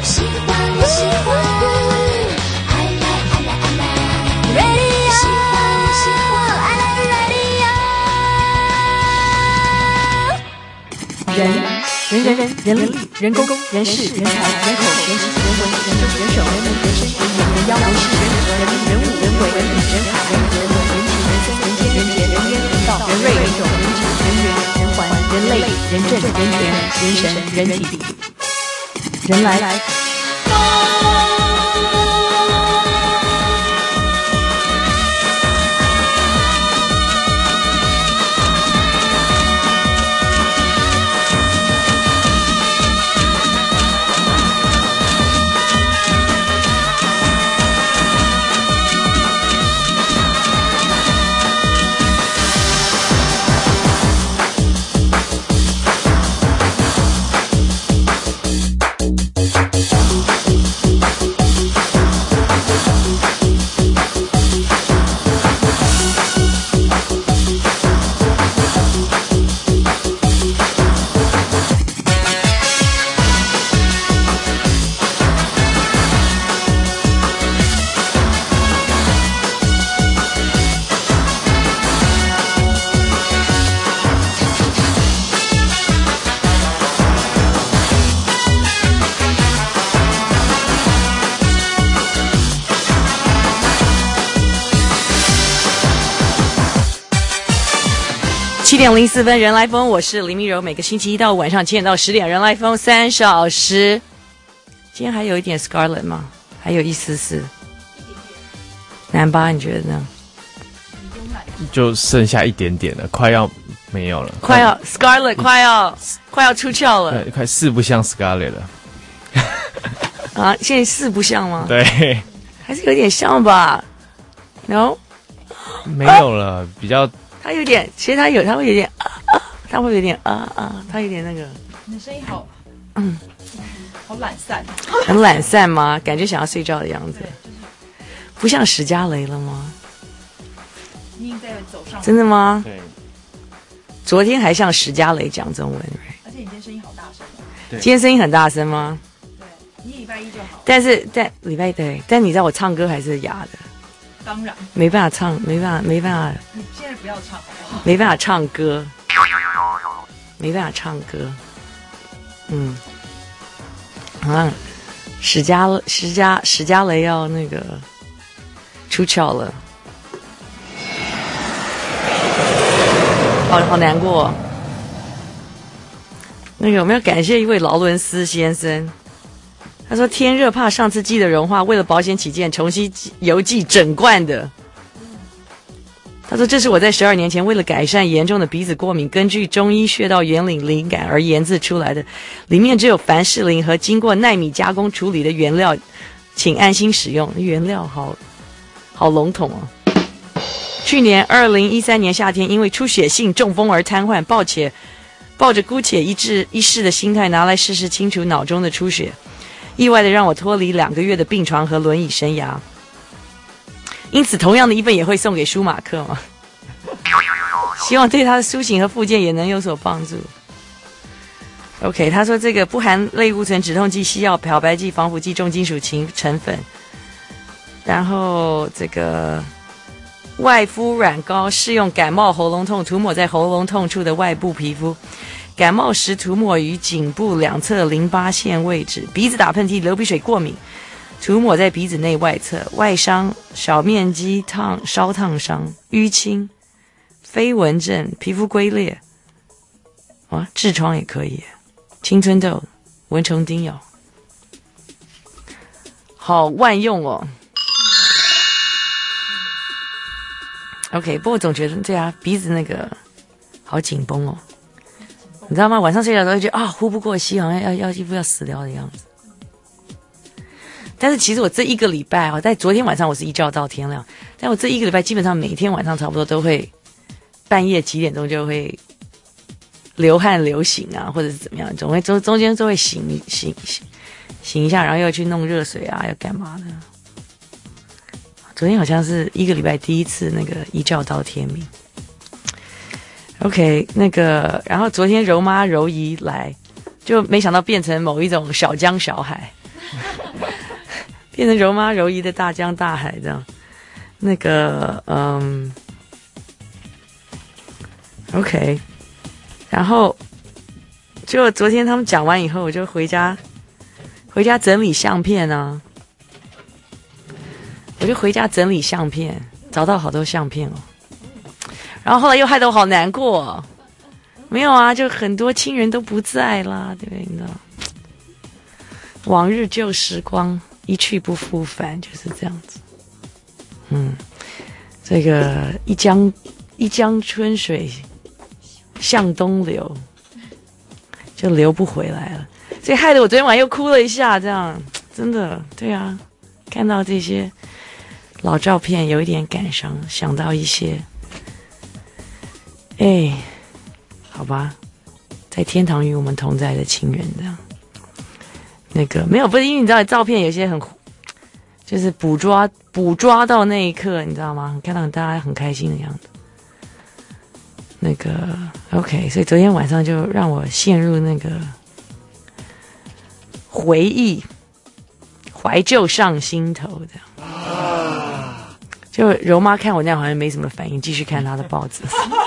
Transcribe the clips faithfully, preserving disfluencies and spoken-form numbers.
喜欢我喜欢 I like I like I like Radio 喜欢我喜欢 I like radio 人人人人人力人工人事人才人口人情人文人政人手人民人生人眼人妖人事人和人民人物人为人理人海人和人人情人生人间人杰人冤人道人瑞人种人情人缘人环人类人政人权人神人体人来。七点零四分，人来疯，我是林密柔。每个星期一到五晚上七点到十点，人来疯三小时。今天还有一点 Scarlet 吗？还有一丝丝。南巴，你觉得呢？ 就剩下一点点了，快要没有了， 快要 Scarlet 快要快要出鞘了， 快快四不像 Scarlet 了。 啊，现在四不像吗？ 对， 还是有点像吧 ？No， 没有了，啊、比较。 他有点，其实他有，他会有点啊啊，他会有点啊啊，他有点那个。 你的声音好， 嗯， 好懒散， 很懒散吗？感觉想要睡觉的样子，不像史嘉蕾了吗？ 你已经在走上， 真的吗？ 对， 昨天还像史嘉蕾讲中文， 而且你今天声音好大声哦。 对， 今天声音很大声吗？ 对，你礼拜一就好。 但是在礼拜一对，但你知道我唱歌还是哑的。 当然， 没办法唱，没办法，没办法， 你现在不要唱好不好？ 没办法唱歌，没办法唱歌。嗯，好像史嘉史嘉史嘉蕾要那个出鞘了，好好难过哦。那个我们要感谢一位劳伦斯先生。他说天热怕上次鸡的融化，为了保险起见，重新邮寄整罐的。他说这是我在十二年前为了改善严重的鼻子过敏，根据中医穴道原理灵感而研制出来的，里面只有凡士林和经过奈米加工处理的原料，请安心使用。原料好好笼统哦。去年二零一三年夏天，因为出血性中风而瘫痪，抱且抱着姑且一试一试的心态拿来试试清除脑中的出血。意外的让我脱离两个月的病床和轮椅生涯，因此同样的一份也会送给舒马克嘛，希望对他的苏醒和复健也能有所帮助。OK， 他说这个不含类固醇、止痛剂、西药、漂白剂、防腐剂、重金属成成分，然后这个外敷软膏适用感冒、喉咙痛，涂抹在喉咙痛处的外部皮肤。感冒时涂抹于颈部两侧淋巴腺位置，鼻子打喷嚏、流鼻水、过敏，涂抹在鼻子内外侧。外伤小面积烫烧烫伤、淤青、飞蚊症、皮肤龟裂，啊，痔疮也可以。青春痘、蚊虫叮咬，好万用哦。OK， 不过总觉得对啊，鼻子那个好紧绷哦。你知道吗？晚上睡觉都会觉得啊，呼不过吸，好像要要几乎要死掉的样子。但是其实我这一个礼拜啊，在昨天晚上我是一觉到天亮，但我这一个礼拜基本上每天晚上差不多都会半夜几点钟就会流汗流醒啊，或者是怎么样，总会中中间都会醒醒醒醒一下，然后又去弄热水啊，要干嘛的？昨天好像是一个礼拜第一次那个一觉到天明。OK， 那个，然后昨天柔妈柔姨来，就没想到变成某一种小江小海， 变成柔妈柔姨的大江大海这样。那个嗯 ，OK， 然后就昨天他们讲完以后，我就回家回家整理相片啊，我就回家整理相片，找到好多相片哦。然后后来又害得我好难过哦。没有啊，就很多亲人都不在啦，对不对？你知道，往日旧时光一去不复返，就是这样子。嗯，这个一江一江春水向东流，就流不回来了。所以害得我昨天晚上又哭了一下，这样真的，对啊，看到这些老照片有一点感伤，想到一些，哎，好吧，在天堂与我们同在的亲人，这样，那个没有，不是因为你知道照片有些很。就是捕捉捕捉到那一刻，你知道吗？看到大家很开心的样子。那个 OK， 所以昨天晚上就让我陷入那个回忆、怀旧上心头，这样。就柔妈看我那样好像没什么反应，继续看她的报纸。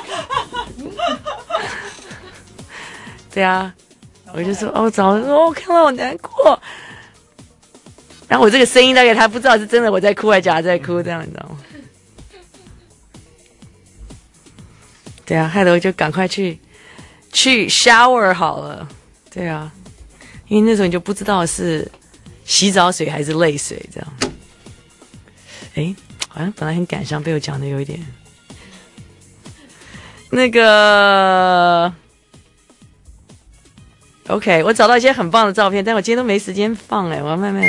对啊，我就说哦，早哦，看到我难过。然后我这个声音大概他不知道是真的我在哭还是假的在哭，这样你知道吗？对啊，害得我就赶快去去 shower 好了。对啊，因为那时候你就不知道是洗澡水还是泪水这样。哎，好像本来很感伤，被我讲的有一点那个。OK， 我找到一些很棒的照片，但我今天都没时间放哎，我要慢慢。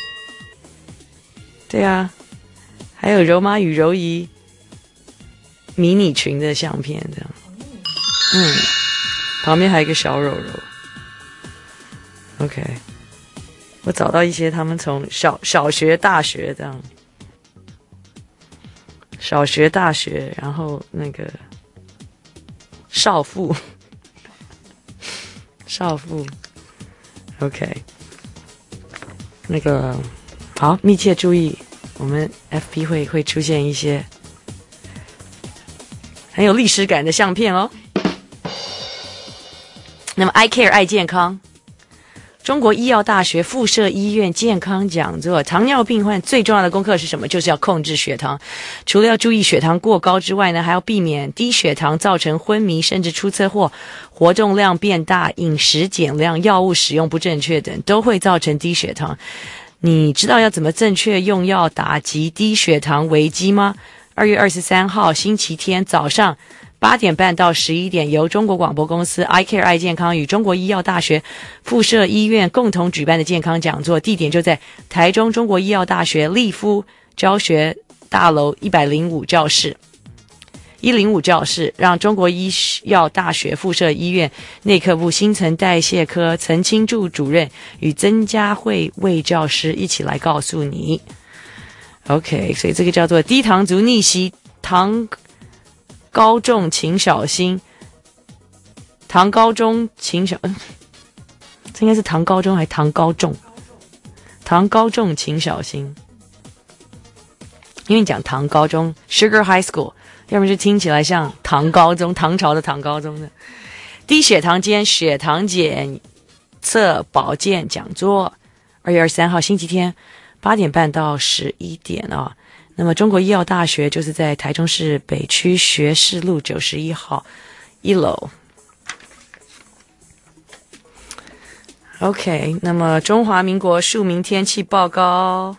对啊，还有柔妈与柔姨迷你裙的相片，这样。嗯，旁边还有一个小柔柔。OK， 我找到一些他们从小小学、大学这样，小学、大学，然后那个少妇。少妇 ，OK， 那个好，密切注意，我们 F B 会会出现一些很有历史感的相片哦。那么 I Care 爱健康，中国医药大学附设医院健康讲座，糖尿病患最重要的功课是什么？就是要控制血糖。除了要注意血糖过高之外呢，还要避免低血糖造成昏迷甚至出车祸，活动量变大，饮食减量，药物使用不正确等，都会造成低血糖。你知道要怎么正确用药打击低血糖危机吗？二月二十三号星期天早上八点半到十一点，由中国广播公司 I Care 爱健康与中国医药大学附设医院共同举办的健康讲座，地点就在台中中国医药大学立夫教学大楼一百零五教室。一零五教室，让中国医药大学附设医院内科部新陈代谢科陈清柱主任与曾佳慧魏教师一起来告诉你。OK， 所以这个叫做低糖族逆袭，糖高重请小心，糖高中请小，嗯，这应该是糖高中还是糖高重？糖高重请小心，因为你讲糖高中 Sugar High School， 要么就听起来像唐高中，唐朝的唐高中的低血糖间血糖检测保健讲座，二月二十三号星期天八点半到十一点啊。那么中国医药大学就是在台中市北区学士路九十一号一楼。OK， 那么中华民国庶民天气报告。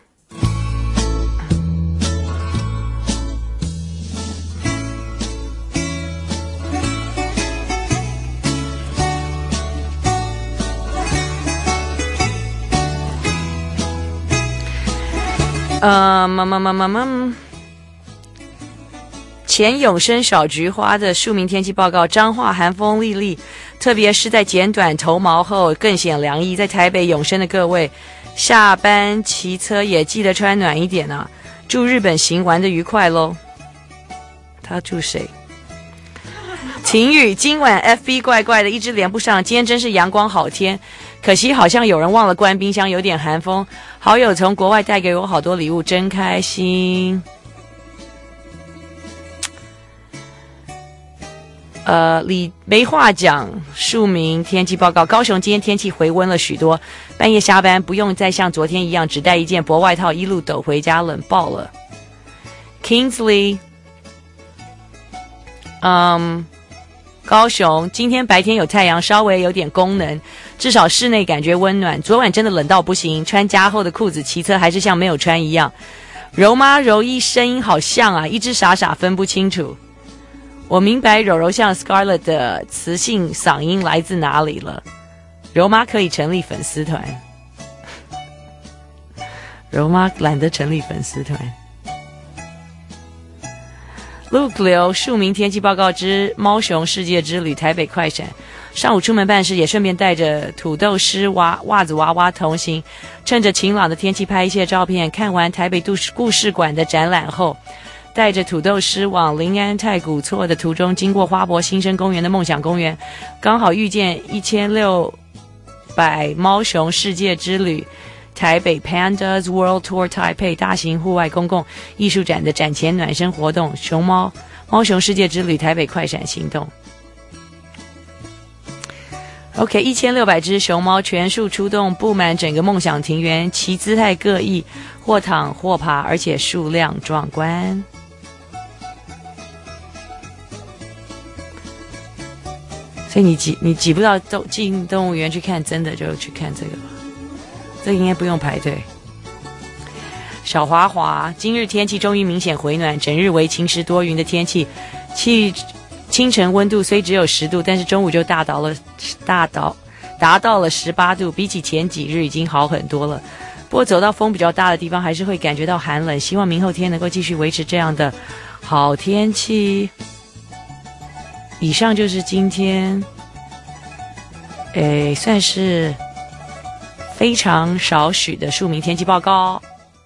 呃，妈妈妈妈妈，前永生小菊花的庶民天气报告：彰化寒风历历，特别是在剪短头毛后更显凉意。在台北永生的各位，下班骑车也记得穿暖一点啊！祝日本行玩的愉快咯。他祝谁？晴雨，今晚 F B 怪怪的，一直连不上。今天真是阳光好天， 可惜好像有人忘了关冰箱，有点寒风。好友从国外带给我好多礼物，真开心。呃，李没话讲。庶民天气报告：高雄今天天气回温了许多，半夜下班不用再像昨天一样只带一件薄外套一路抖回家，冷爆了。Kingsley， 嗯，高雄今天白天有太阳，稍微有点功能，至少室内感觉温暖。昨晚真的冷到不行，穿加厚的裤子骑车还是像没有穿一样。柔妈柔一声音好像啊，一直傻傻分不清楚。我明白柔柔像 Scarlett 的磁性嗓音来自哪里了。柔妈可以成立粉丝团，柔妈懒得成立粉丝团。Luke 刘庶民天气报告之猫熊世界之旅台北快闪，上午出门办事也顺便带着土豆丝娃袜子娃娃同行，趁着晴朗的天气拍一些照片。看完台北都市故事馆的展览后，带着土豆丝往临安太古厝的途中，经过花博新生公园的梦想公园，刚好遇见一千六百猫熊世界之旅台北 Pandas World Tour Taipei 大型户外公共艺术展的展前暖身活动，熊猫猫熊世界之旅台北快闪行动。OK， 一千六百只熊猫全数出动，布满整个梦想庭园，其姿态各异，或躺或爬，而且数量壮观。所以你挤你挤不到动进动物园去看，真的就去看这个吧，这个应该不用排队。小华华，今日天气终于明显回暖，整日为晴时多云的天气，气清晨温度虽只有十度，但是中午就大到了大到达到了十八度，比起前几日已经好很多了。不过走到风比较大的地方，还是会感觉到寒冷。希望明后天能够继续维持这样的好天气。以上就是今天，诶，算是非常少许的庶民天气报告。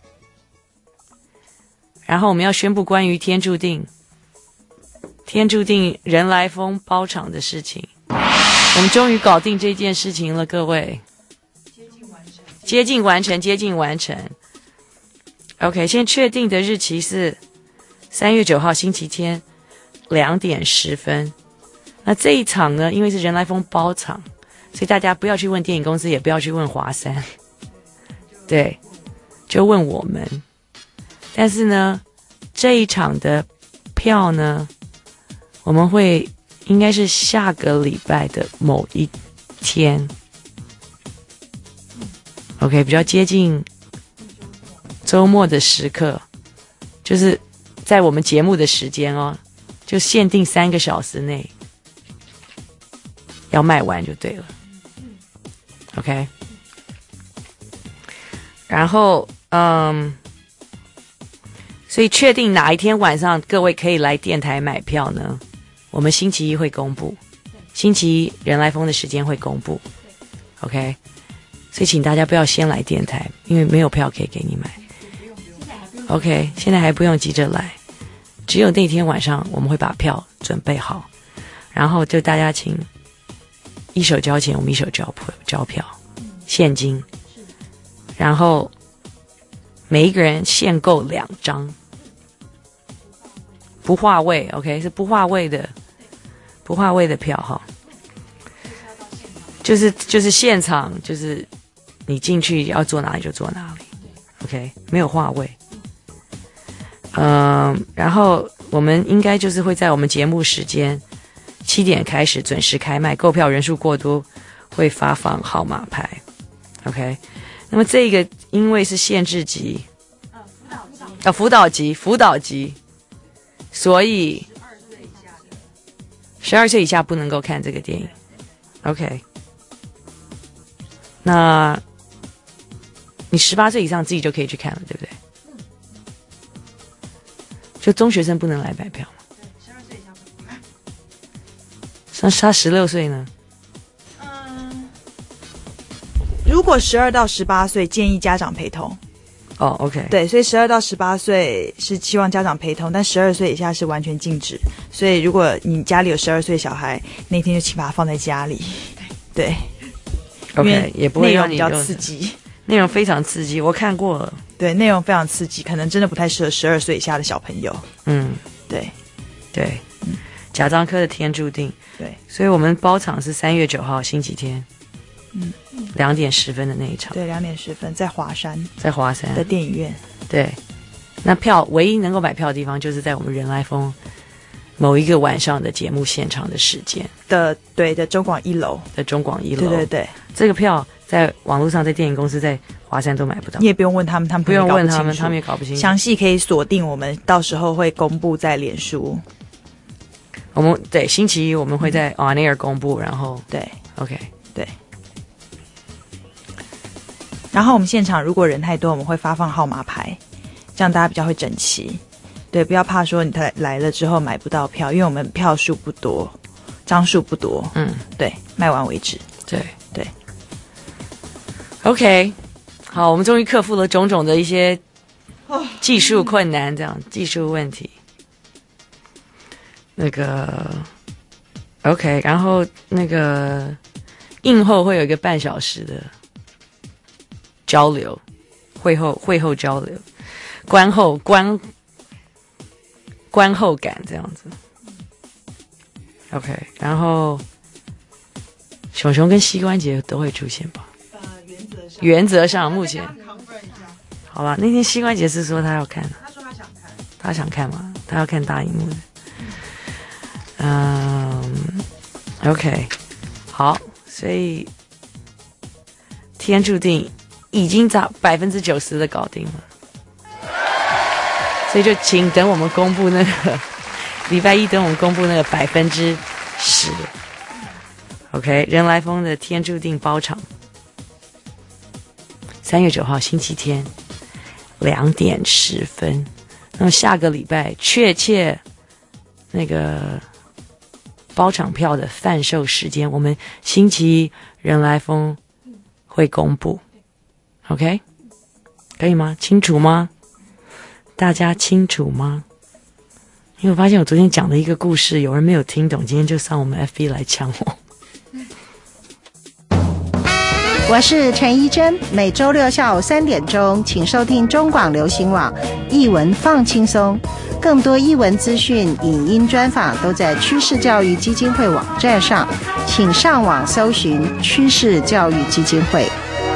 然后我们要宣布关于天注定。天注定人来疯包场的事情，我们终于搞定这件事情了，各位。接近完成，接近完成。OK， 现在确定的日期是三月九号星期天两点十分。那这一场呢，因为是人来疯包场，所以大家不要去问电影公司，也不要去问华山，对，就问我们。但是呢，这一场的票呢，我们会应该是下个礼拜的某一天 ，OK， 比较接近周末的时刻，就是在我们节目的时间哦，就限定三个小时内要卖完就对了 ，OK。然后，嗯，所以确定哪一天晚上各位可以来电台买票呢？我们星期一会公布，星期一人来疯的时间会公布 ，OK。所以请大家不要先来电台，因为没有票可以给你买。OK， 现在还不用急着来，只有那天晚上我们会把票准备好，然后就大家请一手交钱，我们一手交票，交票，现金，然后每一个人限购两张，不划位 ，OK， 是不划位的，不划位的票哈，就是就是现场，就是你进去要坐哪里就坐哪里 ，OK， 没有划位。嗯，然后我们应该就是会在我们节目时间七点开始准时开卖，购票人数过多会发放号码牌 ，OK。那么这个因为是限制级，啊，辅导级，辅导级，所以十二岁以下不能够看这个电影 ，OK。那你十八岁以上自己就可以去看了，对不对？就中学生不能来买票吗？ 对，十二岁以下不能买。 那他十六岁呢？ 嗯， 如果十二到十八岁，建议家长陪同。 哦 ，OK， 对，所以十二到十八岁是希望家长陪同，但十二岁以下是完全禁止。所以如果你家里有十二岁小孩，那天就请把他放在家里。对， OK， 因为也不会内容比较让你就刺激。 内容非常刺激，我看过了。 对，内容非常刺激，可能真的不太适合十二岁以下的小朋友。 嗯， 对对，贾樟柯的《天注定》。 对， 所以我们包场是三月九号星期天， 嗯， 两点十分的那一场， 对，两点十分在华山在华山的电影院。 对，那票唯一能够买票的地方，就是在我们人来疯某一个晚上的节目现场的时间的，对的，中广一楼的中广一楼。 对对对， 这个票在网络上，在电影公司，在华山都买不到。 你也不用问他们，他们不用问他们， 搞不清楚他们也搞不清楚。 详细可以锁定，我们到时候会公布在脸书。 我们对星期一我们会在 on air 公布，然后对 OK 对。然后我们现场如果人太多，我们会发放号码牌，这样大家比较会整齐。对，不要怕说你来来了之后买不到票，因为我们票数不多，张数不多。 嗯， 对，卖完为止。 对对。 OK， 好，我们终于克服了种种的一些技术困难，这样技术问题。那个 OK， 然后那个映后会有一个半小时的交流，会后会后交流，观后观观后感这样子。OK， 然后熊熊跟膝关节都会出现吧？ 呃，原则上， 原则上目前跟他 confirm 一下。 好吧。那天膝关节是说他要看， 他说他想看， 他想看吗？他要看大荧幕的。嗯 ，OK， 好，所以天注定已经在百分之九十的搞定了，所以就请等我们公布那个礼拜一，等我们公布那个百分之十。OK， 人来疯的天注定包场，三月九号星期天两点十分。那么下个礼拜确切那个包场票的贩售时间，我们星期一人来疯会公布。OK， 可以吗？清楚吗？大家清楚吗？因为我发现我昨天讲的一个故事，有人没有听懂，今天就上我们 F B 来抢我。 我是陈怡珍，每周六下午三点钟，请收听中广流行网艺文放轻松。更多艺文资讯、影音专访都在趋势教育基金会网站上，请上网搜寻趋势教育基金会。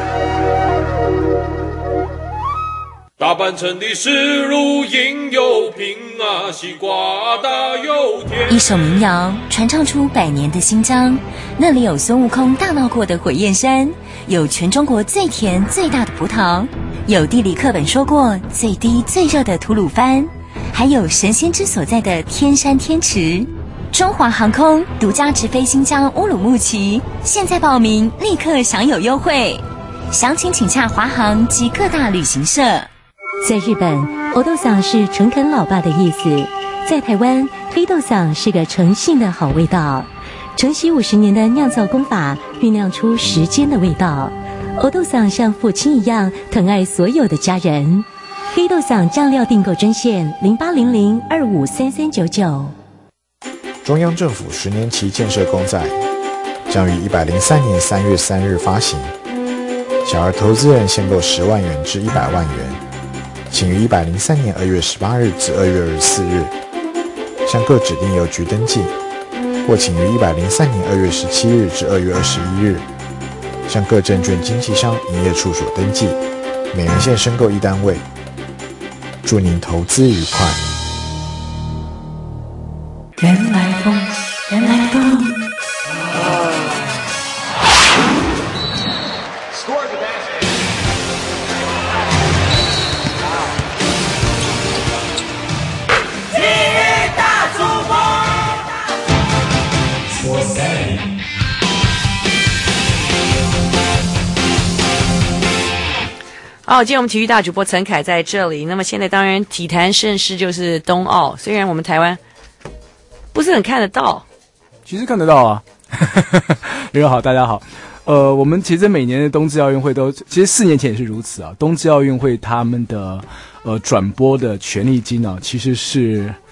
大半城的石路应有平啊，西瓜大有甜。 一首民谣传唱出百年的新疆，那里有孙悟空大闹过的火焰山，有全中国最甜最大的葡萄，有地理课本说过最低最热的吐鲁番，还有神仙之所在的天山天池。中华航空独家直飞新疆乌鲁木齐，现在报名立刻享有优惠，详情请洽华航及各大旅行社。 在日本，欧豆桑是诚恳老爸的意思；在台湾，黑豆桑是个诚信的好味道。承袭五十年的酿造工法，酝酿出时间的味道。欧豆桑像父亲一样疼爱所有的家人。黑豆桑酱料订购专线零八零零二五三三九九。 中央政府十年期建设公债将于一百零三年三月三日发行，小额投资人限购十万元至一百万元。请于一百零三年二月十八日至二月二十四日向各指定邮局登记，或请于一百零三年二月十七日至二月二十一日向各证券经纪商营业处所登记，每人限申购一单位。祝您投资愉快。 人来疯，人来疯。好，今天我们体育大主播陈凯在这里。那么现在当然体坛盛事就是冬奥，虽然我们台湾不是很看得到， 其实看得到啊。刘友好，大家好。呃，我们其实每年的冬至奥运会都，其实四年前也是如此啊。冬至奥运会他们的呃转播的权利金啊，其实是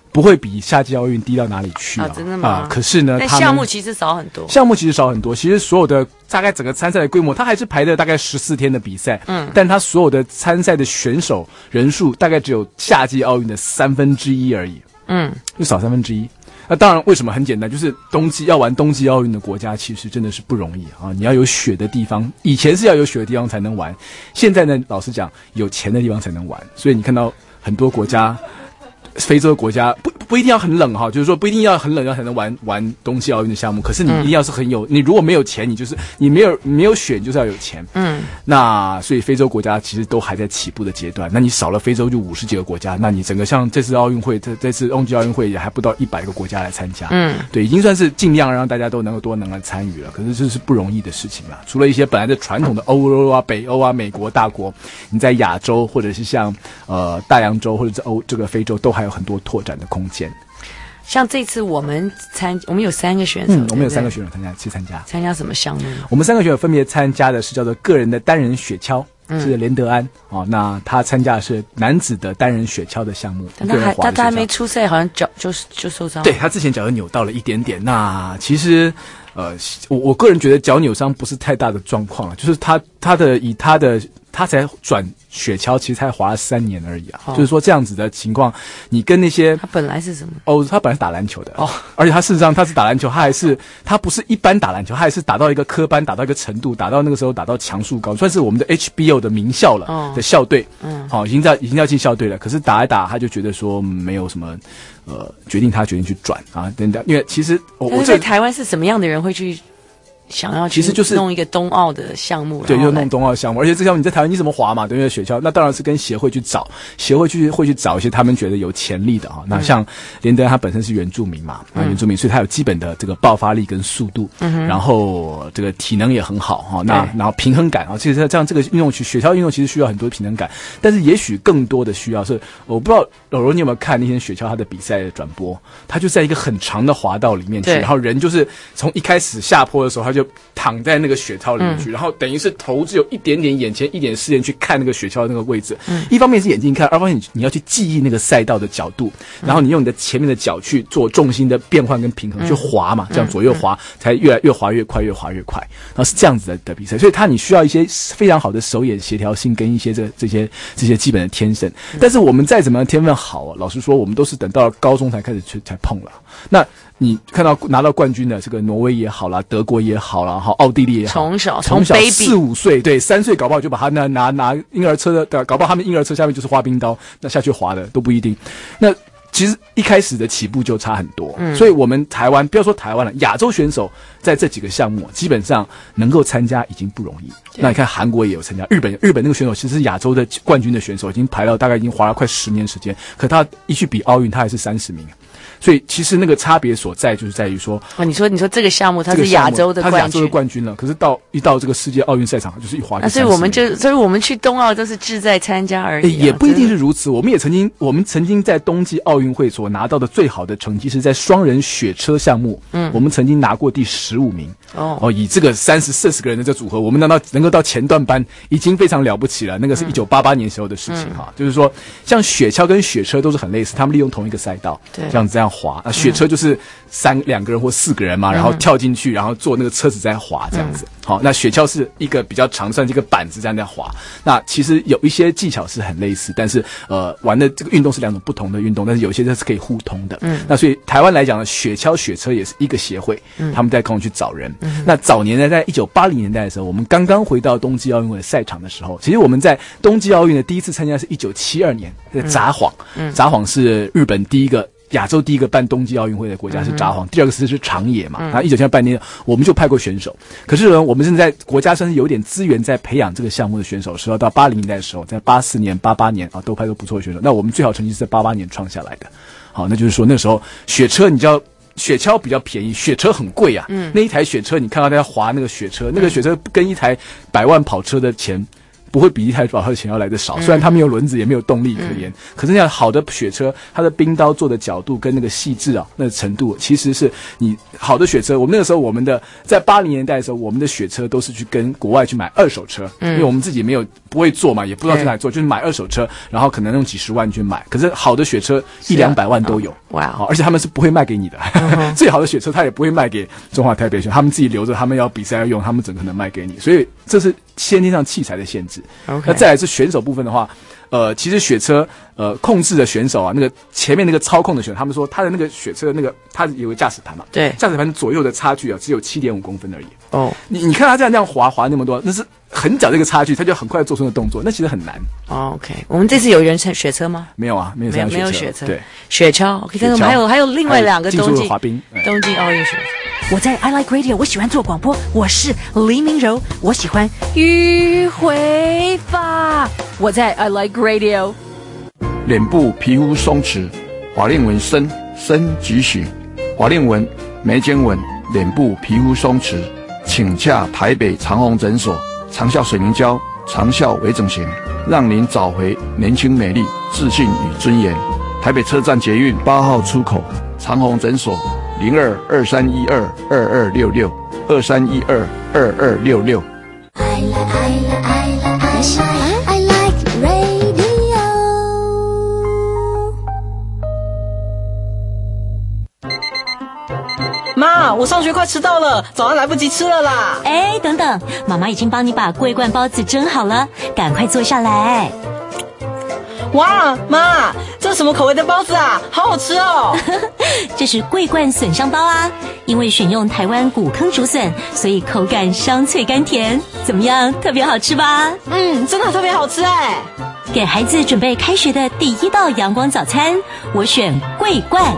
不会比夏季奥运低到哪里去啊？ 啊真的吗啊可是呢， 但他们项目其实少很多。 项目其实少很多，其实所有的大概整个参赛的规模，它还是排的大概十四天的比赛，嗯，但它所有的参赛的选手人数大概只有夏季奥运的三分之一而已，嗯，就少三分之一。那当然，为什么很简单？就是冬季要玩冬季奥运的国家，其实真的是不容易啊！你要有雪的地方，以前是要有雪的地方才能玩，现在呢，老实讲，有钱的地方才能玩。所以你看到很多国家，非洲的国家不不一定要很冷哈，就是说不一定要很冷要才能玩玩冬季奥运的项目。可是你一定要是很有，嗯、你如果没有钱，你就是你没有你没有雪，你就是要有钱。嗯，那所以非洲国家其实都还在起步的阶段。那你少了非洲就五十几个国家，那你整个像这次奥运会，这这次冬季奥运会也还不到一百个国家来参加。嗯，对，已经算是尽量让大家都能够多能来参与了。可是这是不容易的事情啦。除了一些本来的传统的欧洲啊、北欧啊、美国大国，你在亚洲或者是像呃大洋洲或者是欧这个非洲，都还有很多拓展的空间。 像这次我们参，我们有三个选手， 嗯，我们有三个选手参加去参加。 参加什么项目？ 我们三个选手分别参加的是叫做个人的单人雪橇，嗯、是连德安哦。那他参加的是男子的单人雪橇的项目。 但他还他他还没出赛，好像脚就就受伤了。 对，他之前脚就扭到了一点点。那其实。呃，我我个人觉得脚扭伤不是太大的状况了，就是他他的以他的他才转雪橇，其实才滑了三年而已啊。哦、就是说这样子的情况，你跟那些他本来是什么？ 哦，他本来是打篮球的哦，而且他事实上他是打篮球，他还是他不是一般打篮球，他还是打到一个科班，打到一个程度，打到那个时候打到强速高，算是我们的 H B O 的名校了、哦、的校队。嗯，好、哦，已经在已经要进校队了，可是打一打他就觉得说没有什么。呃，决定他决定去转啊，等等，因为其实我我在台湾是什么样的人会去想要去， 其实就是弄一个冬奥的项目， 对，就弄冬奥项目，而且这项目你在台湾你怎么滑嘛？对，因为雪橇，那当然是跟协会去找，协会去会去找一些他们觉得有潜力的啊。那像连德他本身是原住民嘛，啊、嗯，原住民，所以他有基本的这个爆发力跟速度，嗯、然后这个体能也很好哈。那然后平衡感啊，其实这样这个运动去雪橇运动其实需要很多平衡感，但是也许更多的需要是，我不知道柔柔你有没有看那天雪橇他的比赛的转播，他就在一个很长的滑道里面去，然后人就是从一开始下坡的时候他就躺在那个雪橇里面去、嗯、然后等于是头只有一点点眼前一点视线去看那个雪橇的那个位置、嗯、一方面是眼睛看，二方面 你, 你要去记忆那个赛道的角度、嗯、然后你用你的前面的脚去做重心的变换跟平衡、嗯、去滑嘛，这样左右滑、嗯、才越来越滑越快越滑越快，然后是这样子 的, 的比赛，所以它你需要一些非常好的手眼协调性跟一些这这些这些基本的天分、嗯、但是我们再怎么样天分好、啊、老实说我们都是等到了高中才开始去才碰了。那你看到拿到冠军的这个挪威也好啦，德国也好啦，好奥地利也好， 从小从小四五岁，对，三岁搞不好就把他拿拿拿婴儿车的，搞不好他们婴儿车下面就是滑冰刀，那下去滑的都不一定。那其实一开始的起步就差很多，嗯，所以我们台湾不要说台湾了，亚洲选手在这几个项目基本上能够参加已经不容易。那你看韩国也有参加，日本日本那个选手其实是亚洲的冠军的选手，已经排到大概已经滑了快十年时间，可他一去比奥运，他还是三十名。所以其实那个差别所在就是在于说， 哦，你说你说这个项目它是亚洲的冠军， 它是亚洲的冠军了，可是到一到这个世界奥运赛场，就是一滑就、啊。 所以我们就，所以我们去冬奥都是志在参加而已、啊。 也不一定是如此，我们也曾经，我们曾经在冬季奥运会所拿到的最好的成绩是在双人雪车项目，嗯，我们曾经拿过第十五名。哦哦，以这个三十四十个人的这组合，我们拿到能够到前段班，已经非常了不起了。那个是一九八八年时候的事情哈、嗯，就是说，像雪橇跟雪车都是很类似，他们利用同一个赛道，对，这样子这样滑。啊，雪车就是三两个人或四个人嘛，然后跳进去，然后坐那个车子在滑这样子。好、嗯，那雪橇是一个比较长，算是一个板子这样在滑。那其实有一些技巧是很类似，但是呃，玩的这个运动是两种不同的运动，但是有些它是可以互通的。嗯，那所以台湾来讲呢，雪橇、雪车也是一个协会，嗯、他们在跟我去找人。嗯、那早年呢，在一九八零年代的时候，我们刚刚回到冬季奥运会的赛场的时候，其实我们在冬季奥运的第一次参加是一九七二年，在札幌。嗯，札幌是日本第一个。亚洲第一个办冬季奥运会的国家是札幌、嗯，第二个是是长野嘛。然后一九七二半年我们就派过选手，可是呢，我们现在国家算是有点资源在培养这个项目的选手，是要到八零年代的时候，在八四年、八八年啊都派出不错的选手。那我们最好成绩是在八八年创下来的。好，那就是说那时候雪车你知道。雪橇比较便宜，雪车很贵啊。嗯，那一台雪车你看到大家滑那个雪车，那个雪车跟一台百万跑车的钱不会比一台保特钱要来的少，虽然它没有轮子也没有动力可言，嗯、可是那样好的雪车，它的冰刀做的角度跟那个细致啊，那个程度，其实是你好的雪车。我们那个时候，我们的在八零年代的时候，我们的雪车都是去跟国外去买二手车，嗯、因为我们自己没有不会做嘛，也不知道在哪里做，就是买二手车，然后可能用几十万去买。可是好的雪车一两百万都有，哇、啊！而且他们是不会卖给你的，嗯、最好的雪车他也不会卖给中华台北雪，他们自己留着，他们要比赛要用，他们怎么可能卖给你？所以这是先天上器材的限制。Okay. 那再来是选手部分的话，呃，其实雪车呃控制的选手啊，那个前面那个操控的选手，他们说他的那个雪车那个他有个驾驶盘嘛，对，驾驶盘左右的差距啊只有七点五公分而已。哦，你你看他这样这样滑滑那么多，那是很小的一个差距，他就很快做出那个动作，那其实很难。 哦 OK， 我们这次有人乘雪车吗？ 没有啊，没有这样雪车，没有雪车，对， 雪橇。OK， 但是我们还有还有另外两个冬季滑冰， 冬季奥运雪。 我在 I Like Radio， 我喜欢做广播，我是黎明柔，我喜欢迂回法。我在 I Like Radio。 脸部皮肤松弛，法令纹深深即许，法令纹、眉间纹、脸部皮肤松弛，请洽台北长虹诊所，长效水凝胶，长效微整形，让您找回年轻美丽、自信与尊严。台北车站捷运八号出口，长虹诊所。零二二三一二二二六六二三一二二二六六。I like I like I like I like radio。 妈，我上学快迟到了，早上来不及吃了啦。 哎，等等，妈妈已经帮你把桂冠包子蒸好了，赶快坐下来。 哇，妈，这是什么口味的包子啊？好好吃哦！ 这是桂冠笋香包啊，因为选用台湾古坑竹笋，所以口感香脆甘甜。怎么样，特别好吃吧？ 嗯，真的特别好吃哎！ 给孩子准备开学的第一道阳光早餐，我选桂冠。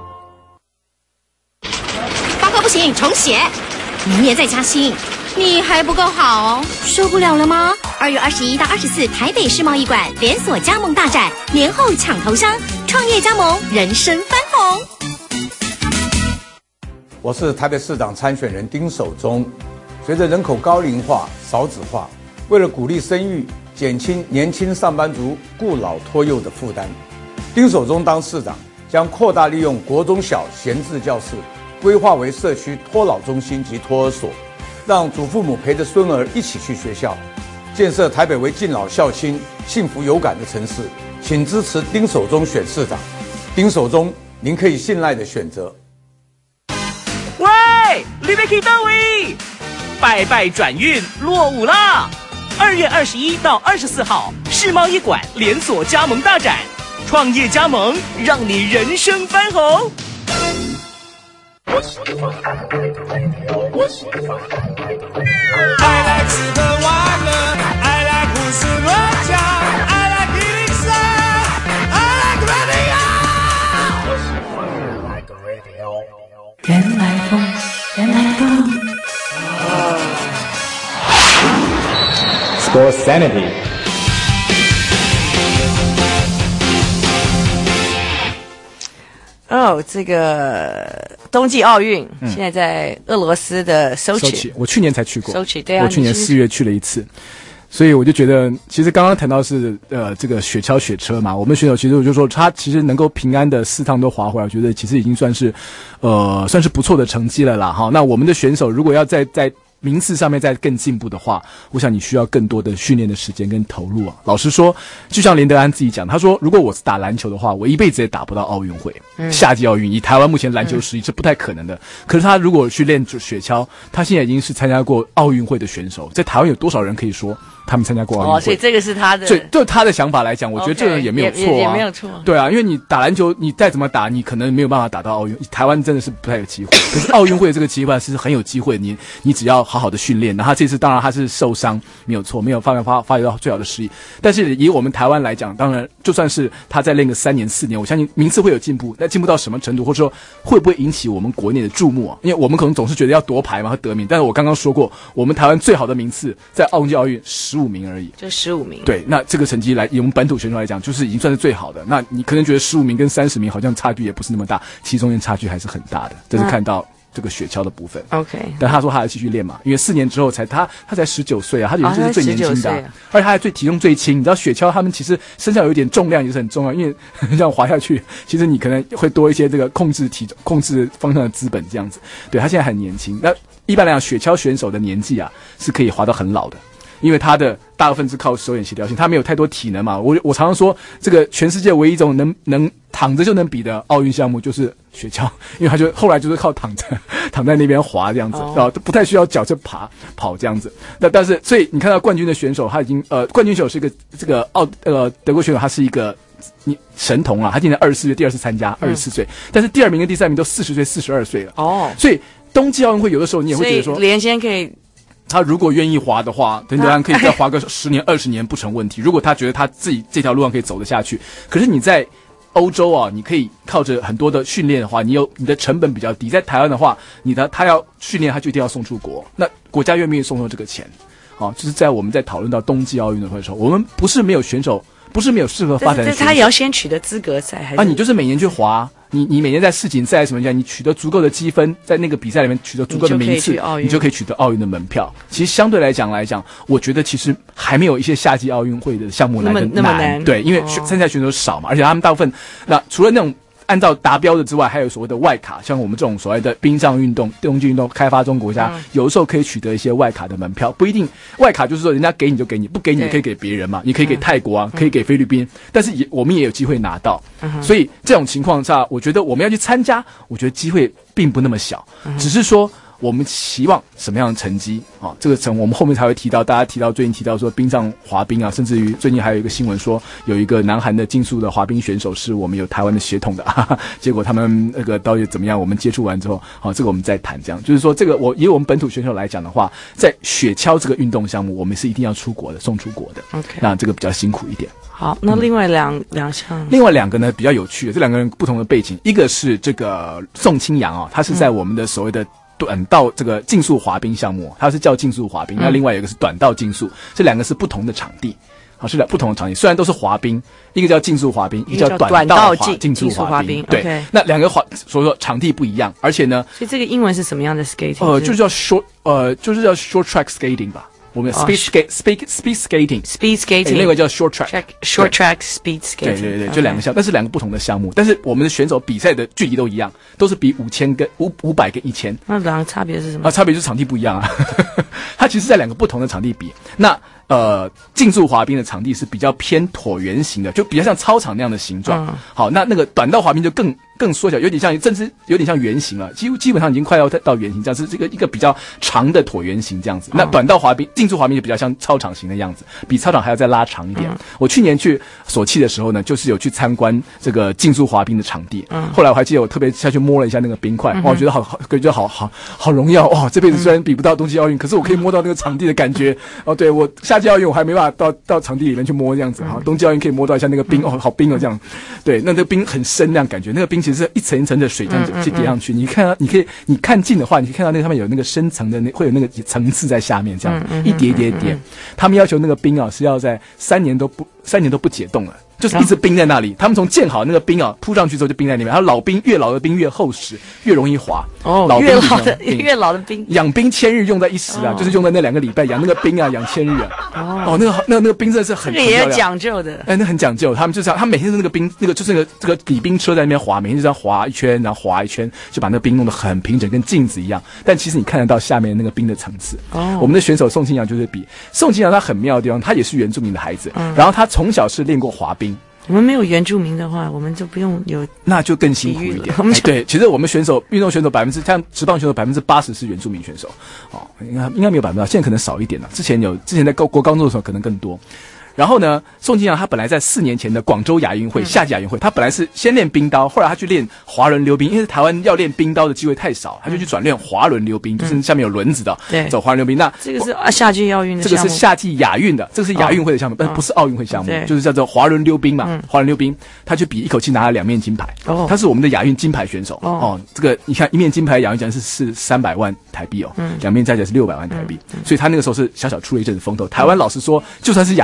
报告不行，重写。明年再加薪。你还不够好哦，受不了了吗？二月二十一到二十四，台北世贸易馆连锁加盟大展，年后抢头香，创业加盟，人生翻红。 我是台北市长参选人丁守中。随着人口高龄化、少子化，为了鼓励生育，减轻年轻上班族顾老托幼的负担，丁守中当市长将扩大利用国中小闲置教室，规划为社区托老中心及托儿所。让祖父母陪着孙儿一起去学校，建设台北为敬老孝亲、幸福有感的城市。请支持丁守中选市长，丁守中，您可以信赖的选择。 喂，你别去倒位，拜拜转运落伍啦！二月二十一到二十四号，世贸一馆连锁加盟大展，创业加盟，让你人生翻红。我喜欢 我喜欢 I like 吃喝玩乐 I like 胡思乱想 I like 一零三 I like radio 我喜欢 I like radio 原来风原来风 Score Sanity。 哦，这个冬季奥运、嗯、现在在俄罗斯的索契， 我去年才去过， 索契对啊， 我去年四月去了一次，所以我就觉得，其实刚刚谈到是呃这个雪橇雪车嘛，我们选手其实我就说他其实能够平安的四趟都滑回来，我觉得其实已经算是呃算是不错的成绩了啦。哈，那我们的选手如果要在在名次上面再更进步的话，我想你需要更多的训练的时间跟投入啊。老实说，就像连德安自己讲，他说如果我是打篮球的话，我一辈子也打不到奥运会、嗯、夏季奥运，以台湾目前篮球实力是不太可能的、嗯、可是他如果去练雪橇，他现在已经是参加过奥运会的选手，在台湾有多少人可以说他们参加过奥运会？ 哦，所以这个是他的， 对，对他的想法来讲，我觉得这个也没有错啊， okay, 也, 也没有错。 对啊，因为你打篮球，你再怎么打，你可能没有办法打到奥运。台湾真的是不太有机会，可是奥运会这个机会是很有机会，你你只要好好的训练。然后他这次当然他是受伤，没有错，没有发发发挥到最好的实力。但是以我们台湾来讲，当然就算是他再练个三年四年，我相信名次会有进步。那进步到什么程度，或者说会不会引起我们国内的注目啊？因为我们可能总是觉得要夺牌嘛和得名，但是我刚刚说过，我们台湾最好的名次在奥运奥运十五名而已， 就十五名。 对，那这个成绩来以我们本土选手来讲，就是已经算是最好的。那你可能觉得十五名跟三十名好像差距也不是那么大，其中间差距还是很大的。这是看到这个雪橇的部分。 OK， 但他说他要继续练嘛，因为四年之后才他他才十九岁啊，他也就是最年轻的、啊啊啊， 而且他还最体重最轻。你知道雪橇他们其实身上有一点重量也是很重要，因为这样滑下去，其实你可能会多一些这个控制体重、控制方向的资本这样子。对，他现在很年轻，那一般来讲雪橇选手的年纪啊是可以滑到很老的。因为他的大部分是靠手眼协调性，他没有太多体能嘛。我我常常说，这个全世界唯一一种能能躺着就能比的奥运项目就是雪橇，因为他就后来就是靠躺着躺在那边滑这样子，啊、哦，不太需要脚就爬跑这样子。那但是所以你看到冠军的选手，他已经呃冠军选手是一个这个奥呃德国选手，他是一个你神童啊，他今年二十四岁，第二次参加，二十四岁，但是第二名跟第三名都四十岁、四十二岁了。哦，所以冬季奥运会有的时候你也会觉得说， 连先可以。 他如果愿意滑的话，等等可以再滑个十年、二十年不成问题。如果他觉得他自己这条路上可以走得下去，可是你在欧洲啊，你可以靠着很多的训练的话，你有你的成本比较低。在台湾的话，你的他要训练，他就一定要送出国，那国家愿不愿意送出这个钱？啊，就是在我们在讨论到冬季奥运的时候，我们不是没有选手，不是没有适合发展的选手， 但是他也要先取得资格赛，还是啊？你就是每年去滑。你你每年在世锦赛什么讲，你取得足够的积分，在那个比赛里面取得足够的名次，你就可以取得奥运的门票。其实相对来讲来讲，我觉得其实还没有一些夏季奥运会的项目来的难， 那么难对，因为参赛选手少嘛，而且他们大部分那除了那种。按照达标的之外，还有所谓的外卡，像我们这种所谓的冰上运动、冬季运动开发中国家，嗯、有的时候可以取得一些外卡的门票，不一定外卡就是说人家给你就给你，不给你也可以给别人嘛，你可以给泰国啊，嗯、可以给菲律宾，但是也我们也有机会拿到，嗯、所以这种情况下，我觉得我们要去参加，我觉得机会并不那么小，嗯、只是说。我们期望什么样的成绩啊？这个成我们后面才会提到，大家提到最近提到说冰上滑冰啊，甚至于最近还有一个新闻说，有一个南韩的竞速的滑冰选手是我们有台湾的血统的，哈哈，结果他们那个到底怎么样？我们接触完之后，好、啊，这个我们再谈。这样就是说，这个我以我们本土选手来讲的话，在雪橇这个运动项目，我们是一定要出国的，送出国的。OK， 那这个比较辛苦一点。 好，那另外两、嗯、两项， 另外两个呢比较有趣的，这两个人不同的背景，一个是这个宋清扬啊，他是在我们的所谓的。短道这个竞速滑冰项目，它是叫竞速滑冰，那、嗯、另外有一个是短道竞速，这两个是不同的场地，好，是两不同的场地，虽然都是滑冰，一个叫竞速滑冰，一个叫短道滑竞速滑冰，对， okay. 那两个滑，所以说场地不一样，而且呢， 所以这个英文是什么样的 skating？ 呃，就是叫 short， 呃，就是叫 short track skating 吧。我们 speed skate speed speed skating speed skating， 另外叫 short track short track speed skating， 对对对，就两个项，但是两个不同的项目，但是我们的选手比赛的距离都一样，都是比五千跟五五百跟一千。 那两个差别是什么？ 啊，差别就是场地不一样啊。它其实在两个不同的场地比，那呃，竞速滑冰的场地是比较偏椭圆形的，就比较像操场那样的形状。嗯、好，那那个短道滑冰就更更缩小，有点像，甚至有点像圆形了，几乎基本上已经快要到圆形，这样是这个一个比较长的椭圆形这样子。那短道滑冰、竞速滑冰就比较像操场型的样子，比操场还要再拉长一点。嗯、我去年去索契的时候呢，就是有去参观这个竞速滑冰的场地。嗯、后来我还记得我特别下去摸了一下那个冰块，嗯、哇，我觉得好好，觉得好好好荣耀哇！这辈子虽然比不到冬季奥运，可是我可以摸到那个场地的感觉。哦，对，我夏季奥运我还没办法到到场地里面去摸这样子哈，冬季奥运可以摸到一下那个冰，哦，好冰哦这样。对，那那个冰很深那样感觉，那个冰其实是一层一层的水这样子去叠上去。你看到，你可以你看近的话，你可以看到那个上面有那个深层的那会有那个层次在下面这样，一叠一叠一叠。他们要求那个冰啊是要在三年都不三年都不解冻了。就是一直冰在那里，他们从建好那个冰啊铺上去之后就冰在那边。然后老冰越老的冰越厚实，越容易滑。 哦， 老冰越老的越老的冰， 养冰千日用在一时啊，哦、就是用在那两个礼拜养那个冰啊，养千日啊。哦，哦，那个那个那个冰真的是很， 这个也有讲究的。 哎，那很讲究，他们就这样，他每天是那个冰，那个就是那个这个礼冰车在那边滑，每天就这样滑一圈，然后滑一圈，就把那个冰弄得很平整，跟镜子一样。但其实你看得到下面那个冰的层次。哦，我们的选手宋清扬就是比宋清扬他很妙的地方，他也是原住民的孩子，嗯、然后他从小是练过滑冰。 我们没有原住民的话，我们就不用有， 那就更辛苦一点。哎、对，其实我们选手运动选手百分之像职棒选手百分之八十是原住民选手，哦，应该应该没有百分之，现在可能少一点了。之前有之前在国国高中的时候可能更多。然后呢，宋清扬他本来在四年前的广州亚运会、嗯、夏季亚运会，他本来是先练冰刀，后来他去练滑轮溜冰，因为台湾要练冰刀的机会太少，他就去转练滑轮溜冰，嗯、就是下面有轮子的，对，走滑轮溜冰。那这个是啊夏季奥运的项目， 这个是夏季亚运的，这个是亚运会的项目，但、哦、不是奥运会项目，就是叫做滑轮溜冰嘛。嗯、滑轮溜冰，他就比一口气拿了两面金牌，哦，他是我们的亚运金牌选手。哦，哦这个你看一面金牌亚运奖是是三百万台币哦，嗯、两面加起来是六百万台币，嗯嗯、所以他那个时候是小小出了一阵子风头。台湾老实说，就算是亚运会，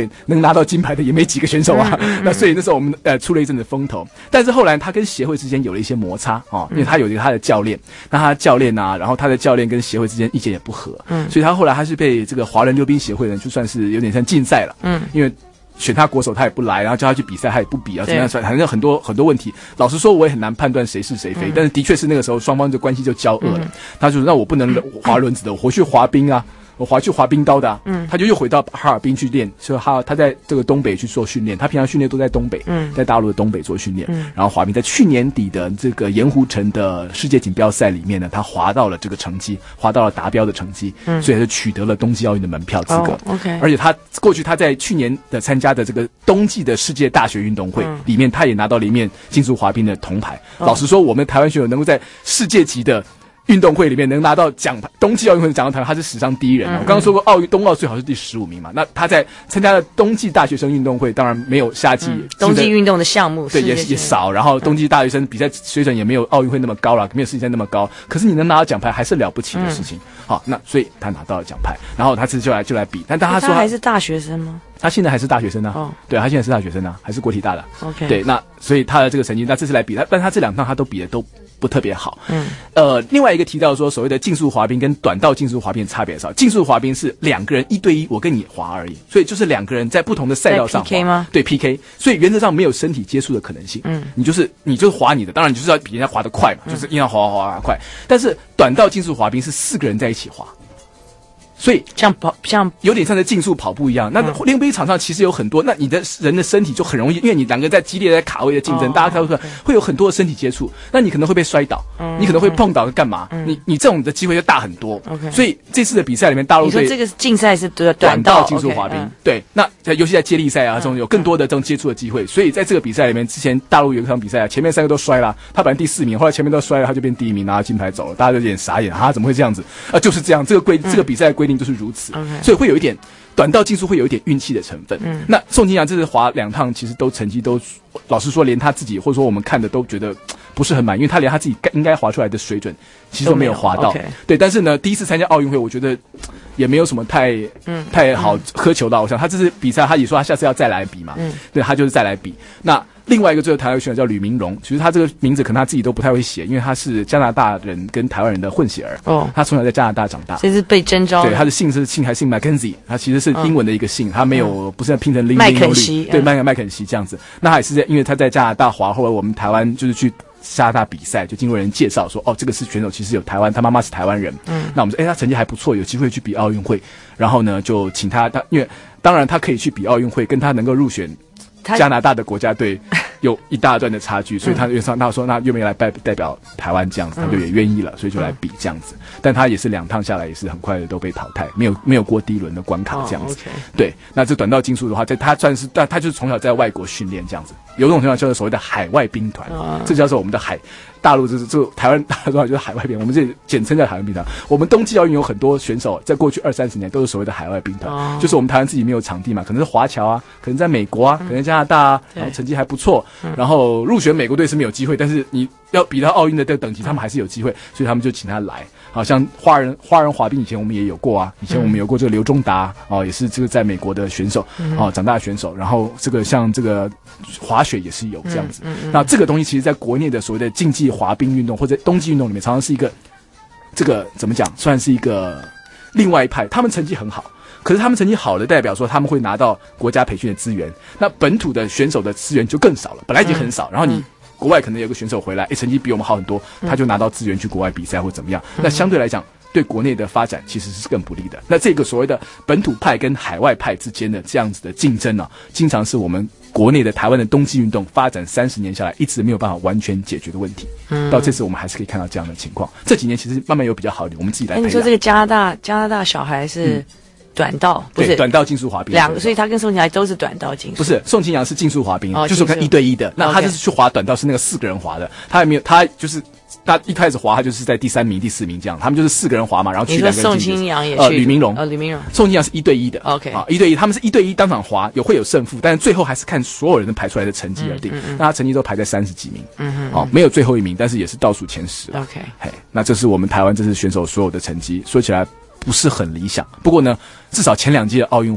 面能拿到金牌的也没几个选手啊。嗯嗯、那所以那时候我们呃出了一阵子风头，但是后来他跟协会之间有了一些摩擦哦，因为他有一个他的教练，那他的教练啊，然后他的教练跟协会之间意见也不合，嗯，所以他后来他是被这个华人溜冰协会呢，就算是有点像禁赛了，嗯，因为选他国手他也不来，然后叫他去比赛他也不比啊，怎么样？反正很多很多问题。老实说，我也很难判断谁是谁非，嗯、但是的确是那个时候双方的关系就交恶了。嗯、他就说：“那我不能滑轮子的，我回去滑冰啊。”我滑去滑冰刀的、啊，嗯，他就又回到哈尔滨去练，所以他他在这个东北去做训练，他平常训练都在东北，嗯，在大陆的东北做训练，嗯，然后滑冰在去年底的这个盐湖城的世界锦标赛里面呢，他滑到了这个成绩，滑到了达标的成绩，嗯，所以他就取得了冬季奥运的门票资格、 哦、，OK， 而且他过去他在去年的参加的这个冬季的世界大学运动会、嗯、里面，他也拿到了一面竞速滑冰的铜牌。哦、老实说，我们台湾选手能够在世界级的运动会里面能拿到奖牌，冬季奥运会的奖到台湾，他是史上第一人、啊。嗯、我刚刚说过，奥运冬奥最好是第十五名嘛。那他在参加的冬季大学生运动会，当然没有夏季、嗯、 冬季运动的项目， 对，也也少。然后冬季大学生比赛水准也没有奥运会那么高了，没有世锦赛那么高。可是你能拿到奖牌，还是了不起的事情。嗯、好，那所以他拿到了奖牌，然后他这次就来就来比。但他说他还是大学生吗？ 他现在还是大学生啊，哦、对，他现在是大学生啊，还是国体大的。OK， 对，那所以他的这个成绩，那这次来比，他但他这两趟他都比的都不特别好。嗯，呃，另外一个提到说，所谓的竞速滑冰跟短道竞速滑冰差别少。竞速滑冰是两个人一对一，我跟你滑而已，所以就是两个人在不同的赛道上滑。 P K 吗？ 对 ，P K， 所以原则上没有身体接触的可能性。嗯，你就是你就是滑你的，当然你就是要比人家滑得快嘛，嗯、就是硬要滑滑滑滑快。但是短道竞速滑冰是四个人在一起滑。所以像跑像有点像在竞速跑步一样，那溜冰场上其实有很多，那你的人的身体就很容易，因为你两个在激烈在卡位的竞争，哦、大家看不出来，会有很多的身体接触，那你可能会被摔倒，嗯、你可能会碰倒干嘛？嗯、你你这种的机会就大很多。Okay. 所以这次的比赛里面，大陆队你说这个竞赛是短短道竞速滑冰， okay, 嗯、对，那尤其在接力赛啊，这种有更多的这种接触的机会，所以在这个比赛里面，之前大陆有一场比赛啊，前面三个都摔了，他本来第四名，后来前面都摔了，他就变第一名，拿到金牌走了，大家就有点傻眼啊，怎么会这样子？啊，就是这样，这个规、嗯、这个比赛的规定就是如此。Okay. 所以会有一点短道竞速会有一点运气的成分。嗯，那宋金阳这次滑两趟，其实都成绩都，老实说，连他自己或者说我们看的都觉得不是很满，因为他连他自己应该滑出来的水准其实都没有滑到。Okay. 对，但是呢，第一次参加奥运会，我觉得也没有什么太嗯太好苛求到。我想他这次比赛，他也说他下次要再来比嘛。嗯，对，他就是再来比。那另外一个就是台湾选手叫吕明荣，其实他这个名字可能他自己都不太会写，因为他是加拿大人跟台湾人的混血儿。哦，他从小在加拿大长大， 这是被征召。 对，他的姓是姓还姓 Mackenzie， 他其实是英文的一个姓，嗯、他没有、嗯、不是拼成林麦肯锡， 对，麦麦肯锡这样子。那他也是在因为他在加拿大滑，后来我们台湾就是去加拿大比赛，就经过人介绍说，哦，这个是选手，其实有台湾，他妈妈是台湾人。嗯，那我们说，哎，他成绩还不错，有机会去比奥运会。然后呢，就请他，他因为当然他可以去比奥运会，跟他能够入选加拿大的国家队有一大段的差距，所以他上他说那愿不愿意来代代表台湾这样子，他就也愿意了，所以就来比这样子。但他也是两趟下来也是很快的都被淘汰，没有没有过第一轮的关卡这样子。Oh, okay. 对，那这短道竞速的话，在他算是，但他就是从小在外国训练这样子，有种情况叫做所谓的海外兵团， oh. 这叫做我们的海。大陆就是这台湾，大陆就是海外兵，我们这简称叫海外兵团。我们冬季奥运有很多选手，在过去二三十年都是所谓的海外兵团， oh. 就是我们台湾自己没有场地嘛，可能是华侨啊，可能在美国啊，可能加拿大啊，然后成绩还不错，然后入选美国队是没有机会，但是你要比到奥运的这个等级，他们还是有机会，所以他们就请他来。好像花人花人滑冰以前我们也有过啊，以前我们有过这个刘忠达哦，也是这个在美国的选手哦，长大的选手。然后这个像这个滑雪也是有这样子。嗯嗯嗯、那这个东西其实在国内的所谓的竞技滑冰运动或者冬季运动里面，常常是一个这个怎么讲，算是一个另外一派，他们成绩很好。可是他们成绩好的代表说他们会拿到国家培训的资源，那本土的选手的资源就更少了，本来已经很少，然后你。国外可能有个选手回来，哎，成绩比我们好很多，他就拿到资源去国外比赛或怎么样。嗯、那相对来讲，对国内的发展其实是更不利的。那这个所谓的本土派跟海外派之间的这样子的竞争啊，经常是我们国内的台湾的冬季运动发展三十年下来一直没有办法完全解决的问题。嗯，到这次我们还是可以看到这样的情况。这几年其实慢慢有比较好一点，我们自己来培养。 你说这个加拿大加拿大小孩是？嗯短道不是短道竞速滑冰， 两个，所以他跟宋庆阳都是短道竞速。 不是，宋庆阳是竞速滑冰，哦、就是看一对一的。那他就是去滑短道，是那个四个人滑的，他还没有，他就是他一开始滑，他就是在第三名、第四名这样，他们就是四个人滑嘛，然后去两个人。 宋庆阳也去， 呃，吕明荣， 呃，吕明荣， 宋庆阳是一对一的 ，OK， 啊，一对一，他们是一对一当场滑，有会有胜负，但是最后还是看所有人排出来的成绩而定。嗯嗯嗯、那他成绩都排在三十几名，嗯嗯，哦、啊，没有最后一名，但是也是倒数前十。 OK， 嘿，那这是我们台湾这次选手所有的成绩，说起来不是很理想，不过呢，至少前两届的奥运会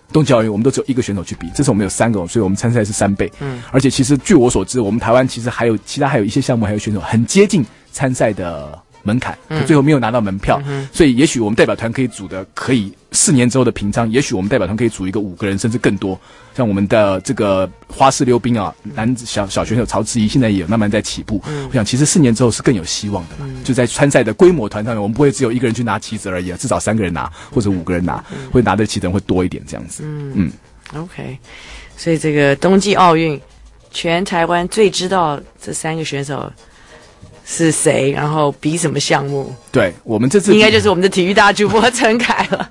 冬季奥运我们都只有一个选手去比，这次我们有三个，所以我们参赛是三倍。 嗯， 而且其实据我所知，我们台湾其实还有其他还有一些项目，还有选手很接近参赛的门槛，可最后没有拿到门票， 嗯、 所以也许我们代表团可以组的可以四年之后的平昌，也许我们代表团可以组一个五个人甚至更多。像我们的这个花式溜冰啊，男子小小选手曹志怡现在也有慢慢在起步。嗯、我想其实四年之后是更有希望的啦，嗯、就在参赛的规模团上面，我们不会只有一个人去拿旗子而已啊，至少三个人拿或者五个人拿，嗯、会拿的旗子人会多一点这样子。嗯嗯 ，OK， 所以这个冬季奥运，全台湾最知道这三个选手是谁，然后比什么项目？ 对，我们这次应该就是我们的体育大主播陈凯了。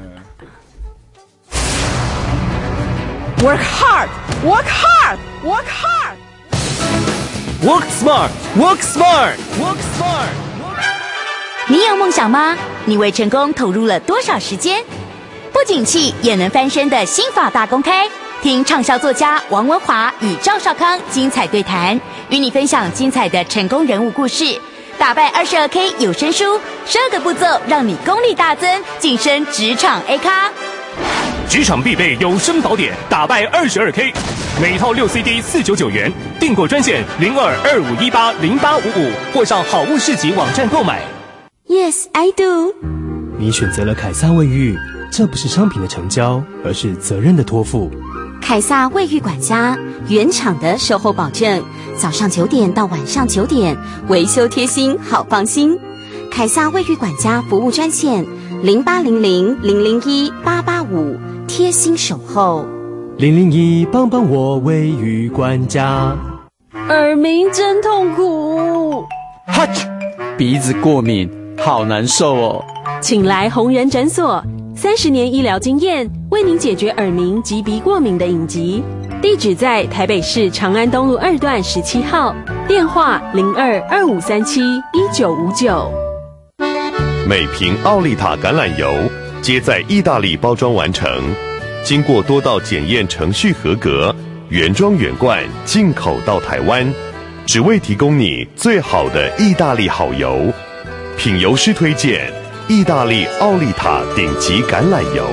Work hard, work hard, work hard. Work smart, work smart, work smart. 你有梦想吗？你为成功投入了多少时间？不景气也能翻身的心法大公开，听畅销作家王文华与赵少康精彩对谈，与你分享精彩的成功人物故事。打败 二十二K 有声书，十二个步骤让你功力大增，晋升职场 A 咖。 职场必备有声宝典，打败 二十二K， 每套六 C D 四百九十九元，订购专线零二二五一八零八五五，或上好物市集网站购买。 Yes, I do。 你选择了凯撒卫浴，这不是商品的成交，而是责任的托付。 凯撒卫浴管家，原厂的售后保证，早上九点到晚上九点，维修贴心，好放心。凯撒卫浴管家服务专线零八零零零零一八八五，贴心守候。 零零一帮帮我卫浴管家。 耳鸣真痛苦， 哈啾，鼻子过敏，好难受哦。 请来红人诊所，三十年医疗经验，为您解决耳鸣及鼻过敏的隐疾。地址在台北市长安东路二段十七号，电话零二二五三七一九五九。 每瓶奥利塔橄榄油皆在意大利包装完成，经过多道检验程序合格，原装原罐进口到台湾，只为提供你最好的意大利好油。品油师推荐意大利奥利塔顶级橄榄油。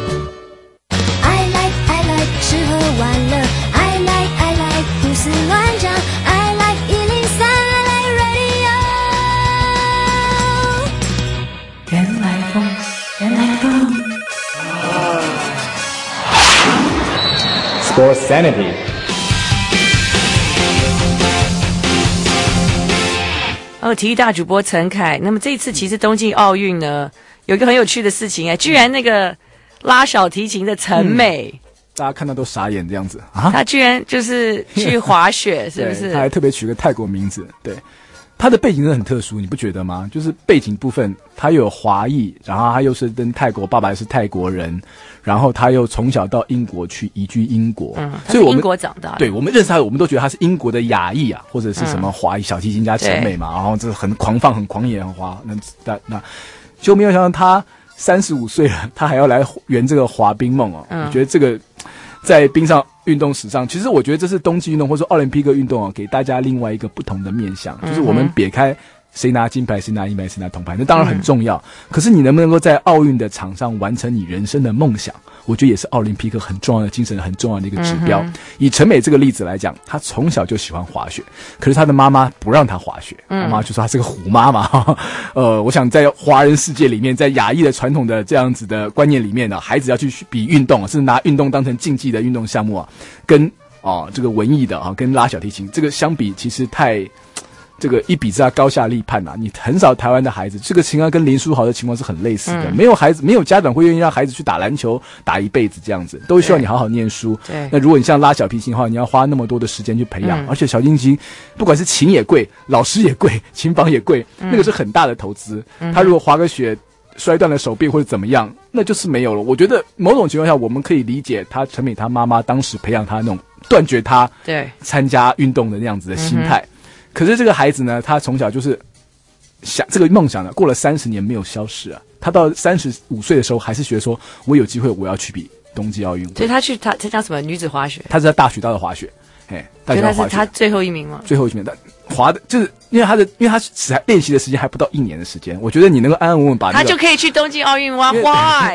I like I like 吃喝玩乐 I like I like 胡思乱想 I like 一零三 I like radio。 原来风原来风 Sports Sanity。 哦，体育大主播陈凯。那么这一次其实冬季奥运呢，有一个很有趣的事情哎，居然那个拉小提琴的陈美、嗯， 大家看到都傻眼这样子啊！ 他居然就是去滑雪，是不是？ 他还特别取个泰国名字，对。他的背景真的很特殊，你不觉得吗？就是背景部分，他又有华裔，然后他又是跟泰国爸爸是泰国人，然后他又从小到英国去移居英国， 嗯， 所以我们英国长大的， 对我们认识他，我们都觉得他是英国的亚裔啊，或者是什么华裔小提琴家陈美嘛，然后这很狂放、很狂野、很滑，那那那，就没有想到他三十五岁了，他还要来圆这个滑冰梦哦。嗯，我觉得这个在冰上运动史上，其实我觉得这是冬季运动或者说奥林匹克运动啊，给大家另外一个不同的面向，就是我们撇开谁拿金牌谁拿银牌谁拿铜牌，那当然很重要，嗯，可是你能不能够在奥运的场上完成你人生的梦想，我觉得也是奥林匹克很重要的精神很重要的一个指标。嗯，以陈美这个例子来讲，她从小就喜欢滑雪，可是她的妈妈不让她滑雪，妈妈就说她是个虎妈嘛。呃，我想在华人世界里面，在亚裔的传统的这样子的观念里面呢，孩子要去比运动，是拿运动当成竞技的运动项目啊，跟哦这个文艺的啊，跟拉小提琴这个相比，其实太。这个一比之下高下立判啊！你很少台湾的孩子，这个情况跟林书豪的情况是很类似的。嗯，没有孩子，没有家长会愿意让孩子去打篮球打一辈子这样子，都希望你好好念书。 对， 那如果你像拉小提琴的话，你要花那么多的时间去培养，嗯，而且小提琴不管是琴也贵，老师也贵，琴房也贵，嗯，那个是很大的投资。嗯，他如果滑个雪摔断了手臂或者怎么样，那就是没有了。我觉得某种情况下，我们可以理解他陈美他妈妈当时培养他那种断绝他对参加运动的那样子的心态。嗯，可是这个孩子呢，他从小就是想这个梦想呢，过了三十年没有消失啊。他到三十五岁的时候，还是觉得说，我有机会我要去比冬季奥运会。 所以他去他参加什么女子滑雪？ 他是在大学道的滑雪，哎，大学道滑雪。 所以他是他最后一名吗？ 最后一名，但滑的就是因为他的，因为他只练习的时间还不到一年的时间。我觉得你能够安安稳稳把，那个， 他就可以去冬季奥运吗？Why？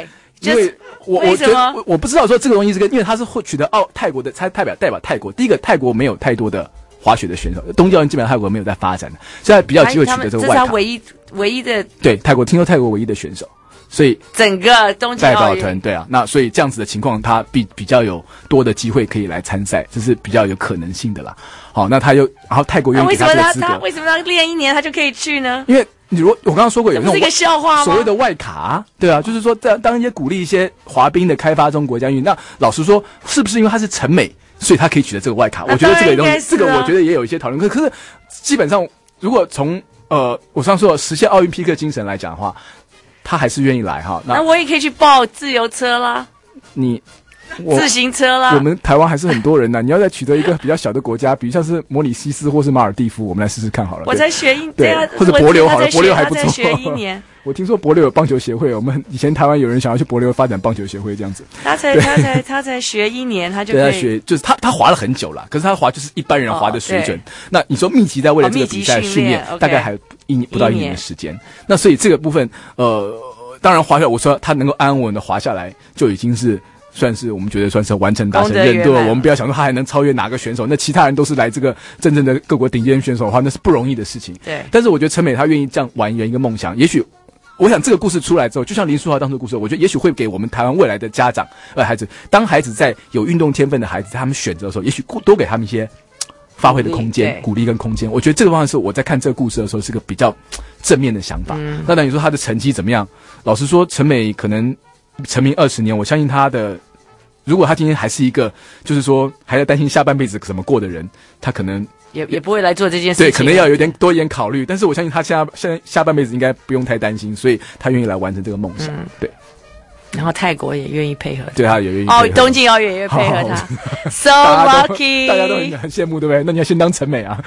因为我我觉得我我不知道说这个东西是个，因为它是会取得澳泰国的，它代表代表泰国。第一个，泰国没有太多的滑雪的选手，冬季奥运基本上泰国没有在发展的，现在比较有机会取得这个外卡。 这是他唯一唯一的对泰国，听说泰国唯一的选手。所以整个冬季代表团对啊，那所以这样子的情况，他比比较有多的机会可以来参赛，这是比较有可能性的啦。好，那他又然后泰国愿意给他这个资格， 他为什么他练一年他就可以去呢？ 因为你如果我刚刚说过有那种这不是一个笑话吗？ 所谓的外卡，对啊，就是说当当一些鼓励一些滑冰的开发中国家运，那老实说，是不是因为他是陈美，所以他可以取得这个外卡？我觉得这个东西，这个我觉得也有一些讨论。可可是基本上，如果从呃我上说实现奥运匹克精神来讲的话。他还是愿意来哈， 那, 那我也可以去报自由车啦， 你自行车啦。 我们台湾还是很多人呢、啊，你要再取得一个比较小的国家，比如像是摩里西斯或是马尔地夫，我们来试试看好了。 我才学一对， 对或者帛琉好了，帛琉还不错。 学一年。 我听说帛琉有棒球协会，我们以前台湾有人想要去帛琉发展棒球协会这样子。 他才他才他才学一年，他就可以对他学，就是他他滑了很久了，可是他滑就是一般人滑的水准。哦、那你说密集在为了这个比赛训练，大概还一年不到一年的时间。那所以这个部分，呃。当然滑下来，我说他能够安安稳稳的滑下来，就已经是算是我们觉得算是完成达成任务。我们不要想说他还能超越哪个选手，那其他人都是来这个真正的各国顶尖选手的话，那是不容易的事情。 对。 但是我觉得陈美她愿意这样完圆一个梦想，也许我想这个故事出来之后，就像林书豪当初的故事，我觉得也许会给我们台湾未来的家长呃孩子，当孩子在有运动天分的孩子，他们选择的时候，也许多给他们一些发挥的空间、鼓励跟空间。我觉得这个方面是我在看这个故事的时候是个比较正面的想法。嗯、那等于说他的成绩怎么样？老实说，陈美可能成名二十年，我相信他的，如果他今天还是一个，就是说还在担心下半辈子怎么过的人，他可能也也不会来做这件事情。 对，可能要有点多一点考虑。但是我相信他下现在下半辈子应该不用太担心，所以他愿意来完成这个梦想。嗯、对。 然后泰国也愿意配合他， 对他也愿意哦，东京奥运也配合他 ，so lucky， 大家都很很羡慕，对不对？那你要先当陈美啊。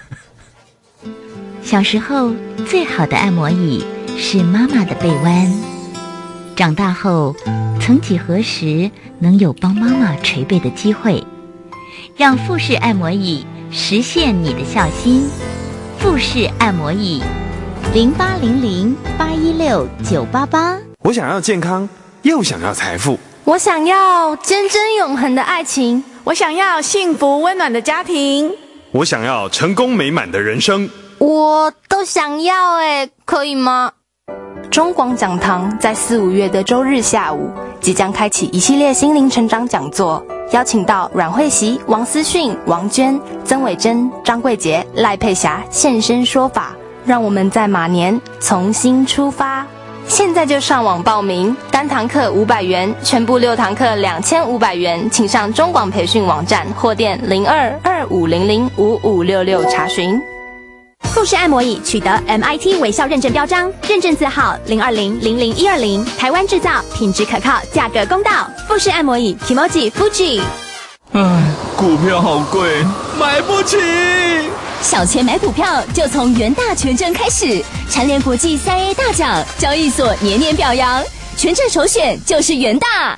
小时候最好的按摩椅是妈妈的背弯，长大后，曾几何时能有帮妈妈捶背的机会？让富士按摩椅实现你的孝心。富士按摩椅，零八零零八一六九八八。 我想要健康。又想要财富， 我想要真真永恒的爱情， 我想要幸福温暖的家庭， 我想要成功美满的人生， 我都想要诶，可以吗？ 中广讲堂在四五月的周日下午即将开启一系列心灵成长讲座，邀请到阮慧熙、王思训、王娟、曾伟珍、张桂杰、赖佩霞现身说法，让我们在马年重新出发。现在就上网报名，单堂课五百元，全部六堂课两千五百元，请上中广培训网站或电零二二五零零五五六六查询。 富士按摩椅取得 M I T 微笑认证标章，认证字号零二零零零一二零，台湾制造，品质可靠，价格公道。富士按摩椅 Kimoji Fuji。 唉，股票好贵，买不起。 小钱买股票就从元大权证开始，蝉联国际三 A 大奖，交易所年年表扬，权证首选就是元大。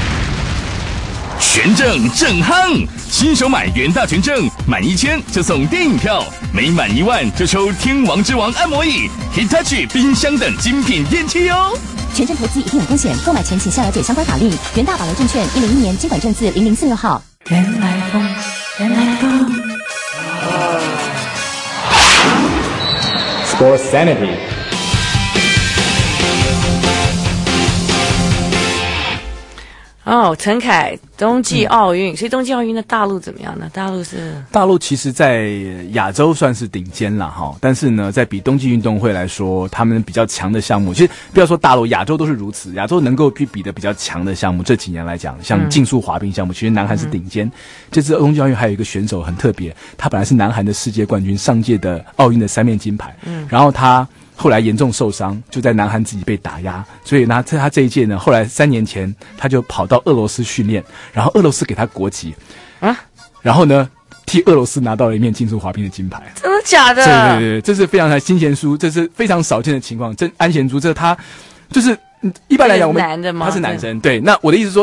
权证正夯，新手买元大权证，满一千就送电影票，每满一万就抽天王之王按摩椅、Hitachi 冰箱等精品电器哦。 权证投资一定有风险，购买前请详了解相关法律。元大保留证券一零一年金管证字零零四六号。 原来风，原来风。 Sports Sanity。 哦，陈凯，冬季奥运，嗯、所以冬季奥运的大陆怎么样呢？大陆是大陆，其实在亚洲算是顶尖了哈，但是呢，在比冬季运动会来说，他们比较强的项目，其实不要说大陆，亚洲都是如此。亚洲能够去比的比较强的项目，这几年来讲，像竞速滑冰项目，其实南韩是顶尖。嗯、这次冬季奥运还有一个选手很特别，他本来是南韩的世界冠军，上届的奥运的三面金牌，嗯，然后他后来严重受伤，就在南韩自己被打压，所以呢，在他这一届呢，后来三年前他就跑到俄罗斯训练，然后俄罗斯给他国籍啊，然后呢，替俄罗斯拿到了一面竞速滑冰的金牌。 真的假的？ 对对对，这是非常的金贤淑，这是非常少见的情况。真安贤洙，这他就是一般来讲，我们他是男生，对。那我的意思是说，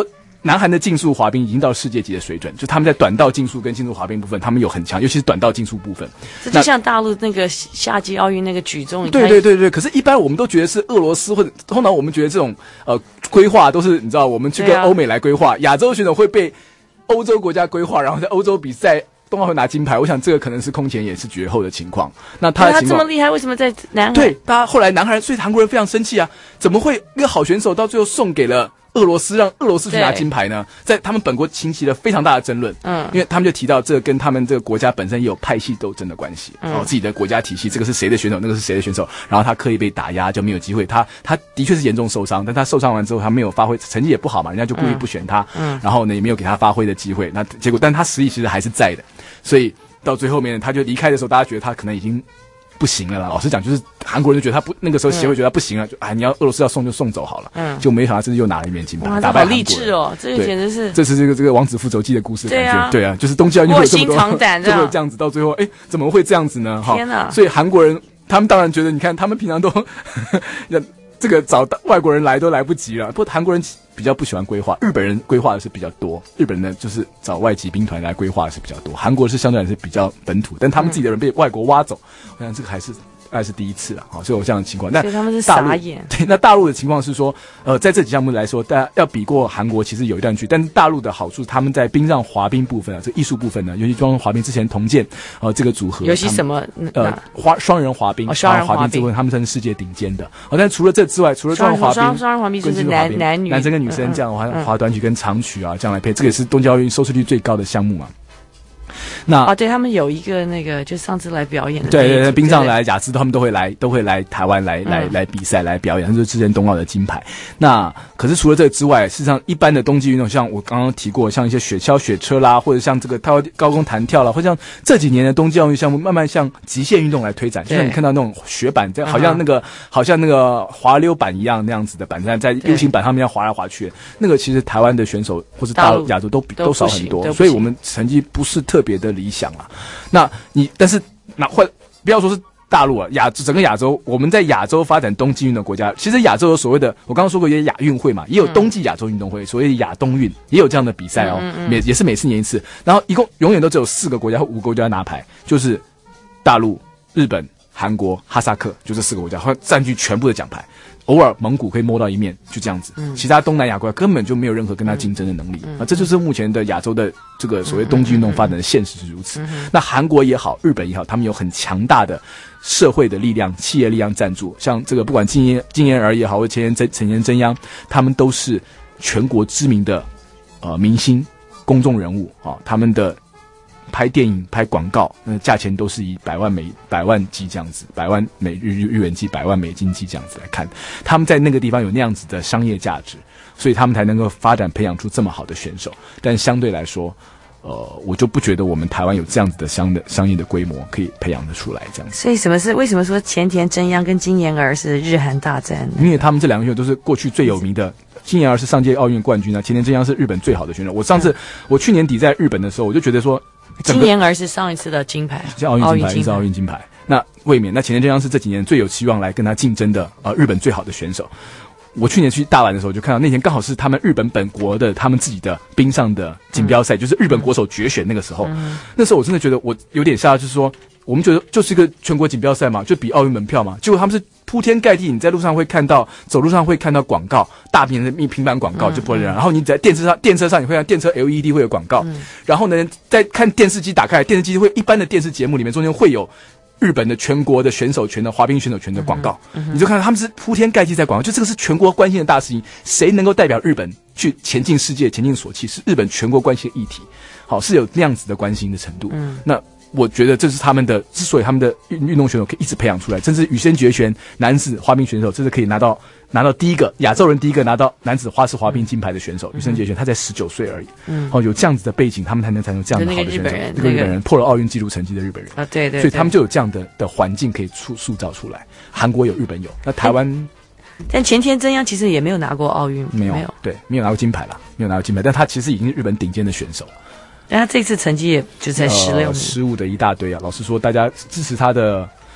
南韩的竞速滑冰已经到世界级的水准，就他们在短道竞速跟竞速滑冰部分，他们有很强，尤其是短道竞速部分。 这就像大陆那个夏季奥运那个举重。 对对对对，可是一般我们都觉得是俄罗斯或者通常我们觉得这种呃规划都是你知道，我们去跟欧美来规划，亚、啊、洲选手会被欧洲国家规划，然后在欧洲比赛。冬奥会拿金牌，我想这个可能是空前也是绝后的情况。那他的情况， 他这么厉害，为什么在南韩？ 对，他后来南韩，所以韩国人非常生气啊！怎么会一个好选手到最后送给了俄罗斯，让俄罗斯去拿金牌呢？在他们本国引起了非常大的争论。嗯，因为他们就提到这个跟他们这个国家本身也有派系斗争的关系。嗯，哦，自己的国家体系，这个是谁的选手，那个是谁的选手，然后他刻意被打压，就没有机会。他他的确是严重受伤，但他受伤完之后，他没有发挥，成绩也不好嘛，人家就故意不选他。嗯，然后呢，也没有给他发挥的机会。那结果，但他实力其实还是在的，所以。到最后面，他就离开的时候，大家觉得他可能已经不行了啦。老实讲，就是韩国人就觉得他不，那个时候协会觉得他不行了，就哎，你要俄罗斯要送就送走好了。嗯，就没想到这次又拿了一面金牌，打败韩国人。好励志哦，这个简直是。 这是这个这个王子复仇记的故事， 对啊， 对啊，就是冬季奥运会有这么多， 卧薪尝胆就会这样子，到最后，哎，怎么会这样子呢？ 天哪！ 所以韩国人他们当然觉得，你看他们平常都这个找外国人来都来不及了。不过韩国人比较不喜欢规划，日本人规划的是比较多。日本人呢，就是找外籍兵团来规划的是比较多。韩国是相对来说比较本土，但他们自己的人被外国挖走，我想这个还是还是第一次了。好，所以有这样的情况。那所以他们是傻眼。 对，那大陆的情况是说，呃，在这几项目来说，大家要比过韩国其实有一段距离。但大陆的好处，他们在冰上滑冰部分啊，这艺术部分呢，尤其中滑冰之前同建呃这个组合， 尤其什么呃花双人滑冰， 哦、双人滑冰这部分他们算是世界顶尖的。哦，但除了这之外，除了双人滑冰， 双人滑冰就是男男女男生跟女生这样滑、嗯、滑短曲跟长曲啊这样来配，这个也是东京奥运收视率最高的项目嘛。那哦，对他们有一个那个，就上次来表演的， 对对对，冰上来雅思他们都会来，都会来台湾来来、嗯、来比赛来表演，这就是之前冬奥的金牌。那可是除了这个之外，事实上一般的冬季运动，像我刚刚提过，像一些雪橇、雪车啦，或者像这个高高空弹跳啦，或者像这几年的冬季奥运项目，慢慢向极限运动来推展，就像你看到那种雪板，好像那个、嗯、好像那个滑溜板一样那样子的板，在在 U 型板上面要滑来滑去，那个其实台湾的选手或是大陆亚洲都比 都, 都少很多，所以我们成绩不是特别的理想啊。那你但是那或不要说是大陆啊，亚整个亚洲，我们在亚洲发展冬季运动国家，其实亚洲有所谓的，我刚刚说过有亚运会嘛，也有冬季亚洲运动会，所谓的亚冬运也有这样的比赛哦，嗯嗯嗯，每也是每四年一次，然后一共永远都只有四个国家或五个国家拿牌，就是大陆、日本、韩国、哈萨克，就这四个国家会占据全部的奖牌。偶尔蒙古可以摸到一面，就这样子。嗯、其他东南亚国家根本就没有任何跟他竞争的能力、嗯、啊！这就是目前的亚洲的这个所谓冬季运动发展的现实是如此。嗯嗯、那韩国也好，日本也好，他们有很强大的社会的力量、企业力量赞助。像这个不管金妍金妍儿也好，或者前田真前田真央，他们都是全国知名的呃明星、公众人物啊，他们的。拍电影、拍广告，那价钱都是以百万美、百万计这样子，百万美日日元计、百万美金计这样子来看。他们在那个地方有那样子的商业价值，所以他们才能够发展培养出这么好的选手。但相对来说，呃，我就不觉得我们台湾有这样子的商的商业的规模可以培养得出来这样子。 所以什么是为什么说前田真央跟金妍儿是日韩大战呢？ 因为他们这两个选手都是过去最有名的。金妍儿是上届奥运冠军啊，前田真央是日本最好的选手。我上次、嗯、我去年底在日本的时候，我就觉得说。 金妍儿是上一次的金牌， 奥运金牌，一次奥运金牌。那卫冕，那前田真央是这几年最有希望来跟他竞争的呃日本最好的选手。我去年去大阪的时候，就看到那天刚好是他们日本本国的他们自己的冰上的锦标赛，嗯、就是日本国手决选那个时候。嗯、那时候我真的觉得我有点吓，就是说我们觉得就是一个全国锦标赛嘛，就比奥运门票嘛，结果他们是铺天盖地，你在路上会看到，走路上会看到广告，大屏的平板广告就不会让、嗯。然后你在电视上、电车上，你会看电车 L E D 会有广告。嗯、然后呢，在看电视机打开，电视机会一般的电视节目里面中间会有。日本的全国的选手权的滑冰选手权的广告、嗯嗯，你就看到他们是铺天盖地在广告，就这个是全国关心的大事情，谁能够代表日本去前进世界、前进所期，是日本全国关心的议题。好，是有那样子的关心的程度。嗯，那我觉得这是他们的，之所以他们的运运动选手可以一直培养出来，甚至羽生结弦男子滑冰选手，这是可以拿到拿到第一个亚洲人第一个拿到男子花式滑冰金牌的选手，羽生结弦他才十九岁而已。嗯，哦，有这样子的背景，他们才能才能这样的好的选手。这个日本人破了奥运纪录成绩的日本人啊，对 对, 对， 所以他们就有这样的的环境可以塑塑造出来。韩国有，日本有，那台湾。 但前田真央其实也没有拿过奥运， 没有，没有，对，没有拿过金牌啦，没有拿过金牌，但他其实已经是日本顶尖的选手。 但他这次成绩也就在十六名， 失误的一大堆啊！老实说，大家支持他的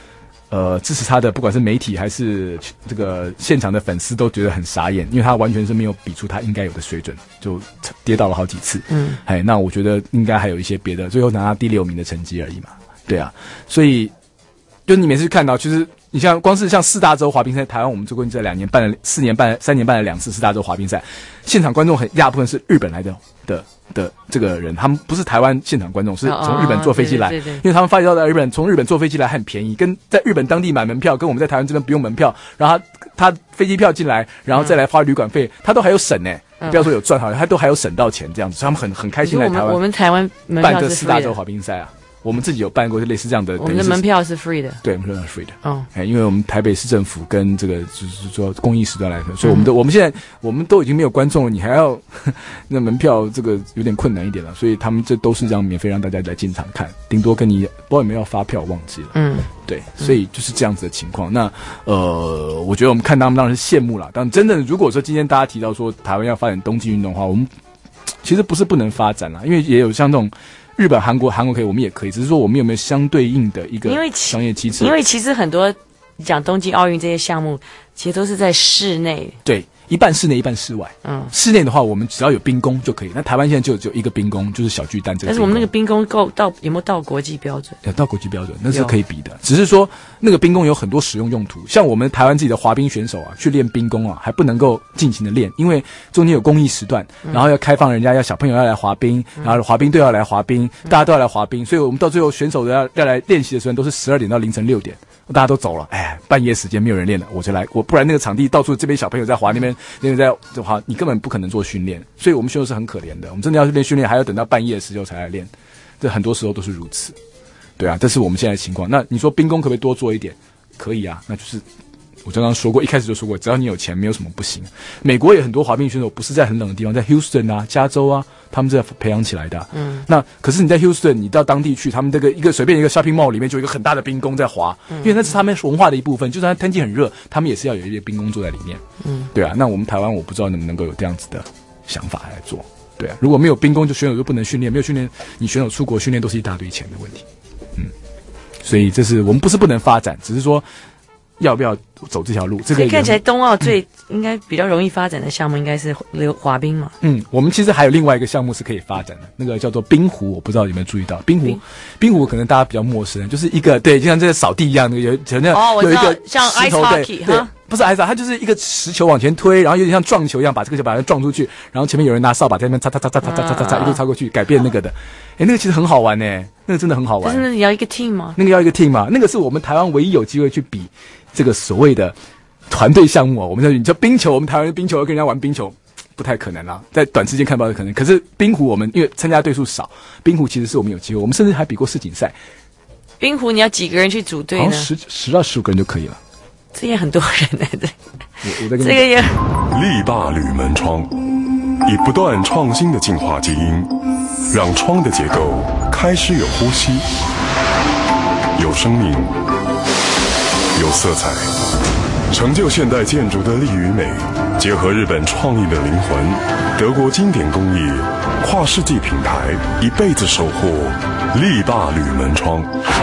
呃支持他的不管是媒体还是这个现场的粉丝都觉得很傻眼，因为他完全是没有比出他应该有的水准，就跌倒了好几次。嗯，哎，那我觉得应该还有一些别的，最后拿到第六名的成绩而已嘛。对啊，所以就你每次看到，其实你像光是像四大洲滑冰赛，台湾我们最近这两年办了四年办三年办了两次四大洲滑冰赛，现场观众很一大部分是日本来的的的这个人，他们不是台湾现场观众，是从日本坐飞机来，哦、对对对，因为他们发觉到在日本从日本坐飞机来很便宜，跟在日本当地买门票，跟我们在台湾这边不用门票，然后他他飞机票进来，然后再来花旅馆费，他都还有省呢、欸。嗯、不要说有赚好，他都还有省到钱这样子，所以他们很很开心来台湾。 我们台湾办这四大洲滑冰赛啊。我们自己有办过类似这样的， 我们的门票是 free 的， 对，我们是 free 的。哦，哎，因为我们台北市政府跟这个就是说公益时段来说，所以我们的、嗯、我们现在我们都已经没有观众了，你还要那门票这个有点困难一点了，所以他们这都是这样免费让大家来进场看，顶多跟你不知道有没有要发票，忘记了。嗯，对，所以就是这样子的情况。那呃，我觉得我们看他们当然是羡慕啦，但真的如果说今天大家提到说台湾要发展冬季运动的话，我们其实不是不能发展啦，因为也有像这种。日本、韩国、韩国可以，我们也可以，只是说我们有没有相对应的一个商业机制？ 因为其实很多讲冬季奥运这些项目，其实都是在室内。 对。一半室内，一半室外。嗯，室内的话，我们只要有冰宫就可以。那台湾现在就只有一个冰宫，就是小巨蛋这个。 但是我们那个冰宫够到有没有到国际标准？ 有到国际标准，那是可以比的。只是说那个冰宫有很多使用用途，像我们台湾自己的滑冰选手啊，去练冰宫啊，还不能够尽情的练，因为中间有公益时段，然后要开放人家要小朋友要来滑冰，然后滑冰队要来滑冰，大家都要来滑冰，所以我们到最后选手要要来练习的时候都是十二点到凌晨六点。大家都走了，哎，半夜时间没有人练了，我就来，我不然那个场地到处这边小朋友在滑，那边那边在滑，你根本不可能做训练，所以我们选手是很可怜的，我们真的要去练训练，还要等到半夜的时候才来练，这很多时候都是如此，对啊，这是我们现在的情况。那你说冰宫可不可以多做一点？可以啊，那就是我刚刚说过，一开始就说过，只要你有钱，没有什么不行。美国也很多滑冰选手不是在很冷的地方，在 Houston 啊、加州啊，他们是在培养起来的、啊。嗯，那可是你在 Houston， 你到当地去，他们这个一个随便一个 shopping mall 里面就有一个很大的冰宫在滑，嗯、因为那是他们文化的一部分。就算天气很热，他们也是要有一些冰宫坐在里面。嗯，对啊。那我们台湾我不知道能不能够有这样子的想法来做。对啊，如果没有冰宫，就选手就不能训练，没有训练，你选手出国训练都是一大堆钱的问题。嗯，所以这是我们不是不能发展，只是说。要不要走这条路？这个所以看起来冬奥最、嗯、应该比较容易发展的项目应该是滑冰嘛。 嗯，我们其实还有另外一个项目是可以发展的，那个叫做冰壶，我不知道有没有注意到。冰壶，冰, 冰壶可能大家比较陌生，就是一个对，就像这个扫地一样，那个有好像哦， 有一个像 ice hockey 哈。 不是 ice， 它就是一个石球往前推，然后有点像撞球一样，把这个球把它撞出去，然后前面有人拿扫把在那边擦擦擦擦擦擦擦擦一路擦过去，改变那个的。哎，那个其实很好玩呢，那个真的很好玩。 但是你要一个 team 吗？ 那个要一个 team 嘛，那个是我们台湾唯一有机会去比这个所谓的团队项目哦。我们叫你叫冰球，我们台湾的冰球要跟人家玩冰球。不太可能啦，在短时间看不到的可能。可是冰壶我们因为参加队数少，冰壶其实是我们有机会，我们甚至还比过世锦赛。 冰壶你要几个人去组队呢？ 好像十十到十五个人就可以了。 这也很多人呢，对。 我我在跟你这个也。 力霸铝门窗，以不断创新的进化基因，让窗的结构开始有呼吸，有生命，有色彩，成就现代建筑的力与美，结合日本创意的灵魂，德国经典工艺，跨世纪品牌，一辈子守护力霸铝门窗。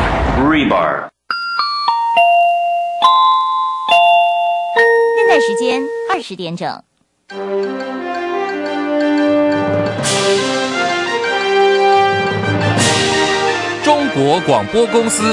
Rebar。 现在时间二十点整。 中国广播公司。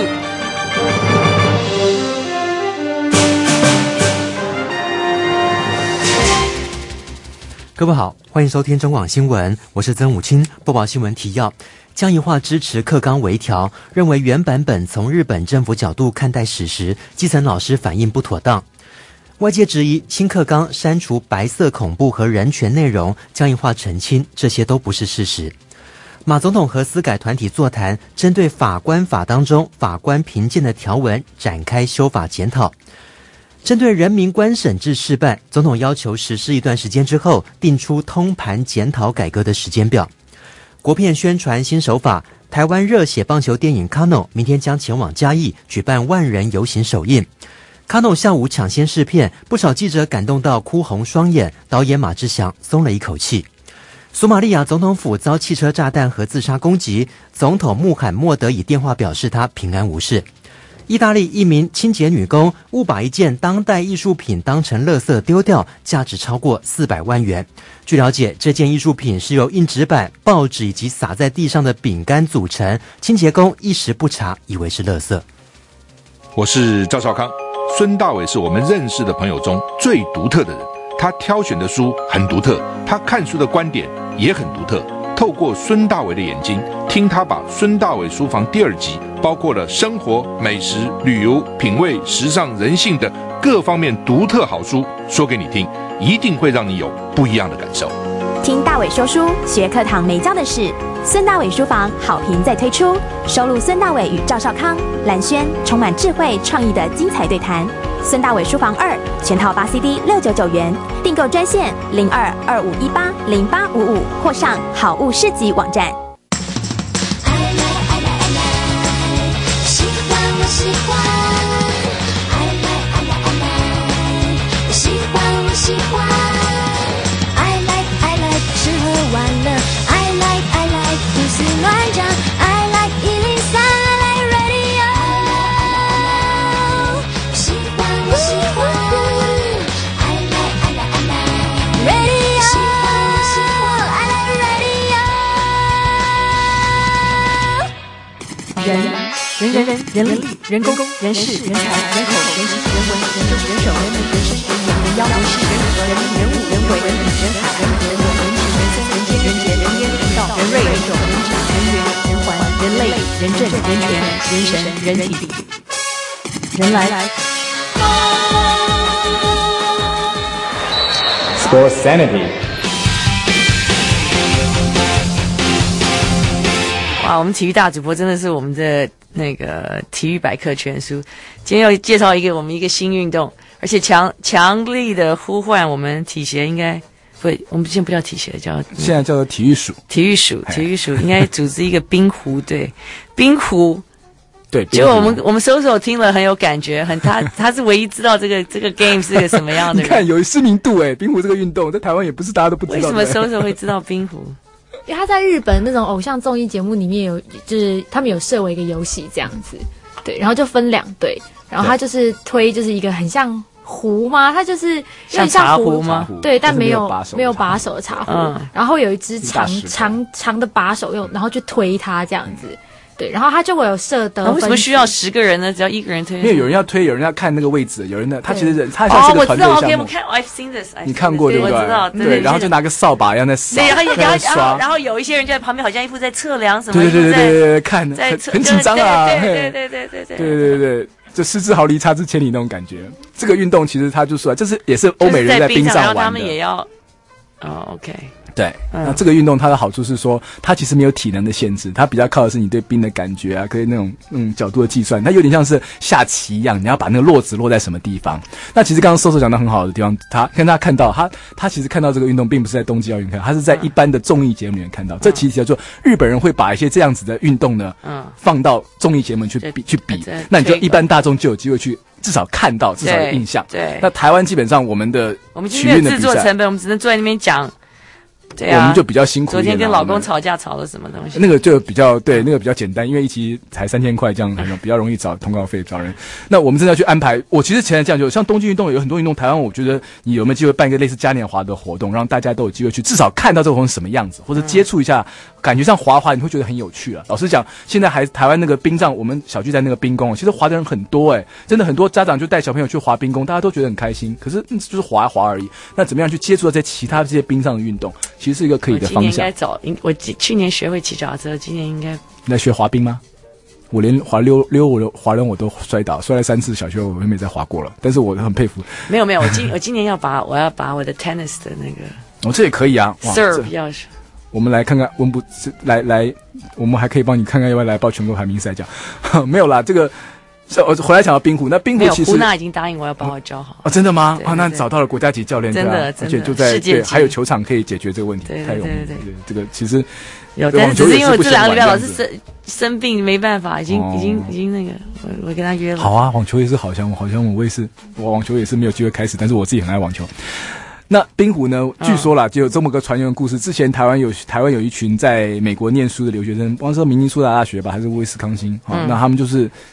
各位好，欢迎收听中广新闻，我是曾武清，播报新闻提要。江宜桦支持课纲微调，认为原版本从日本政府角度看待史实，基层老师反应不妥当。外界质疑新课纲删除白色恐怖和人权内容，江宜桦澄清这些都不是事实。马总统和司改团体座谈，针对法官法当中法官评鉴的条文展开修法检讨。针对人民官审制试办，总统要求实施一段时间之后，定出通盘检讨改革的时间表。国片宣传新手法，台湾热血棒球电影 Kano 明天将前往嘉义举办万人游行首映。Kano 下午抢先试片，不少记者感动到哭红双眼，导演马志祥松了一口气。索马利亚总统府遭汽车炸弹和自杀攻击，总统穆罕默德以电话表示他平安无事。 意大利一名清洁女工误把一件当代艺术品当成垃圾丢掉，价值超过四百万元。据了解，这件艺术品是由硬纸板、报纸以及洒在地上的饼干组成，清洁工一时不察，以为是垃圾。 我是赵少康，孙大伟是我们认识的朋友中最独特的人，他挑选的书很独特，他看书的观点也很独特。透过孙大伟的眼睛，听他把孙大伟书房第二集包括了生活、美食、旅游、品味、时尚、人性的各方面独特好书说给你听，一定会让你有不一样的感受。 听大伟说书，学课堂没教的事。孙大伟书房好评再推出，收录孙大伟与赵少康、蓝轩充满智慧创意的精彩对谈。孙大伟书房二全套八 C D 六九九元，订购专线零二二五一八零八五五或上好物市集网站。 喜欢我喜欢 I like I like I like 喜欢我喜欢 I like I like 吃喝玩乐 I like I like 胡思乱想 I like 一零三 I like radio 喜欢我喜欢 I like I like I like radio 喜欢我喜欢 I like radio 人人人人人力人工人事人才人口人情人文人政人手人民人生人言人妖人事人和人民人物人鬼人理人海人人文人情人生人间人杰人烟人道人瑞人种人质人缘人环人类人政人权人神人体人来 Sports Sanity。 哇，我们体育大主播真的是我们的那个体育百科全书。今天要介绍一个我们一个新运动，而且强强力的呼唤我们体协应该不，我们现在不叫体协，叫现在叫做体育署。 体育署，体育署应该组织一个冰壶队，冰壶。 对， 结果我们我们搜搜听了很有感觉，很他他是唯一知道这个这个 game 是个什么样的人。 你看有知名度哎，冰壶这个运动在台湾也不是大家都不知道。 为什么搜搜会知道冰壶？ 因为他在日本那种偶像综艺节目里面有，就是他们有设为一个游戏这样子，对，然后就分两队，然后他就是推就是一个很像壶吗？它就是有点像茶壶吗？ 对，但没有没有把手的茶壶， 嗯， 然后有一支长长长的把手用，然后去推它这样子。对，然后他就会有设得分。 为什么需要十个人呢？只要一个人推？ 因为有人要推，有人要看那个位置，有人呢，他其实人他像是个团队项目。哦， 我知道 ，OK， 我看 ，I've seen this， 你看过对不对？ 我知道， 对，然后就拿个扫把一样在扫， 对，然后然后刷， 然后有一些人就在旁边，好像一副在测量什么， 对对对对对，看在很紧张啊， 对对对对对对对对对，就失之毫厘，差之千里那种感觉。这个运动其实他就说，这是也是欧美人在冰上玩的， 然后他们也要，哦 ，OK。 对，嗯、那这个运动它的好处是说，它其实没有体能的限制，它比较靠的是你对冰的感觉啊，可以那种嗯角度的计算，它有点像是下棋一样，你要把那个落子落在什么地方。那其实刚刚搜搜讲到很好的地方，他跟大家看到他他其实看到这个运动并不是在冬季奥运看，他是在一般的综艺节目里面看到。嗯、这其实叫做日本人会把一些这样子的运动呢，嗯，放到综艺节目去比去比，那你就一般大众就有机会去。至少看到，至少有印象。 对， 那台湾基本上我们的我们今天没有制作成本，我们只能坐在那边讲。对啊， 我们就比较辛苦一点。 昨天跟老公吵架，吵了什么东西？ 那个就比较对，那个比较简单，因为一期才三千块，这样比较容易找通告费找人。那我们真的要去安排。我其实前来这样，就像冬季运动有很多运动，台湾我觉得你有没有机会办一个类似嘉年华的活动，让大家都有机会去至少看到这个活动是什么样子，或者接触一下，感觉上滑滑你会觉得很有趣啊。老实讲，现在还台湾那个冰上，我们小巨蛋那个冰宫，其实滑的人很多哎、欸，真的很多家长就带小朋友去滑冰宫，大家都觉得很开心。可是、嗯、就是滑滑而已。那怎么样去接触到这些其他这些冰上的运动，其实是一个可以的方向。 应该早，我去年学会骑脚踏车，今年应该。 你在学滑冰吗？我连滑溜溜我的滑轮我都摔倒，摔了三次，小学我没再滑过了。但是我很佩服。 没有没有，我今我今年要把我要把我的 tennis 的那个哦，这也可以啊 ，serve 要。 我们来看看温布来来，我们还可以帮你看看要不要来报全国排名赛奖。没有啦，这个。我回来讲到冰壶，那冰壶其实胡娜已经答应我要帮我教好啊、哦，真的吗？啊，那找到了国家级教练， 真的， 对啊、而且就在对，还有球场可以解决这个问题， 对太容易。 对对对， 这个其实有，但是只是因为我这两个礼拜老是生生病，没办法，已经、哦、已经已经那个，我我跟他约了。 好啊，网球也是好像好像我也是，我网球也是没有机会开始，但是我自己很爱网球。那冰壶呢？据说啦，就有这么个传言的故事。之前台湾有台湾有一群在美国念书的留学生，忘了是明尼苏达大学吧，还是威斯康星？嗯、那他们就是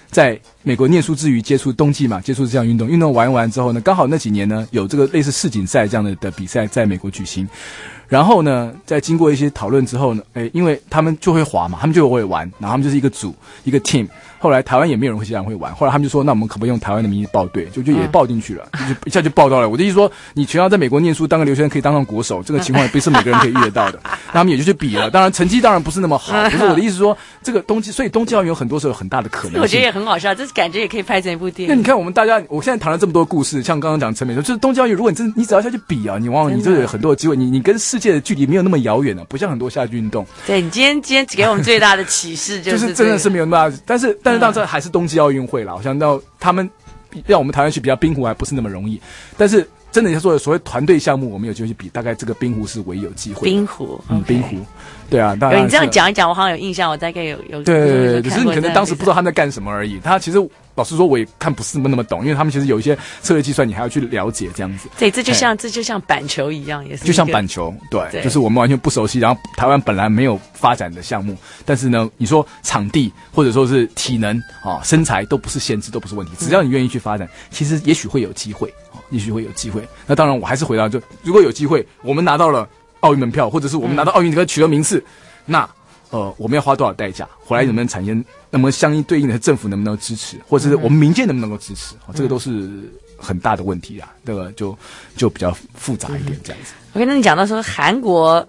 在美国念书之余接触冬季嘛，接触这项运动，运动玩完之后呢，刚好那几年呢有这个类似世锦赛这样的的比赛在美国举行。然后呢，在经过一些讨论之后呢，诶，因为他们就会滑嘛，他们就会玩，然后他们就是一个组一个 team。后来台湾也没有人会这样会玩，后来他们就说，那我们可不可以用台湾的名义报队？就就也报进去了，嗯、就一下就报到了。我的意思说，你全要在美国念书，当个留学生可以当上国手，这个情况也不是每个人可以遇得到的。那他们也就去比了，当然成绩当然不是那么好。可是我的意思说，这个冬季，所以冬季奥运有很多时候有很大的可能性。 我觉得也很好笑，这感觉也可以拍成一部电影。 那你看我们大家，我现在谈了这么多故事，像刚刚讲陈美说，就是冬季奥运，如果你真你只要下去比啊，你往往你就有很多的机会，你你跟世界的距离没有那么遥远了、啊，不像很多夏季运动。 对你今天今天给我们最大的启示就是、 就是真的是没有那么大，但是但是当然还是冬季奥运会啦，好像到他们让我们台湾去比较冰壶还不是那么容易，但是真的要说所谓团队项目，我们有机会去比，大概这个冰壶是唯一有机会。 冰壶， 嗯， okay. 冰壶，对啊，当然你这样讲一讲，我好像有印象，我大概有有对对对，只是你可能当时不知道他们在干什么而已。他其实老实说，我也看不是那么懂，因为他们其实有一些策略计算，你还要去了解这样子。 对，这就像这就像板球一样，也是就像板球，对，对就是我们完全不熟悉，然后台湾本来没有发展的项目，但是呢，你说场地或者说是体能啊、身材都不是限制，都不是问题，只要你愿意去发展，其实也许会有机会。也许会有机会，那当然我还是回答，就如果有机会，我们拿到了奥运门票，或者是我们拿到奥运这个取得名次，嗯、那呃我们要花多少代价？回来能不能产生？那么相应对应的政府能不能支持，或者是我们民间能不能够支持？哦、这个都是很大的问题啊，这个就就比较复杂一点这样子。 我跟你讲到说韩国，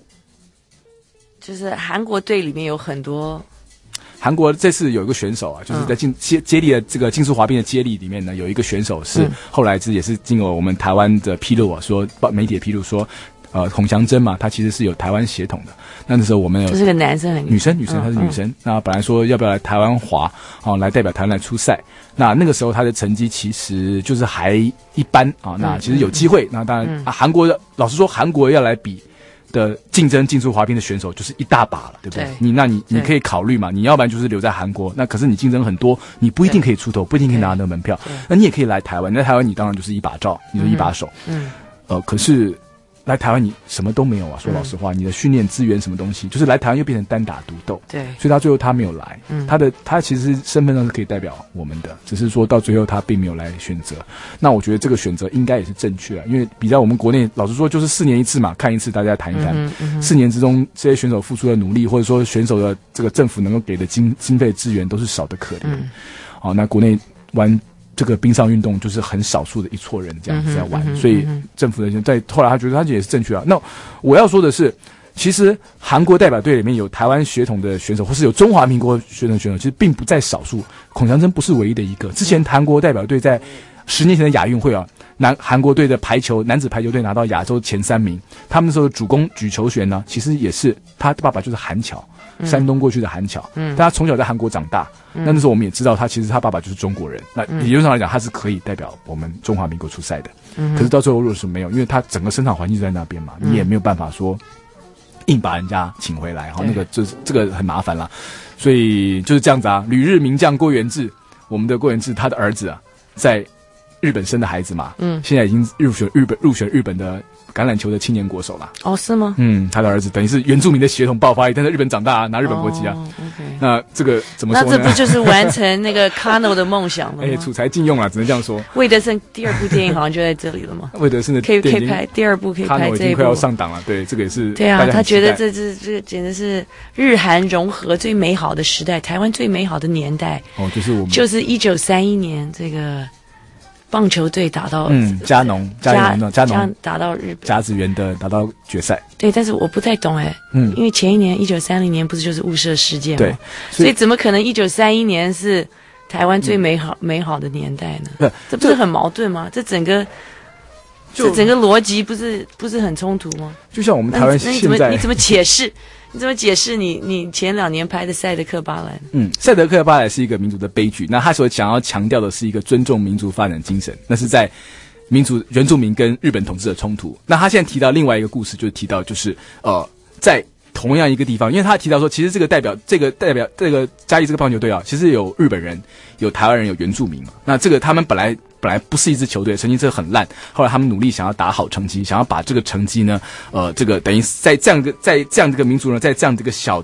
就是韩国队里面有很多。 韩国这次有一个选手啊，就是在竞接接力的这个竞速滑冰的接力里面呢，有一个选手是、嗯、后来是也是经过我们台湾的披露啊，说媒体的披露说，呃，孔祥珍嘛，他其实是有台湾血统的。那那时候我们有， 这是个男生还是女生？女生，她是女生。嗯、那本来说要不要来台湾滑，哦，来代表台湾来出赛。那那个时候他的成绩其实就是还一般啊。那其实有机会。嗯、那当然，嗯啊、韩国的老实说，韩国要来比。的竞争竞速滑冰的选手就是一大把了，对不对？对你那你你可以考虑嘛，你要不然就是留在韩国，那可是你竞争很多，你不一定可以出头，不一定可以拿到那个门票。那你也可以来台湾，在台湾你当然就是一把照，你是一把手。嗯，嗯呃，可是来台湾你什么都没有啊，说老实话，嗯、你的训练资源什么东西，就是来台湾又变成单打独斗。 对， 所以他最后他没有来，嗯、他的他其实身份上是可以代表我们的，只是说到最后他并没有来选择。那我觉得这个选择应该也是正确啊，因为比较我们国内老实说就是四年一次嘛，看一次大家谈一谈，嗯嗯、四年之中这些选手付出的努力，或者说选手的这个政府能够给的经经费资源都是少得可怜。嗯，好、哦，那国内玩。这个冰上运动就是很少数的一撮人这样子在玩，嗯、所以政府的人在后来他觉得他也是正确啊。那我要说的是，其实韩国代表队里面有台湾血统的选手，或是有中华民国血统的选手，其实并不在少数。孔祥珍不是唯一的一个。之前韩国代表队在十年前的亚运会啊，南韩国队的排球男子排球队拿到亚洲前三名，他们那时候的主攻举球员呢，其实也是他爸爸就是韩侨。山东过去的韩侨，嗯，但他从小在韩国长大，嗯、那那时候我们也知道他其实他爸爸就是中国人，那理论上来讲他是可以代表我们中华民国出赛的，嗯，可是到最后如果是没有，因为他整个生产环境就在那边嘛，嗯、你也没有办法说硬把人家请回来，哈，那个就是这个很麻烦啦，所以就是这样子啊。旅日名将郭元志，我们的郭元志他的儿子啊，在日本生的孩子嘛，嗯，现在已经入选日本入选日本的。橄榄球的青年国手啦。 哦，是吗？ 嗯，他的儿子等于是原住民的血统爆发，但在日本长大，拿日本国籍啊。 哦 okay、 那这个怎么说呢？ 那这不就是完成那个 Kano 的梦想了吗？ 哎，楚才尽用了，只能这样说。 魏德胜第二部电影好像就在这里了嘛。 魏德胜的可以可以拍第二部，可以拍这一部。 已经快要上档了，对，这个也是。 对啊，他觉得这这这个简直是日韩融合最美好的时代，台湾最美好的年代。 哦，就是我们就是一九三一年这个。棒球队打到嗯加农加农加农打到日本甲子园的打到决赛， 对，但是我不太懂哎，嗯，因为前一年一九三零年不是就是雾社事件吗？ 对， 所以, 所以怎么可能一九三一年是台湾最美好、嗯、美好的年代呢？对，这不是很矛盾吗？这整个这整个逻辑不是不是很冲突吗？ 就像我们台湾现在， 你怎么你怎么解释？你怎么解释你你前两年拍的《赛德克巴莱》？ 嗯，《赛德克巴莱》是一个民族的悲剧，那他所想要强调的是一个尊重民族发展精神，那是在民族原住民跟日本统治的冲突。那他现在提到另外一个故事，就是提到就是呃，在同样一个地方，因为他提到说，其实这个代表这个代表这个嘉义这个棒球队啊，其实有日本人、有台湾人、有原住民嘛。那这个他们本来。本来不是一支球队，成绩真的很烂。后来他们努力想要打好成绩，想要把这个成绩呢，呃，这个等于在这样一个在这样这个民族呢，在这样这个小的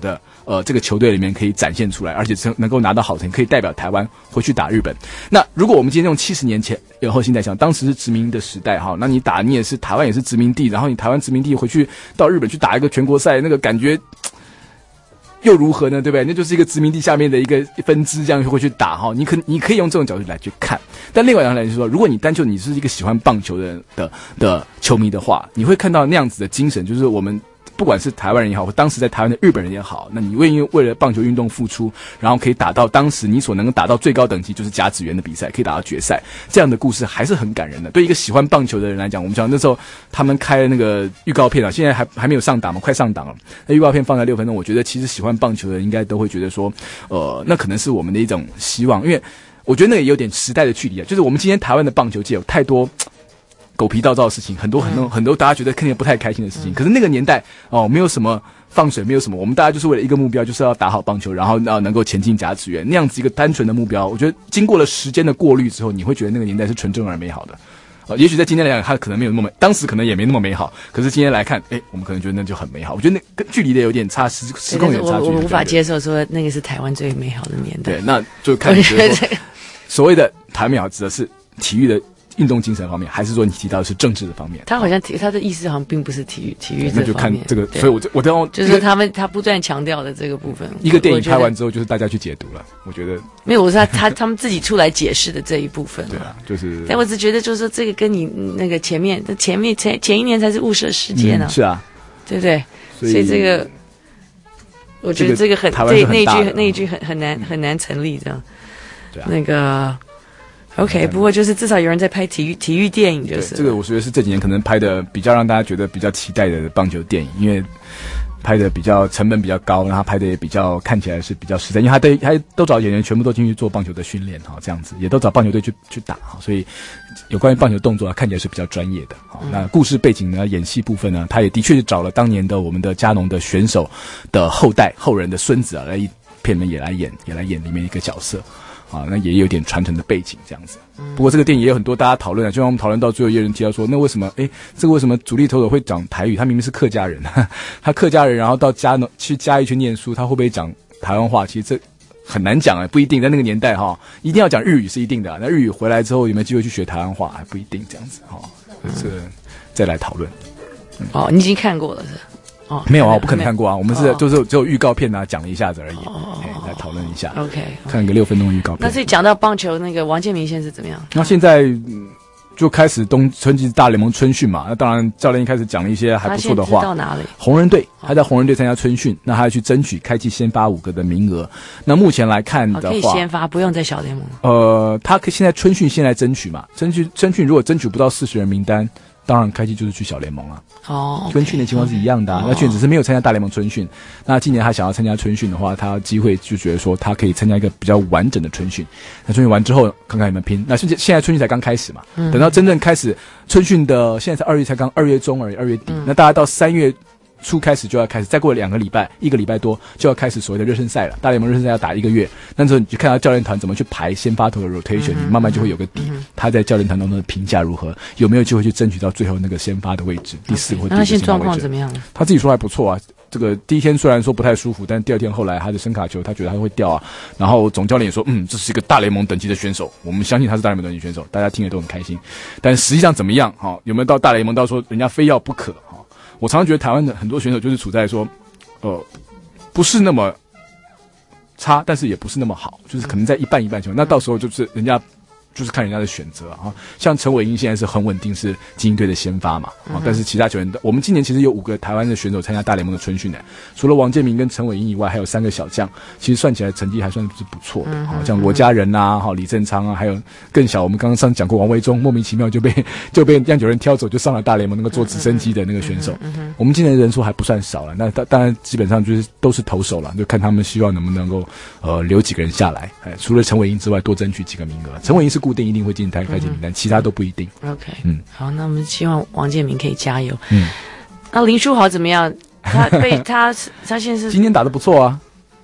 呃这个球队里面可以展现出来，而且能够拿到好成绩，可以代表台湾回去打日本。那如果我们今天用七十年前以后现在想，当时是殖民的时代哈，那你打你也是台湾也是殖民地，然后你台湾殖民地回去到日本去打一个全国赛，那个感觉又如何呢？对不对？那就是一个殖民地下面的一个分支，这样会去打哈。你可你可以用这种角度来去看，但另外一方面来说，如果你单就你是一个喜欢棒球的的的球迷的话，你会看到那样子的精神，就是我们。不管是台湾人也好，或当时在台湾的日本人也好，那你愿意为了棒球运动付出，然后可以打到当时你所能打到最高等级，就是甲子园的比赛，可以打到决赛，这样的故事还是很感人的。对一个喜欢棒球的人来讲，我们讲那时候他们开了那个预告片啊，现在还还没有上档嘛，快上档了。那预告片放在六分钟，我觉得其实喜欢棒球的人应该都会觉得说，呃，那可能是我们的一种希望，因为我觉得那个也有点时代的距离啊，就是我们今天台湾的棒球界有太多。狗皮倒灶的事情很多很多、嗯、很多大家觉得肯定不太开心的事情、嗯、可是那个年代哦没有什么放水没有什么我们大家就是为了一个目标就是要打好棒球然后呃能够前进甲子园那样子一个单纯的目标我觉得经过了时间的过滤之后你会觉得那个年代是纯正而美好的呃也许在今天来讲它可能没有那么当时可能也没那么美好可是今天来看诶我们可能觉得那就很美好我觉得那跟距离的有点差时时空有点差距我, 我无法接受说那个是台湾最美好的年代对那就看你觉得说所谓的台湾美好指的是体育的运动精神方面，还是说你提到的是政治的方面？ 他好像他的意思好像并不是体育体育这方面， 那就看这个，所以我我都就是他们他不断强调的这个部分。 一个电影拍完之后，就是大家去解读了。我觉得没有，我是他他他们自己出来解释的这一部分。 对啊，就是。 但我只觉得就是说这个跟你那个前面前面前前一年才是雾社事件呢、啊嗯，是啊， 对不对？所以, 所以这个，我觉得这个很这那一句那一句很很难很难成立这样。 对啊， 那个。OK， 不过就是至少有人在拍体育体育电影，就是这个我觉得是这几年可能拍的比较让大家觉得比较期待的棒球电影，因为拍的比较成本比较高，然后拍的也比较看起来是比较实在，因为他对还都找演员全部都进去做棒球的训练哈，这样子也都找棒球队去去打哈，所以有关于棒球动作啊看起来是比较专业的。嗯、那故事背景呢，演戏部分呢，他也的确是找了当年的我们的加农的选手的后代后人的孙子啊来片里面也来演也来演里面一个角色。啊，那也有点传承的背景这样子。不过这个电影也有很多大家讨论啊，就像我们讨论到最后，有人提到说，那为什么诶这个为什么主力投手会讲台语？他明明是客家人，他客家人，然后到嘉农去嘉义去念书，他会不会讲台湾话？其实这很难讲啊，不一定。在那个年代哈，一定要讲日语是一定的、啊，那日语回来之后有没有机会去学台湾话还不一定这样子哈。这个再来讨论。 嗯、哦，你已经看过了是？哦， 没有啊，我不可能看过啊，我们是、哦、就是只有预告片啊，讲了一下子而已，哦、来讨论一下。 OK， 看个六分钟预告片。 那所以讲到棒球，那个王建民现在是怎么样？ 那现在、嗯、就开始冬春季大联盟春训嘛，那当然教练一开始讲了一些还不错的话。 到哪里？ 红人队，他在红人队参加春训，那他要去争取开季先发五个的名额。那目前来看的话，哦、 可以先发，不用在小联盟。 呃，他可以现在春训先来争取嘛，争取春训如果争取不到四十人名单。当然，开季就是去小联盟了。 哦， oh, okay, 跟去年情况是一样的、啊。 okay. 那去年只是没有参加大联盟春训。那今年他想要参加春训的话，他机会就觉得说他可以参加一个比较完整的春训。那春训完之后，看看有没有拼。那现在现在春训才刚开始嘛，嗯、等到真正开始春训的，现在才二月才刚二月中而已，二月底。嗯、那大家到三月初开始就要开始，再过两个礼拜，一个礼拜多就要开始所谓的热身赛了。大联盟热身赛要打一个月，那时候你就看到教练团怎么去排先发投的 rotation，、嗯、你慢慢就会有个底。嗯、他在教练团当中的评价如何，有没有机会去争取到最后那个先发的位置， okay, 第四或第五先发位置。那他现在状况怎么样？ 他自己说还不错啊。这个第一天虽然说不太舒服，但第二天后来他的声卡球他觉得他会掉啊。然后总教练也说，嗯，这是一个大联盟等级的选手，我们相信他是大联盟等级选手，大家听了都很开心。但实际上怎么样？哈、哦，有没有到大联盟到说人家非要不可？哈、哦。我常常觉得台湾的很多选手就是处在说，呃，不是那么差，但是也不是那么好，就是可能在一半一半情况。那到时候就是人家就是看人家的选择啊。像陈伟英现在是很稳定，是精英队的先发嘛。啊，但是其他球员，我们今年其实有五个台湾的选手参加大联盟的春训的，除了王建民跟陈伟英以外，还有三个小将，其实算起来成绩还算是不错的。啊，像罗家人呐，哈李正昌啊，还有更小，我们刚刚上次讲过王维忠，莫名其妙就被就被酿酒人挑走，就上了大联盟那个做直升机的那个选手。我们今年的人数还不算少了，那当然基本上就是都是投手了，就看他们希望能不能够呃留几个人下来。哎，除了陈伟英之外，多争取几个名额。陈伟英是固定一定会进台开季名单，其他都不一定。 OK， 嗯，好，那我们希望王建民可以加油。 嗯， 那林书豪怎么样？他被他他现在是今天打得不错啊。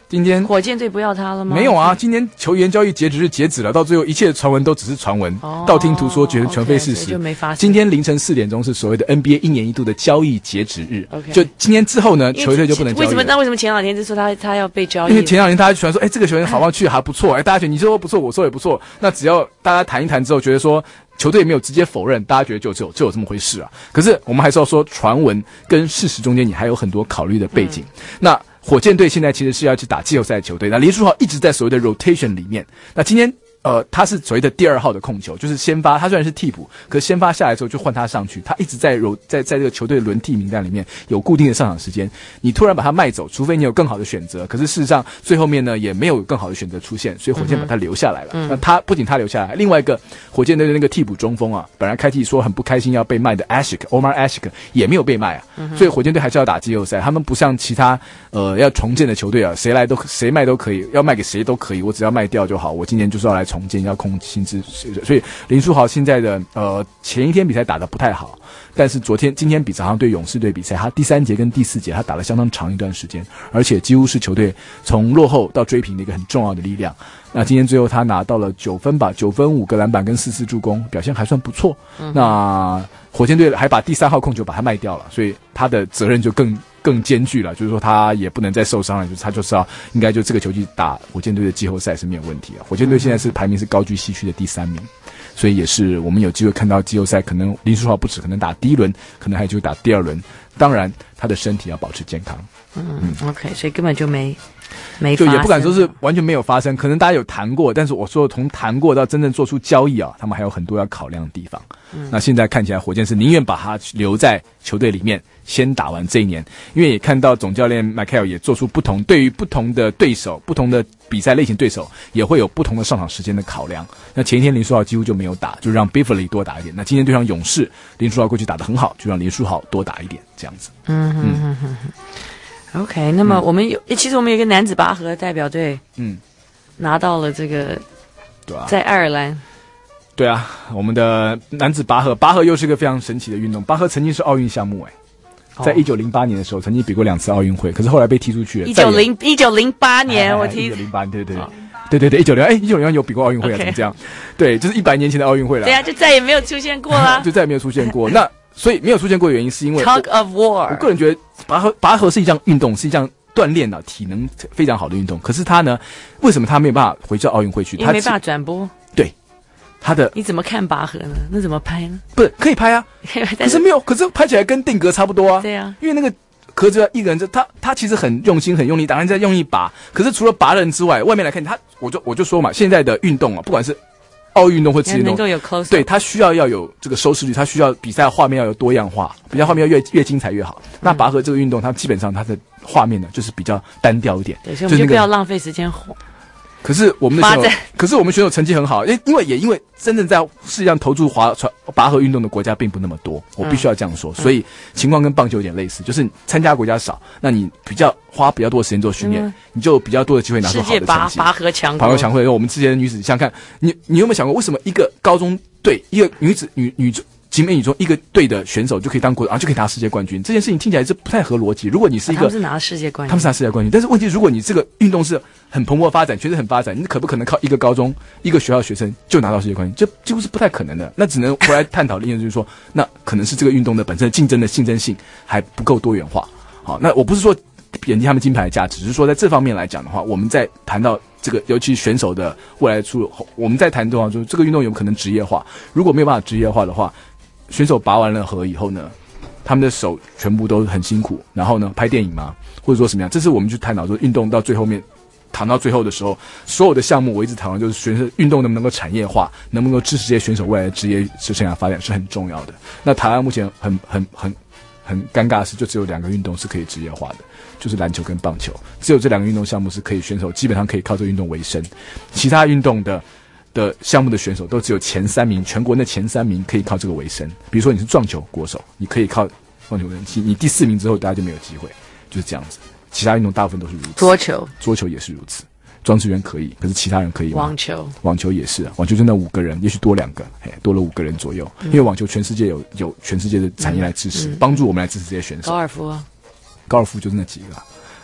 今天火箭队不要他了吗？ 没有啊，今天球员交易截止日截止了，到最后一切传闻都只是传闻，哦、道听途说，觉得全非事实， okay, 就没发生。 今天凌晨四点钟是所谓的 N B A 一年一度的交易截止日， okay, 就今天之后呢，球队就不能交易了。 为什么？那为什么前两天就说他他要被交易？ 因为前两天大家喜欢说，哎，这个球员好像去还不错，哎，大家觉得你说不错，我说也不错，那只要大家谈一谈之后，觉得说球队没有直接否认，大家觉得就就有就有这么回事啊。可是我们还是要说，传闻跟事实中间你还有很多考虑的背景。嗯、那火箭队现在其实是要去打季后赛的球队，那林书豪一直在所谓的 rotation 里面。那今天呃，他是所谓的第二号的控球，就是先发，他虽然是替补，可是先发下来之后就换他上去，他一直在在在这个球队的轮替名单里面有固定的上场时间。你突然把他卖走，除非你有更好的选择，可是事实上最后面呢也没有更好的选择出现，所以火箭把他留下来了。嗯、那他不仅他留下来，另外一个火箭队的那个替补中锋啊，本来开季说很不开心要被卖的 Ashik Omar Ashik 也没有被卖啊，嗯、所以火箭队还是要打季后赛。他们不像其他呃要重建的球队啊，谁来都谁卖都可以，要卖给谁都可以，我只要卖掉就好。我今年就是要来重建，要控薪资，所以林书豪现在的呃前一天比赛打得不太好，但是昨天今天比早上对勇士队比赛，他第三节跟第四节他打了相当长一段时间，而且几乎是球队从落后到追平的一个很重要的力量。那今天最后他拿到了九分吧，九分五个篮板跟四次助攻，表现还算不错。嗯、那火箭队还把第三号控球把他卖掉了，所以他的责任就更更艰巨了，就是说他也不能再受伤了，就是他就是要应该就这个球季打火箭队的季后赛是没有问题啊。火箭队现在是排名是高居西区的第三名，所以也是我们有机会看到季后赛，可能林书豪不止可能打第一轮，可能还有机会打第二轮。当然他的身体要保持健康。 嗯, 嗯 ，OK， 所以根本就没没发生， 就也不敢说是完全没有发生，可能大家有谈过，但是我说从谈过到真正做出交易啊，他们还有很多要考量的地方。嗯、那现在看起来火箭是宁愿把他留在球队里面，先打完这一年，因为也看到总教练 Michael 也做出不同，对于不同的对手、不同的比赛类型对手，也会有不同的上场时间的考量。那前一天林书豪几乎就没有打，就让 Beverly 多打一点。那今天对上勇士，林书豪过去打得很好，就让林书豪多打一点，这样子。 嗯哼哼哼哼。OK， 那么我们有，嗯、其实我们有一个男子拔河代表队，嗯，拿到了这个， 对啊， 在爱尔兰。 对啊，我们的男子拔河，拔河又是一个非常神奇的运动。拔河曾经是奥运项目、欸，哎，在一九零八年的时候，曾经比过两次奥运会，可是后来被踢出去了。 一九零一九零八年，我踢一九零八，对对对，对对对，一九零哎，一九零有比过奥运会啊？ Okay. 怎么这样？对，就是一百年前的奥运会了。 对啊，就再也没有出现过了， 就再也没有出现过。那所以没有出现过的原因，是因为 Tug of War。 我个人觉得拔河拔河是一项运动，是一项锻炼啊体能非常好的运动。可是他呢，为什么他没有办法回到奥运会去？ 因为没办法转播。 对。他的你怎么看拔河呢？那怎么拍呢？ 不是可以拍啊，可是没有，可是拍起来跟定格差不多啊。 对啊， 因为那个壳子一个人就他他其实很用心很用力，当然在用力拔。可是除了拔人之外，外面来看他，我就我就说嘛，现在的运动啊，不管是奥运运动或职业运动， 能够有 close， 对，他需要要有这个收视率，他需要比赛画面要有多样化，比赛画面要越越精彩越好。那拔河这个运动，它基本上它的画面呢就是比较单调一点， 对，所以我们就不要浪费时间。 可是我们的选手，可是我们选手成绩很好，因因为也因为真正在世界上投注划船拔河运动的国家并不那么多，我必须要这样说，嗯、所以情况跟棒球有点类似，就是参加国家少，那你比较花比较多的时间做训练，嗯、你就比较多的机会拿出好的成绩。世界拔拔河强国， 拔河强会，我们之前的女子想想看，你你有没有想过，为什么一个高中队一个女子女女集美女中一个队的选手就可以当国啊就可以拿世界冠军？这件事情听起来是不太合逻辑。如果你是一个， 他们是拿世界冠军， 他们是拿世界冠军，但是问题，如果你这个运动是很蓬勃发展，全是很发展，你可不可能靠一个高中一个学校学生就拿到世界冠军？这几乎是不太可能的。那只能回来探讨的意思就是说，那可能是这个运动的本身的竞争的竞争性还不够多元化。好，那我不是说贬低他们金牌的价值，只是说在这方面来讲的话，我们在谈到这个，尤其选手的未来出路，我们在谈的话，就是这个运动有可能职业化。如果没有办法职业化的话，选手拔完了河以后呢，他们的手全部都很辛苦，然后呢，拍电影吗？或者说什么样？这是我们去探讨说，运动到最后面谈到最后的时候，所有的项目我一直讨论就是选手运动能不能够产业化，能不能够支持这些选手未来的职业生涯发展是很重要的。那台湾目前很很很很尴尬的是，就只有两个运动是可以职业化的，就是篮球跟棒球，只有这两个运动项目是可以选手基本上可以靠这个运动为生，其他运动的。的项目的选手都只有前三名，全国的前三名可以靠这个为生。比如说你是撞球国手，你可以靠撞球人气，你第四名之后大家就没有机会，就是这样子。其他运动大部分都是如此。 桌球， 桌球也是如此。庄智渊可以，可是其他人可以吗？ 网球， 网球也是啊，网球真的五个人，也许多两个，嘿，多了五个人左右。嗯、因为网球全世界有有全世界的产业来支持，帮、嗯嗯、助我们来支持这些选手。 高尔夫啊， 高尔夫就是那几个、啊。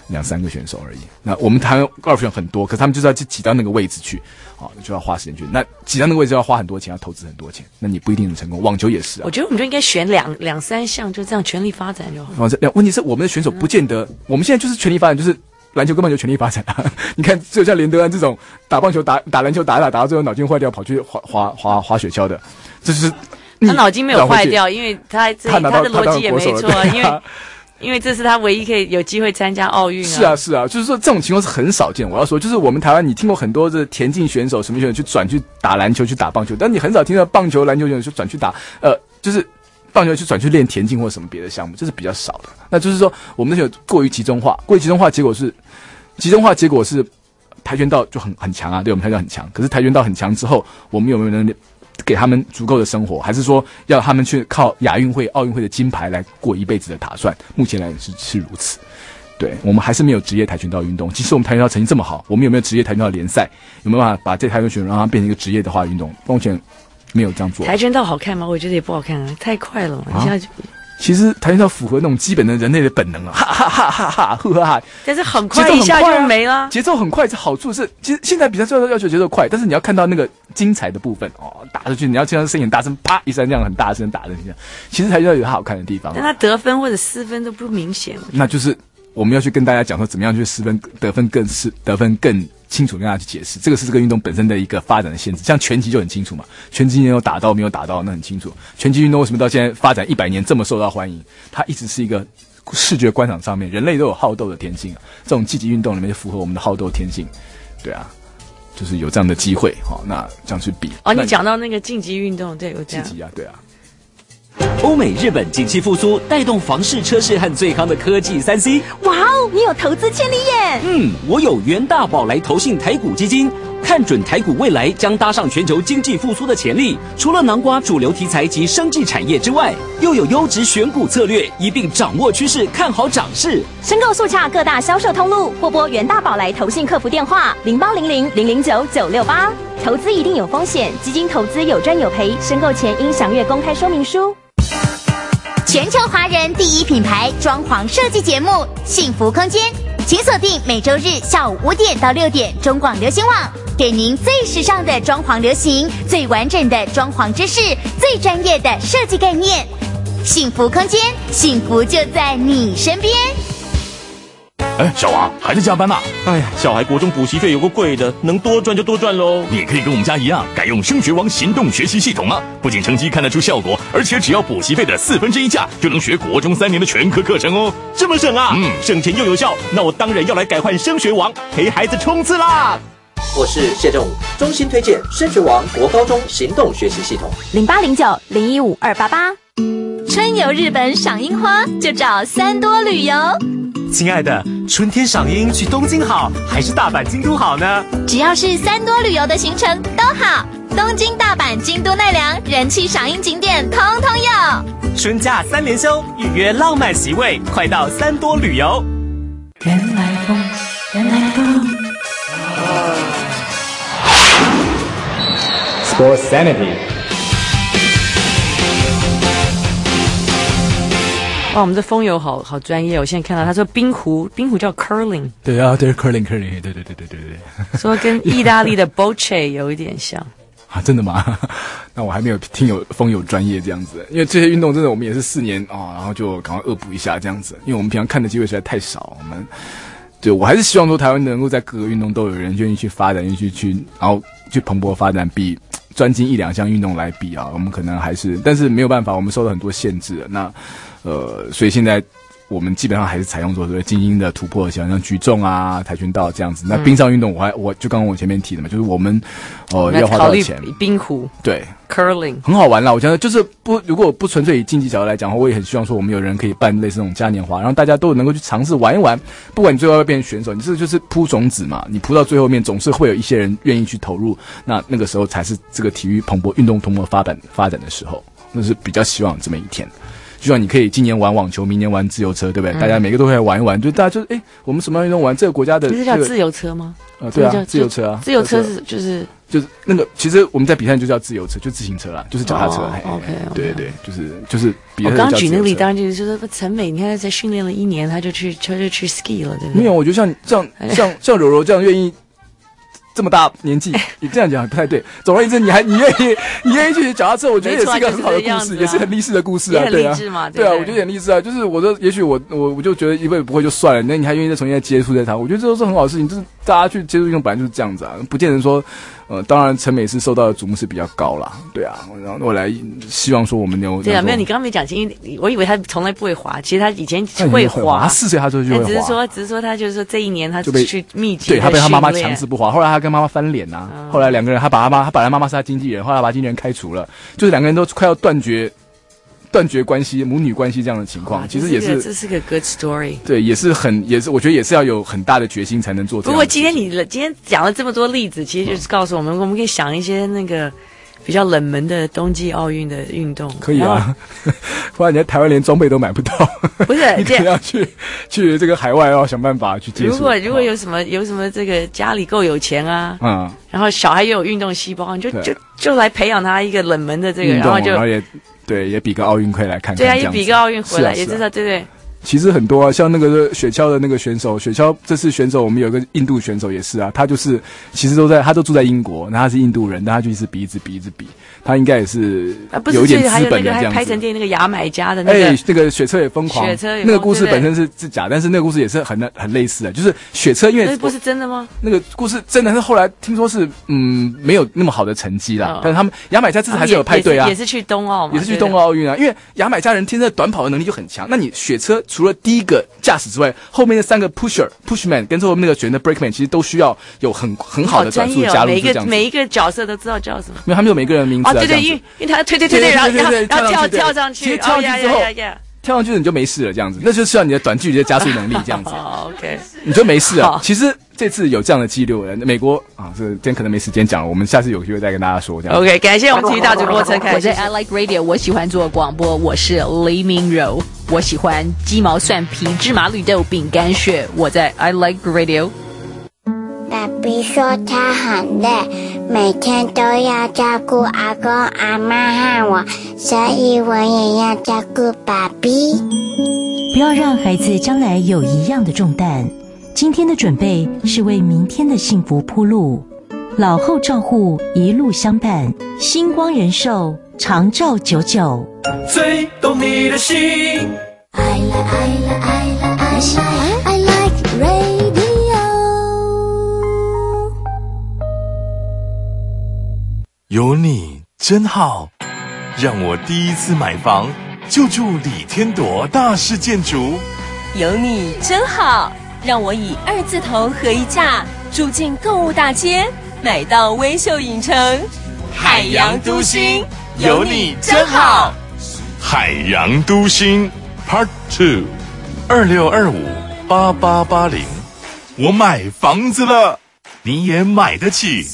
两三个选手而已。那我们台湾高尔夫选手很多，可是他们就是要去挤到那个位置去，啊，就要花时间去。那挤到那个位置要花很多钱，要投资很多钱，那你不一定能成功。网球也是啊。 我觉得我们就应该选两两三项，就这样全力发展就好。 哦，这问题是我们的选手不见得，嗯、我们现在就是全力发展，就是篮球跟棒球全力发展啊。你看，只有像连德安这种打棒球打打篮球打打打到最后脑筋坏掉，跑去滑滑滑滑雪橇的，这就是。 他脑筋没有坏掉，因为他这他, 他的逻辑也没错，因为因为这是他唯一可以有机会参加奥运啊。 是啊是啊，就是说这种情况是很少见。我要说，就是我们台湾，你听过很多的田径选手、什么选手去转去打篮球、去打棒球，但你很少听到棒球、篮球选手去转去打呃，就是棒球去转去练田径或什么别的项目，这是比较少的。那就是说，我们的选手过于集中化，过于集中化，结果是集中化，结果是跆拳道就很很强啊，对我们跆拳道很强。可是跆拳道很强之后，我们有没有能力给他们足够的生活，还是说要他们去靠亚运会、奥运会的金牌来过一辈子的打算？目前来是是如此。对，我们还是没有职业跆拳道运动。即使我们跆拳道成绩这么好，我们有没有职业跆拳道联赛？有没有办法把这跆拳道选手让它变成一个职业的化运动？目前没有这样做。 跆拳道好看吗？我觉得也不好看啊，太快了嘛！ 啊、 一下就。 其实跆拳道符合那种基本的人类的本能啊，哈哈哈哈哈，呵呵哈。 但是很快一下就没了， 节奏很快。这好处是，其实现在比赛最要求节奏快，但是你要看到那个精彩的部分哦，打出去你要听到声音很大声，啪一声这样很大声打的这样。其实跆拳道有它好看的地方， 但它得分或者失分都不明显。 那就是我们要去跟大家讲说，怎么样去失分得分更是得分更清楚，跟大家去解释，这个是这个运动本身的一个发展的限制。像拳击就很清楚嘛，拳击有打到没有打到，那很清楚。拳击运动为什么到现在发展一百年这么受到欢迎？它一直是一个视觉观赏上面，人类都有好斗的天性啊。这种竞技运动里面就符合我们的好斗天性，对啊，就是有这样的机会，好、哦，那这样去比。 哦，你讲到那个竞技运动，对，有这样。 竞技啊，对啊。 欧美日本景气复苏，带动房市、车市和最夯的科技三 C。 哇哦，你有投资潜力耶！ 嗯，我有元大宝来投信台股基金，看准台股未来将搭上全球经济复苏的潜力。除了囊括主流题材及生技产业之外，又有优质选股策略，一并掌握趋势，看好涨势。 申购速洽各大销售通路，或拨元大宝来投信客服电话零八零零零零九九六八。投资一定有风险，基金投资有赚有赔，申购前应详阅公开说明书。 全球华人第一品牌装潢设计节目《幸福空间》，请锁定每周日下午五点到六点中广流行网，给您最时尚的装潢流行、最完整的装潢知识、最专业的设计概念。幸福空间，幸福就在你身边。 哎，小王还在加班呐、啊？ 哎呀，小孩国中补习费有个贵的，能多赚就多赚喽。 你也可以跟我们家一样，改用升学王行动学习系统啊！不仅成绩看得出效果，而且只要补习费的四分之一价，就能学国中三年的全科课程哦。 这么省啊？ 嗯， 省钱又有效，那我当然要来改换升学王，陪孩子冲刺啦！ 我是谢正武，衷心推荐升学王国高中行动学习系统， 零八零九零一五二八八。 春游日本赏樱花，就找三多旅游。 亲爱的，春天赏樱去东京好，还是大阪、京都好呢？ 只要是三多旅游的行程都好，东京、大阪、京都、奈良人气赏樱景点通通有。 春假三连休，预约浪漫席位，快到三多旅游。 原来风，原来风。 Sports Sanity。 哇，我们的风友好好专业，我现在看到他说冰壶，冰壶叫 curling， 对啊，对 curling curling， 对对对对对对， 说跟意大利的 bocce 有一点像啊，真的吗？那我还没有听有风友专业这样子，因为这些运动真的我们也是四年啊、哦，然后就赶快恶补一下这样子，因为我们平常看的机会实在太少，我们对我还是希望说台湾能够在各个运动都有人愿意去发展，愿意去去，然后去蓬勃发展，比专精一两项运动来比啊，我们可能还是，但是没有办法，我们受到很多限制，那。呃，所以现在我们基本上还是采用做精英的突破项，像举重啊、跆拳道这样子。那冰上运动，我还我就刚刚我前面提的嘛，就是我们呃要花多少钱？ 冰壶对 ，curling 很好玩啦。我觉得就是不，如果不纯粹以竞技角度来讲的话，我也很希望说我们有人可以办类似那种嘉年华，让大家都能够去尝试玩一玩。不管你最后要变成选手，你这就是铺种子嘛，你铺到最后面，总是会有一些人愿意去投入。那那个时候才是这个体育蓬勃、运动蓬勃发展发展的时候，那是比较希望有这么一天。就像你可以今年玩网球，明年玩自由车，对不对？嗯、大家每个都会玩一玩，就大家就是哎，我们什么样运动玩？这个国家的、这个、 这是叫自由车吗？ 呃，对啊，自由车啊， 自由车是就是就是那个，其实我们在比赛就叫自由车，就自行车啦，就是脚踏车。 哦、OK，, okay 对对，就是就是比赛。 我刚举那个例，当然就是说陈美，你看在训练了一年，他就去他就去 ski 了，对不对？ 没有，我觉得像像像像柔柔这样愿意。这么大年纪，你这样讲不太对。总而言之，你还你愿意你愿意去脚踏车，我觉得也是一个很好的故事， 就是啊、 也是很励志的故事啊， 对啊，对啊， 对啊，我觉得很励志啊。就是我说，也许我我我就觉得一辈子不会就算了，那你还愿意再重新再接触这场，我觉得这都是很好的事情。就是大家去接触运动本来就是这样子啊，不见得说，呃，当然陈美是受到的瞩目是比较高啦，对啊。然后我来希望说我们有对啊，没有你刚刚没讲清，我以为他从来不会滑，其实他以前会滑， 他四岁他就会滑， 只是说只是说他就是说这一年他去密集， 对他被他妈妈强制不滑，后来他跟妈妈翻脸啊。嗯、后来两个人，他把他妈，他本来妈妈是他经纪人，后来把经纪人开除了，就是两个人都快要断绝、断绝关系、母女关系这样的情况，其实也是这是个 good story， 对，也是很，也是我觉得也是要有很大的决心才能做这样。 不过今天你今天讲了这么多例子，其实就是告诉我们，嗯、我们可以想一些那个比较冷门的冬季奥运的运动， 可以啊，不然你在台湾连装备都买不到， 不是， 你可能要去去这个海外要想办法去接触。 如果如果有什么有什么这个家里够有钱啊，嗯，然后小孩又有运动细胞，你就就就来培养他一个冷门的这个，然后就然后也对也比个奥运会来看看， 对啊，也比个奥运回来，也知道对不对？ 其实很多啊，像那个雪橇的那个选手，雪橇这次选手我们有个印度选手也是啊，他就是其实都在他都住在英国，那他是印度人，但他就一直比一直比一直比，他应该也是有一点资本的这样子。 还有那个还拍成电影那个牙买加的那个， 哎，那个雪车也疯狂， 雪车也那个故事本身是是假，但是那个故事也是很很类似的，就是雪车因为那不是真的吗？ 那个故事真的是后来听说是嗯没有那么好的成绩啦，哦、但是他们牙买加这次还是有派对啊， 也是去冬奥嘛， 也是去冬奥奥运啊，因为牙买加人天生的短跑的能力就很强，那你雪车除了第一个驾驶之外，后面的三个 pusher pushman 跟最后面那个选的 brakeman 其实都需要有很很好的转速加入， 每一个每一个角色都知道叫什么。 没有，他们有每个人的名字啊。 哦，对对，因为因为他推推推推，然后然后然后跳跳上去， 跳上去之后，跳上去你就没事了，这样子，那就需要你的短距离的加速能力，这样子。 OK， 你就没事了。其实这次有这样的记录，美国啊，这今天可能没时间讲了，我们下次有机会再跟大家说。这样 OK， 感谢我们体育大主播陈凯。 我在 I Like Radio， 我喜欢做广播，我是黎明柔，我喜欢鸡毛蒜皮、芝麻绿豆、饼干屑，我在 I Like Radio。 爸比说他很累，每天都要照顾阿公阿嬷和我，所以我也要照顾爸比。 不要让孩子将来有一样的重担。今天的准备是为明天的幸福铺路，老后照护一路相伴，星光人寿长照久久。 最懂你的心。 I like I like I like I like I like radio。 有你真好，让我第一次买房就住李天朵大式建筑。 有你真好，让我以二字头合一价住进购物大街，买到微秀影城。 海洋都心，有你真好。海洋都心 Part Two， 二六二五八八八零，我买房子了，你也买得起。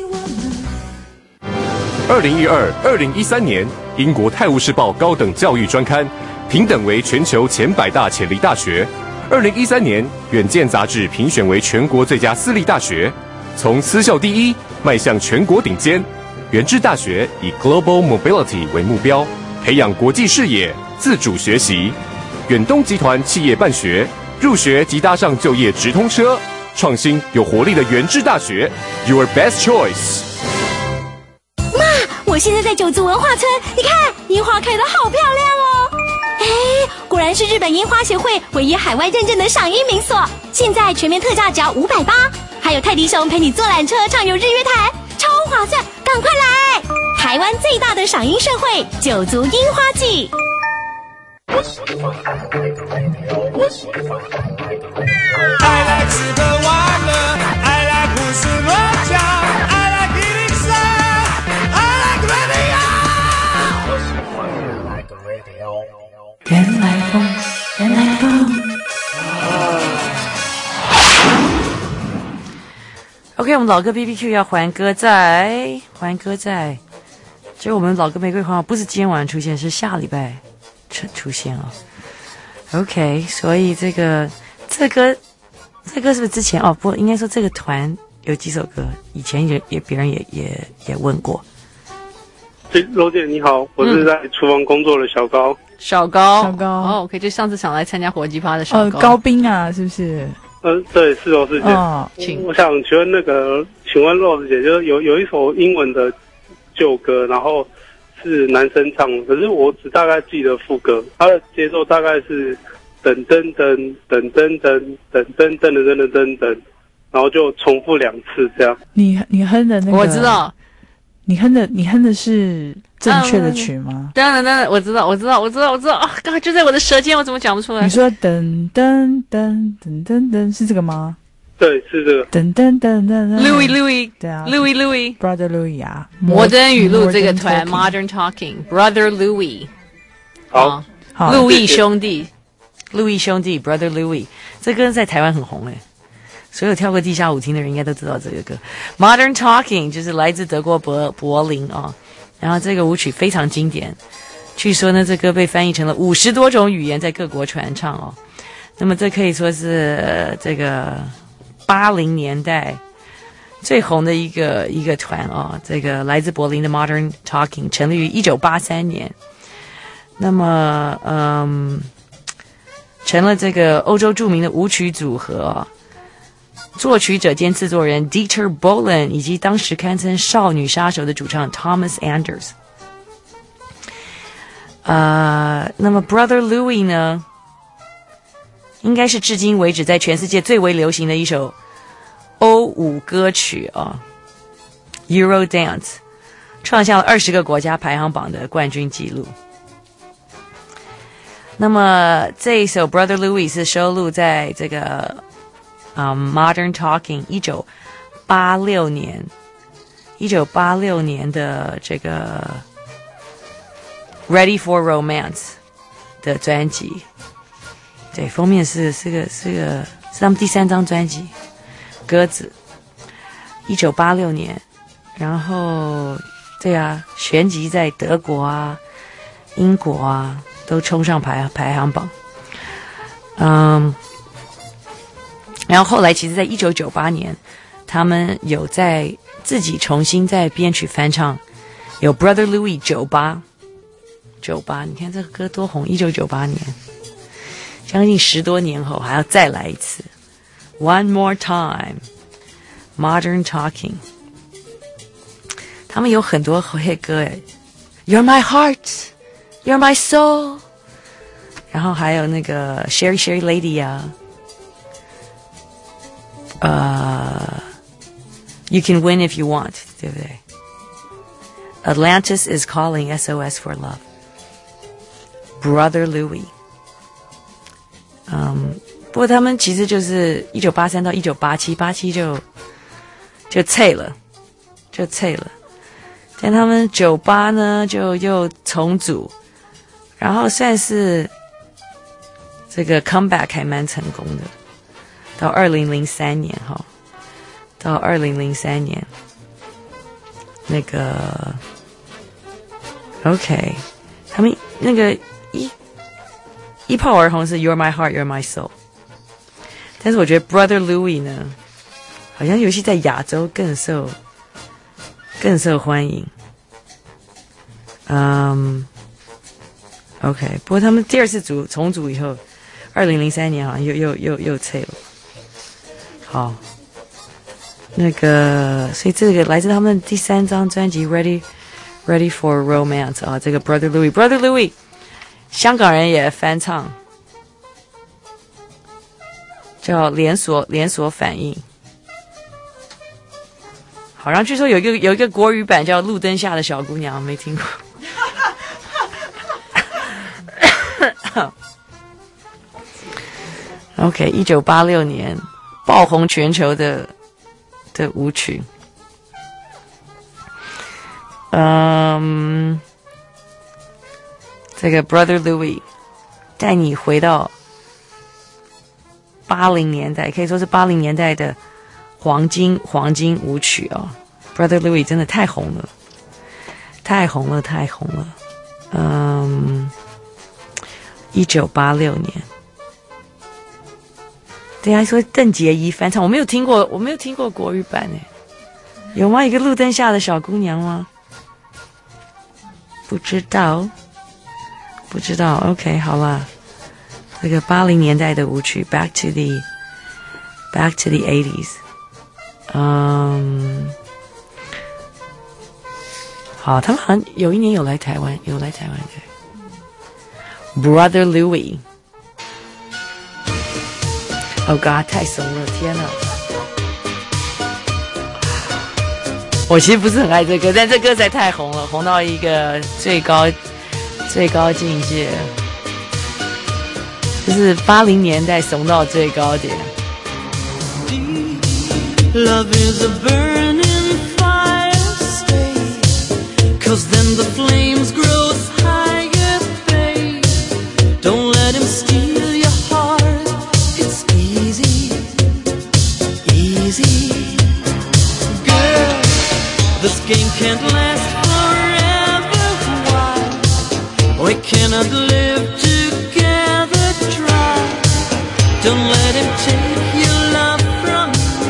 二零一二、二零一三年，英国《泰晤士报》高等教育专刊评等为全球前百大潜力大学。二零一三年，《远见》杂志评选为全国最佳私立大学，从私校第一迈向全国顶尖。元智大学以 Global Mobility 为目标，培养国际视野、自主学习。远东集团企业办学，入学即搭上就业直通车，创新有活力的元智大学 ，Your best choice。 妈，我现在在九族文化村，你看樱花开得好漂亮哦！哎，果然是日本樱花协会唯一海外认证的赏樱名所。现在全面特价只要五百八，还有泰迪熊陪你坐缆车畅游日月潭，超划算，赶快来！台湾最大的赏樱盛会——九族樱花季。 I like 吃喝玩乐 I like 胡思乱想 I like 一零三 I like radio 原来风，原来风。 OK， 我们老歌 B B Q 要还歌在，还歌在。就我们老歌玫瑰花不是今天晚上出现，是下礼拜出出现了。OK， 所以这个这歌这歌是不是之前哦？不，应该说这个团有几首歌，以前也也别人也也也问过。 罗姐你好，我是在厨房工作的小高。 小高， 小高哦 ，OK， 就上次想来参加火鸡趴的小高。 呃，高冰啊，是不是？ 嗯、呃，对，是哦，是姐。 哦， 请我想请问那个，请问 Rose 姐，就是有有一首英文的旧歌，然后是男生唱，可是我只大概记得副歌，它的节奏大概是噔噔噔噔噔噔噔噔噔噔噔噔噔，然后就重复两次这样。 你你哼的那个， 我知道， 你哼的你哼的是正确的曲吗？ 当然当然，我知道我知道我知道我知道啊！刚才就在我的舌尖，我怎么讲不出来？ 你说噔噔噔噔噔噔是这个吗？ 对，是这个。 噔噔噔噔噔 Louis Louis 对啊 Louis Louis Brother Louis 啊， 摩登语录这个团 Modern Talking Brother Louis， 好， 好， 路易兄弟，路易兄弟 Brother Louis， 这歌在台湾很红诶，所有跳过地下舞厅的人应该都知道这个歌。Modern Talking 就是来自德国柏柏林啊、哦，然后这个舞曲非常经典，据说呢这歌被翻译成了五十多种语言，在各国传唱哦。那么这可以说是、呃、这个八零年代最红的一个一个团哦，这个来自柏林的 Modern Talking 成立于一九八三年，那么嗯，成了这个欧洲著名的舞曲组合、哦。作曲者兼制作人 Dieter Bohlen 以及当时堪称少女杀手的主唱 Thomas Anders。呃，那么 Brother Louis 呢，应该是至今为止在全世界最为流行的一首欧舞歌曲啊、哦、，Euro Dance， 创下了二十个国家排行榜的冠军纪录。那么这一首 Brother Louis 是收录在这个Um, Modern Talking 一九八六年一九八六年的这个 Ready for Romance 的专辑，对，封面是是个是个是他们第三张专辑鸽子，一九八六年，然后对啊，旋即在德国啊英国啊都冲上排排行榜。嗯，然后后来其实在一九九八年他们有在自己重新在编曲翻唱，有 Brother Louis 九八九八，你看这个歌多红，一九九八年将近十多年后还要再来一次 One More Time Modern Talking。 他们有很多 hit 歌诶， You're My Heart You're My Soul， 然后还有那个 Sherry Sherry Lady 啊，呃、uh, You Can Win If You Want， 对不对？ Atlantis Is Calling S O S for Love， Brother Louis。 嗯，不过他们其实就是一九八三到一九八七，八七就就退了，就退了。但他们九八呢就又重组，然后算是这个 comeback 还蛮成功的。到二零零三年哈，到二零零三年，那个 OK， 他们那个一一炮而红是 You're My Heart You're My Soul， 但是我觉得 Brother Louis 呢，好像尤其在亚洲更受更受欢迎。嗯 OK， 不过他们第二次组重组以后，二零零三年好像又又又又退了。好，那个，所以这个来自他们第三张专辑《Ready Ready for Romance》啊，这个 Brother Louis Brother Louis， 香港人也翻唱，叫连锁连锁反应。好，然后据说有一个有一个国语版叫《路灯下的小姑娘》，没听过。OK， 一九八六年。爆红全球的的舞曲，嗯，这个 Brother Louis 带你回到八零年代，可以说是八零年代的黄金黄金舞曲哦。Brother Louis 真的太红了，太红了，太红了。嗯，一九八六年。 对啊，说邓婕怡翻唱，我没有听过，我没有听过国语版诶，有吗？一个路灯下的小姑娘吗？不知道，不知道。OK， 好啦，这个八零年代的舞曲 ，Back to the Back to the eighties， 嗯，好，他们好像有一年有来台湾，有来台湾对 ，Brother Louie。Oh God， 太怂了，天哪！我其实不是很爱这歌，但这歌实在太红了，红到一个最高最高境界，就是八零年代怂到最高点。 Love is a burning fire, stay, 'cause then the flames grow higher, babe. Don't let him steal your heart, it's easy, easy. Girl, this game can't last forever, why? We cannot live together, try. Don't let him take your love from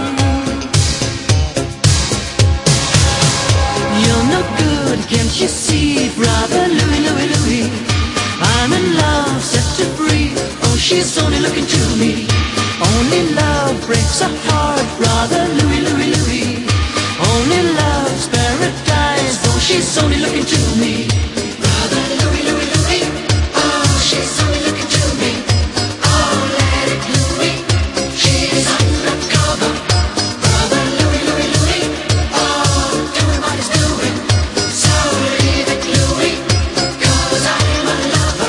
you're no good, can't you see, brother Louie, Louie, Louie? I'm in love, set to free. Oh, she's only looking to me. Only love breaks a heart, brother Louie, Louie, Louie. Only love's paradise. Oh, she's only looking to me. Brother Louie, Louie, Louie. Oh, she's only looking to me. Oh, let it Louie. She's undercover. Brother Louie, Louie, Louie. Oh, doing what he's doing. So leave it Louie, 'cause I'm a lover.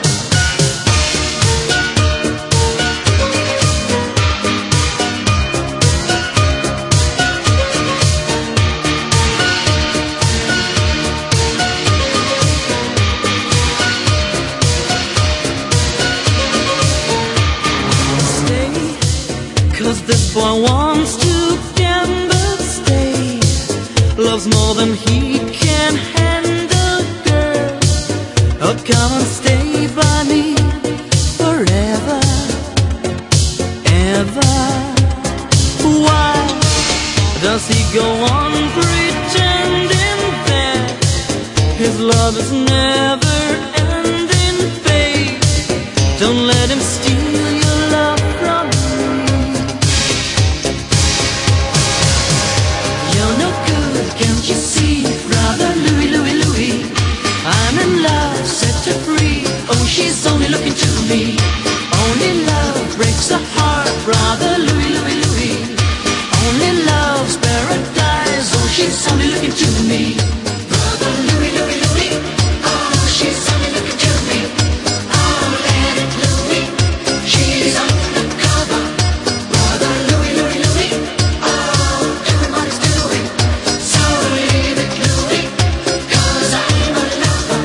Stay, 'cause this boy wants to gamble, stay. Loves more than he can handle, girl. Oh, come and stay by me forever, ever. Why does he go on pretending that his love is never ending, babe? Don't let him steal your love from me. You're no good, can't you see, brother Louie, Louie, Louie? I'm in love, set her free. Oh, she's only looking to me. Only love breaks a heart, brother Louie, Louie, Louie. Only love's paradise. Oh, she's only looking to me. Brother Louie, Louie, Louie. Oh, she's only looking to me. Oh, let it Louie. She's undercover. Brother Louie, Louie, Louie. Oh, doing what he's doing. So leave it Louie, 'cause I'm a lover.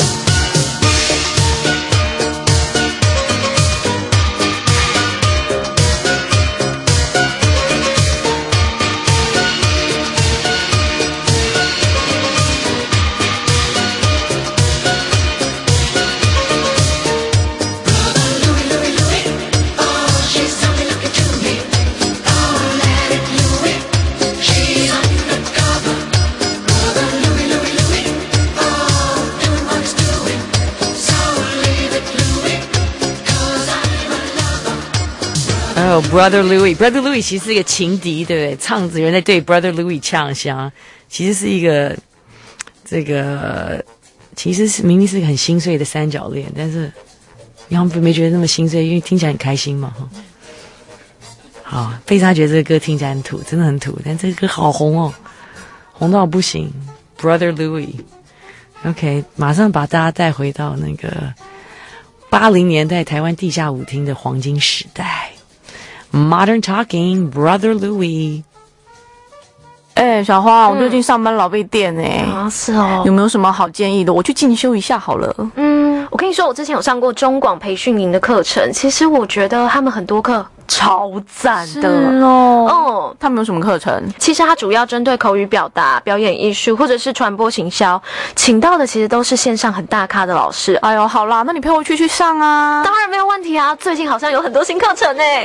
哦 ，Brother Louie，Brother Louie 其实是一个情敌，对不对？唱子人在对 Brother Louie 呛香，其实是一个这个，其实是明明是一个很心碎的三角恋，但是你好像没觉得那么心碎，因为听起来很开心嘛，哈。好，贝莎觉得这个歌听起来很土，真的很土，但这个歌好红哦，红到不行。Brother Louie，OK， 马上把大家带回到那个八零年代台湾地下舞厅的黄金时代。Modern Talking， Brother Louie。 哎、欸，小花，我最近上班老被电哎、欸， 啊，是哦， 有没有什么好建议的？我去进修一下好了。 嗯，我跟你说，我之前有上过中广培训营的课程，其实我觉得他们很多课超赞的哦。 哦， 他们有什么课程？ 其实它主要针对口语表达、表演艺术或者是传播行销，请到的其实都是线上很大咖的老师。 哎呦，好啦，那你陪我去去上啊。 当然没有问题啊，最近好像有很多新课程哎。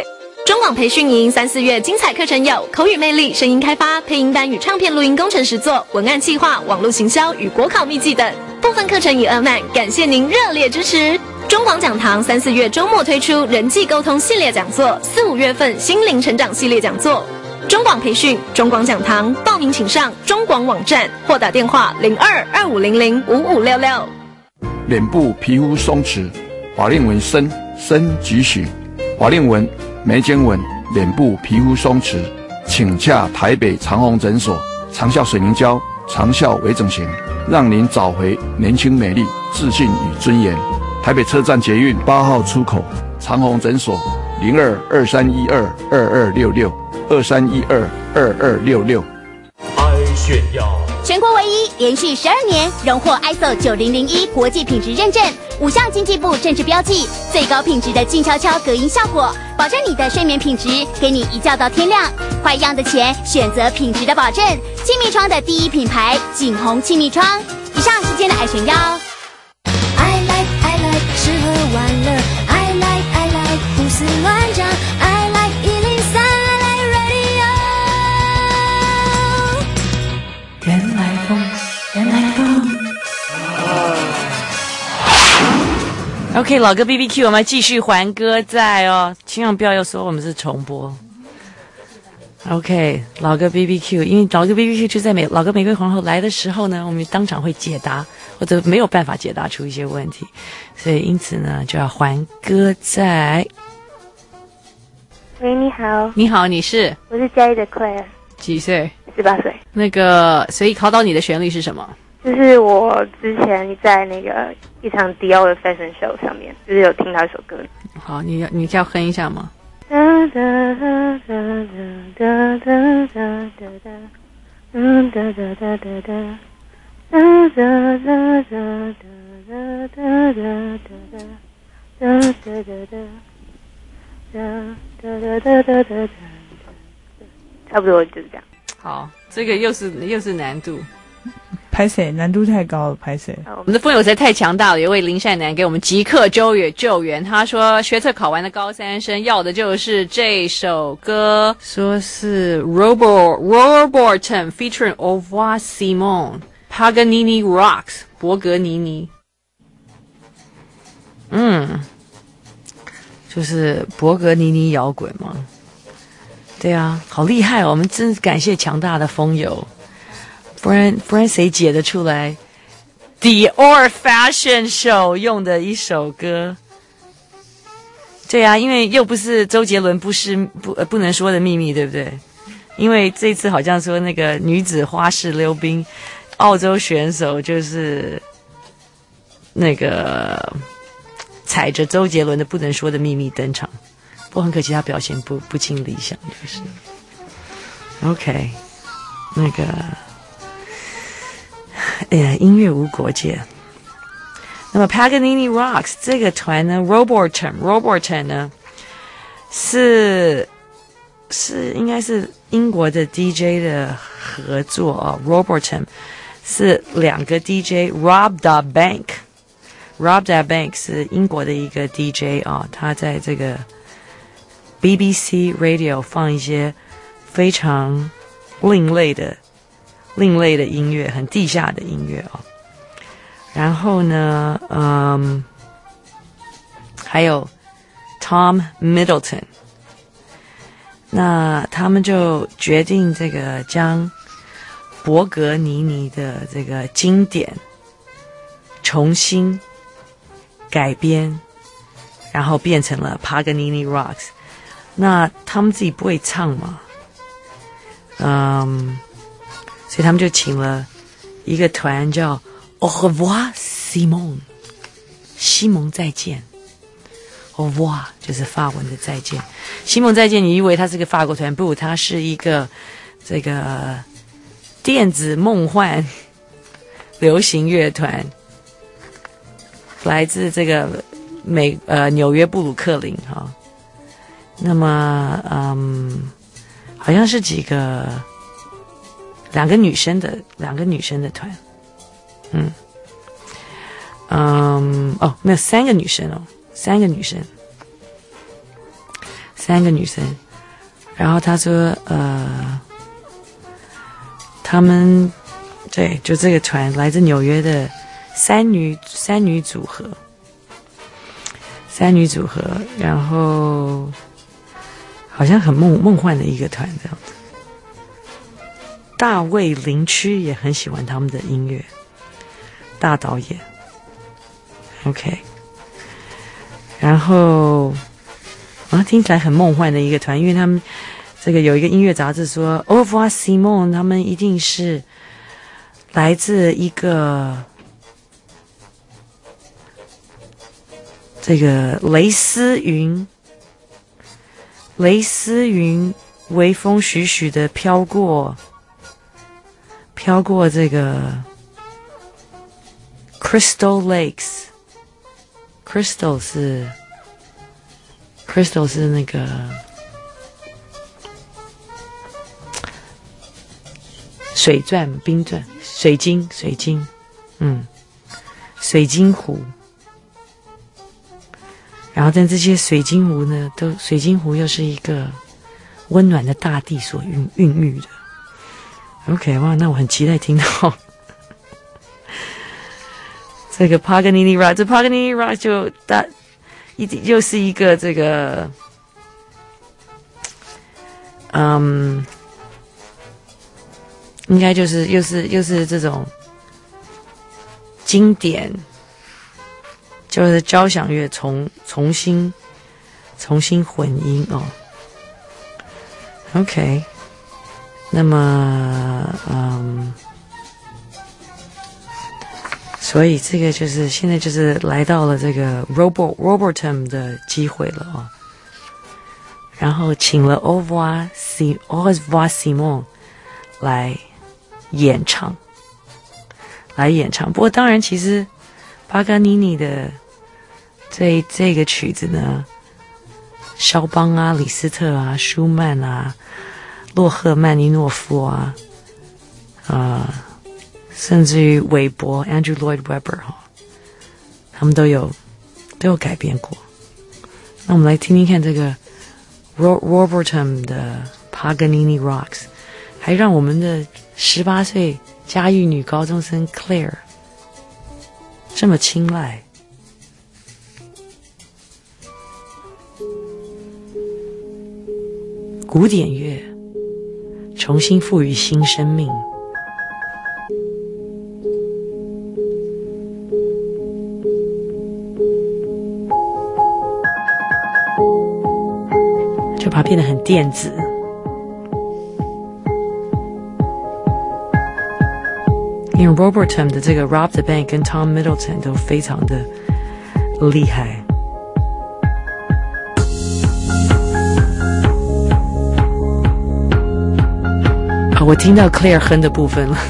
中广培训营三四月精彩课程有口语魅力、声音开发、配音班与唱片录音工程实作、文案企划、网络行销与国考秘籍等。部分课程已额满，感谢您热烈支持。中广讲堂三四月周末推出人际沟通系列讲座，四五月份心灵成长系列讲座。中广培训、中广讲堂报名请上中广网站或打电话零二二五零零五五六六。 脸部皮肤松弛，法令纹深深几许，法令纹、眉间纹、脸部皮肤松弛，请洽台北长虹诊所，长效水凝胶、长效微整形，让您找回年轻美丽、自信与尊严。台北车站捷运八号出口，长虹诊所零二二三一二二二六六二三一二二二六六。 爱炫耀。 全国唯一连续十二年荣获 I S O 九零零一国际品质认证，五项经济部正式标记，最高品质的静悄悄隔音效果，保证你的睡眠品质，给你一觉到天亮。花一样的钱，选择品质的保证。气密窗的第一品牌，景宏气密窗。以上是今天的爱炫耀。 I like I like 吃喝玩乐 I like I like 胡思乱想 I like 一零三 I like radio 原来风原来风 OK， 老歌 B B Q， 我们继续还歌在哦，千万不要又说我们是重播。OK， 老歌 B B Q， 因为老歌 B B Q 就在美老歌玫瑰皇后来的时候呢，我们当场会解答，或者没有办法解答出一些问题，所以因此呢就要还歌在。 喂，你好。 你好，你是？ 我是嘉义的 Claire， 几岁？ 十八岁。 那个，所以考到你的旋律是什么？ 就是我之前在那个一场迪奥的 fashion show 上面，就是有听到一首歌。 好，你你要哼一下吗？ 哒哒哒哒哒哒哒哒哒，嗯哒哒哒哒哒，哒哒哒哒哒哒哒哒哒哒哒哒哒哒哒哒，差不多就是这样。 好，这个又是又是难度。 拍谁？难度太高了，拍谁？ 我们的风友实在太强大了，有位林善南给我们即刻救援救援。他说，学测考完的高三生要的就是这首歌，说是 Robert Roberton featuring Au revoir Simone Paganini Rocks 伯格尼尼。嗯，就是伯格尼尼摇滚嘛。对啊，好厉害哦！我们真是感谢强大的风友。不然不然谁解得出来 Dior Fashion Show 用的一首歌？对啊，因为又不是周杰伦不是不、呃、不能说的秘密，对不对？因为这次好像说那个女子花式溜冰澳洲选手就是那个踩着周杰伦的不能说的秘密登场，不过很可惜他表现不不尽理想，就是 OK 那个呃，音乐无国界。那么 Paganini Rocks 这个团呢 Roberton Roberton 呢是是应该是英国的 D J 的合作啊、哦、Roberton 是两个 D J Rob da Bank Rob da Bank 是英国的一个 D J 啊、哦，他在这个 B B C Radio 放一些非常另类的另类的音乐，很地下的音乐哦。然后呢，嗯，还有 Tom Middleton， 那他们就决定这个将伯格尼尼的这个经典重新改编，然后变成了 Paganini Rocks。那他们自己不会唱嘛，嗯。所以他们就请了一个团叫 Au revoir Simone 西蒙再见 Au revoir 就是法文的再见，西蒙再见你以为他是个法国团，不，他是一个这个电子梦幻流行乐团，来自这个美呃纽约布鲁克林哈、哦。那么嗯好像是几个两个女生的两个女生的团，嗯，嗯，哦，没有三个女生哦，三个女生，三三个女生。然后他说，呃，他们对，就这个团来自纽约的三女三女组合，三女组合，然后好像很梦梦幻的一个团这样子。大卫林区也很喜欢他们的音乐，大导演 ，OK， 然后。啊，听起来很梦幻的一个团，因为他们这个有一个音乐杂志说 Au revoir Simon 他们一定是来自一个这个蕾丝云，蕾丝云微风徐徐的飘过，飘过这个 Crystal Lakes， Crystal 是。Crystal 是那个水钻、冰钻、水晶、水晶，嗯，水晶湖。然后，但这些水晶湖呢，都水晶湖又是一个温暖的大地所孕孕育的。OK， 哇，那我很期待听到这个 Paganini Rock， 这 Paganini Rock 就大。一又是一个这个，嗯，应该就是又是又是这种经典，就是交响乐重重新重新混音哦。OK， 那么嗯。所以这个就是现在就是来到了这个 Robert Robertum 的机会了哦，然后请了 Au revoir Simon 来演唱，来演唱。不过当然，其实巴嘎尼尼的这这个曲子呢，肖邦啊、李斯特啊、舒曼啊、洛赫曼尼诺夫啊，啊、呃。甚至于韦伯 Andrew Lloyd Webber 哈，他们都有都有改编过。那我们来听听看这个 Robertum 的 Paganini Rocks， 还让我们的十八岁嘉义女高中生 Claire 这么青睐。古典乐重新赋予新生命。就把它变得很电子。因为 Robertum 的这个 Rob the Bank 跟 Tom Middleton 都非常的厉害。啊，我听到 Claire 哼的部分了。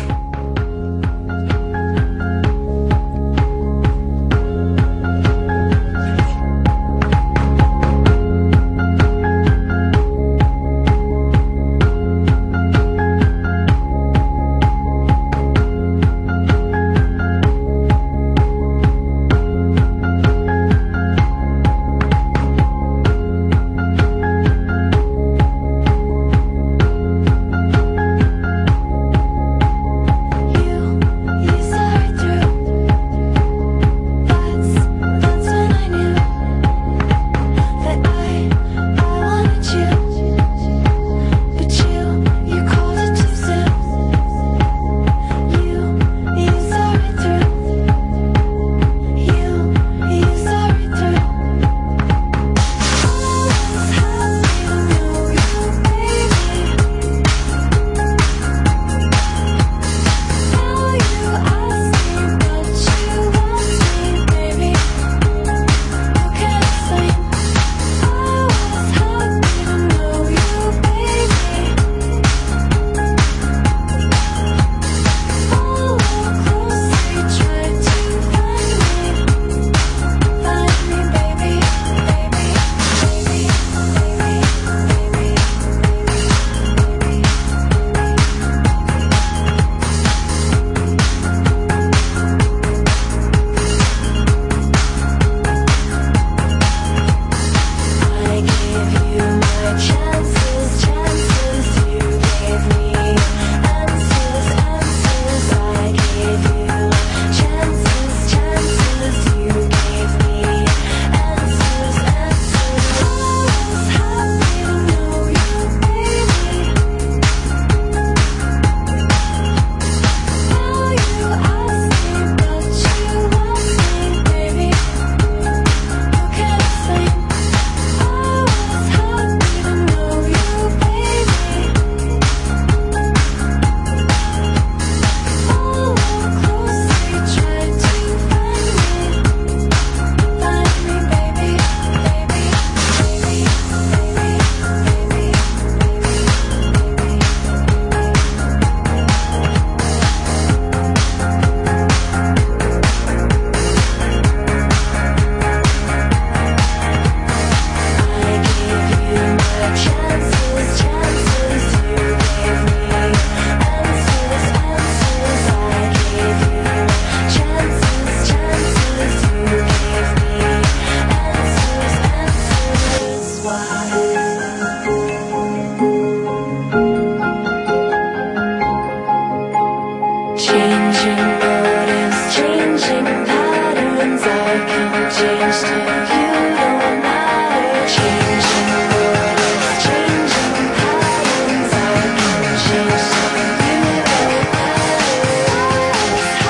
Changing motives, changing patterns. I can change till you don't matter. Changing motives, changing patterns. I can change till you don't matter.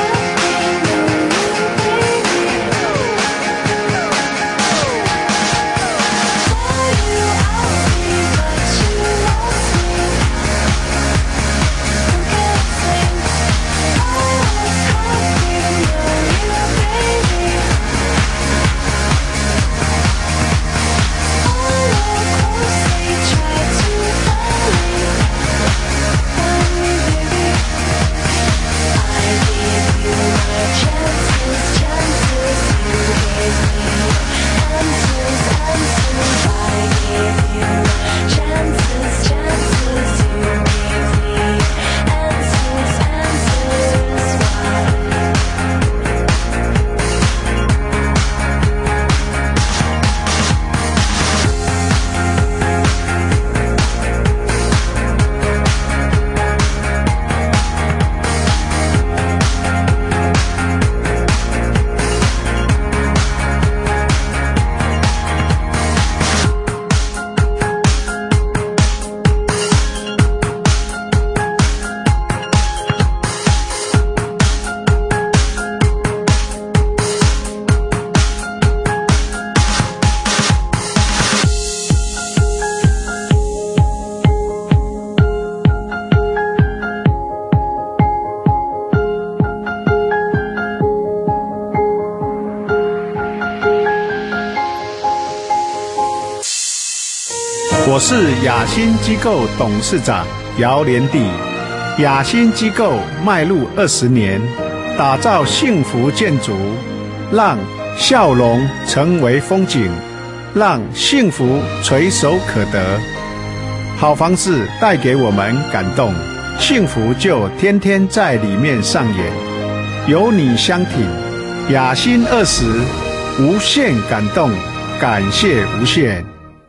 我是雅欣机构董事长姚连弟。雅欣机构迈入二十年，打造幸福建筑，让笑容成为风景，让幸福垂手可得。好房子带给我们感动，幸福就天天在里面上演。有你相挺，雅欣二十，无限感动，感谢无限。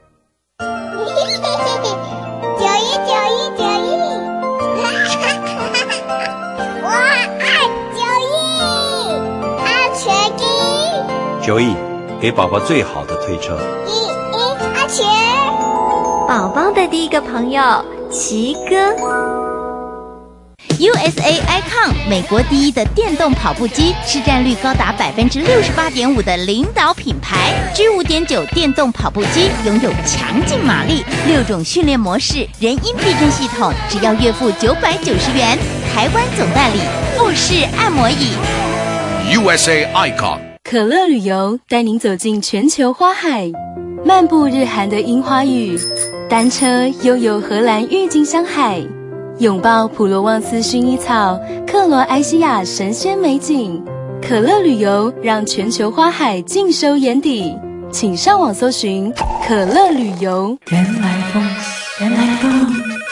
九亿，给宝宝最好的推车。 一一二全，宝宝的第一个朋友奇哥。 U S A Icon 美国第一的电动跑步机，市占率高达百分之六十八点五的领导品牌。G 五点九电动跑步机拥有强劲马力，六种训练模式，人音避震系统，只要月付九百九十元。台湾总代理富士按摩椅。 U S A Icon。 可乐旅游带您走进全球花海，漫步日韩的樱花雨，单车悠游荷兰郁金香海，拥抱普罗旺斯薰衣草、克罗埃西亚神仙美景。可乐旅游让全球花海尽收眼底，请上网搜寻可乐旅游。 原来风，原来风。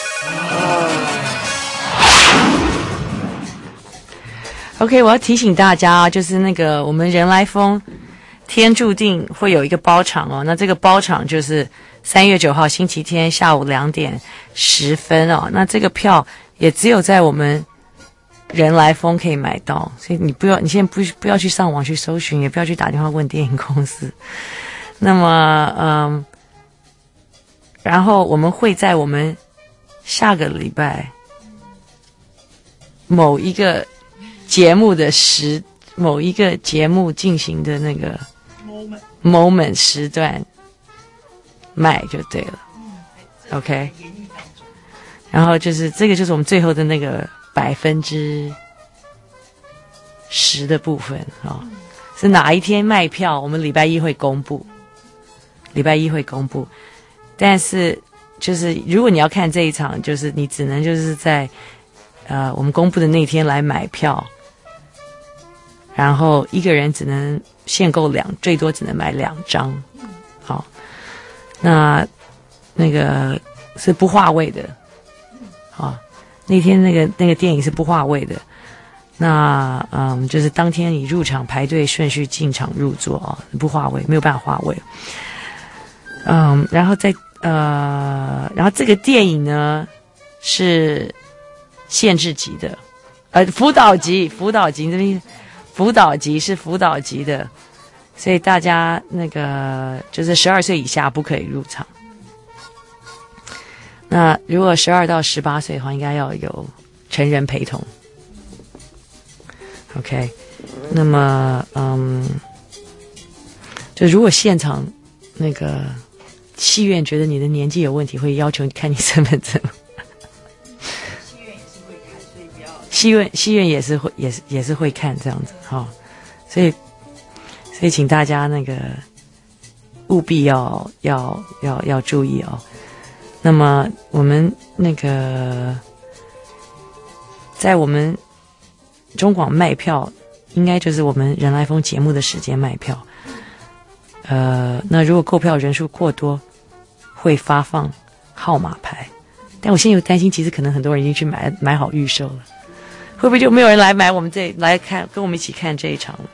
OK， 我要提醒大家啊，就是那个我们人来疯天注定会有一个包场哦，那这个包场就是三月九号星期天下午两点十分哦，那这个票也只有在我们人来疯可以买到，所以你不要，你现在不不要去上网去搜寻，也不要去打电话问电影公司。那么，嗯，然后我们会在我们下个礼拜某一个节目的时某一个节目进行的那个 moment moment 时段卖就对了 ，OK。然后就是这个就是我们最后的那个百分之十的部分啊、哦，是哪一天卖票？我们礼拜一会公布，礼拜一会公布。但是就是如果你要看这一场，就是你只能就是在呃我们公布的那天来买票。然后一个人只能限购两，最多只能买两张。好，那那个是不划位的。好，那天那个那个电影是不划位的。那嗯，就是当天你入场排队顺序进场入座啊，不划位，没有办法划位。嗯，然后在呃，然后这个电影呢是限制级的。 呃，辅导级，辅导级这边，辅导级是辅导级的，所以大家那个就是十二岁以下不可以入场。那如果十二到十八岁的话，应该要有成人陪同。OK， 那么嗯，就如果现场那个戏院觉得你的年纪有问题，会要求看你身份证。戏院戏院也是会也是也是会看这样子哈、哦，所以所以请大家那个务必要要要要注意哦。那么我们那个在我们中广卖票，应该就是我们人来疯节目的时间卖票。呃，那如果购票人数过多，会发放号码牌。但我现在有担心，其实可能很多人已经去买买好预售了。会不会就没有人来买我们这来看跟我们一起看这一场了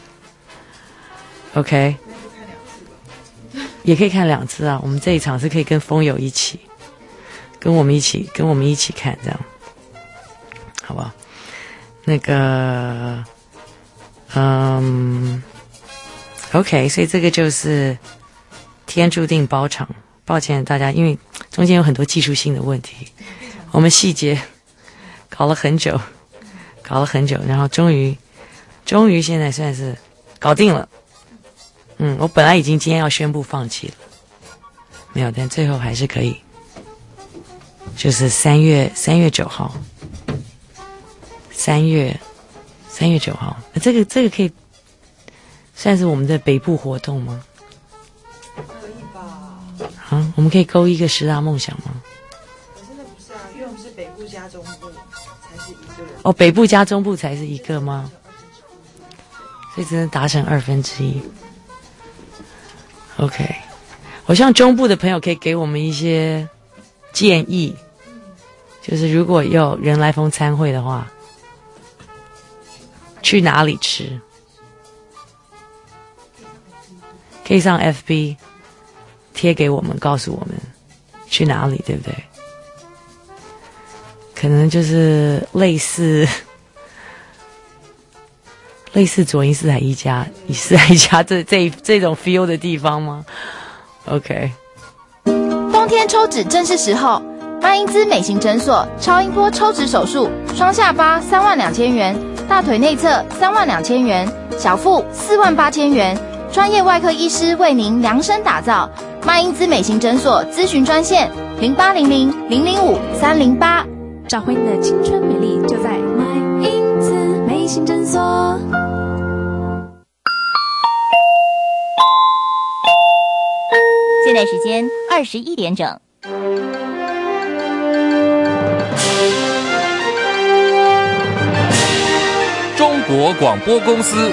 ？OK， 也可以看两次啊。我们这一场是可以跟风友一起，跟我们一起跟我们一起看，这样好不好？那个，嗯 ，OK， 所以这个就是天注定包场。抱歉大家，因为中间有很多技术性的问题，我们细节搞了很久。搞了很久，然后终于，终于现在算是搞定了。嗯，我本来已经今天要宣布放弃了，没有，但最后还是可以，就是三月三月九号，三月三月九号，这个这个可以算是我们的北部活动吗？ 可以吧？ 啊，我们可以勾一个十大梦想吗？ 可是那不是啊，因为我们是北部加中部。 哦，北部加中部才是一个吗？所以只能达成二分之一。OK， 我希望中部的朋友可以给我们一些建议，就是如果有人来疯参会的话，去哪里吃？可以上 F B 贴给我们，告诉我们去哪里，对不对？可能就是类似类似左营四海一家、四海一家这这这种 feel 的地方吗 ？OK。 冬天抽脂正是时候，麦因兹美型诊所超音波抽脂手术，双下巴三万两千元，大腿内侧三万两千元，小腹四万八千元，专业外科医师为您量身打造。麦因兹美型诊所咨询专线零八零零零零五三零八。 找回你的青春美丽，就在麦因兹美型诊所。 现在时间二十一点整。 中国广播公司。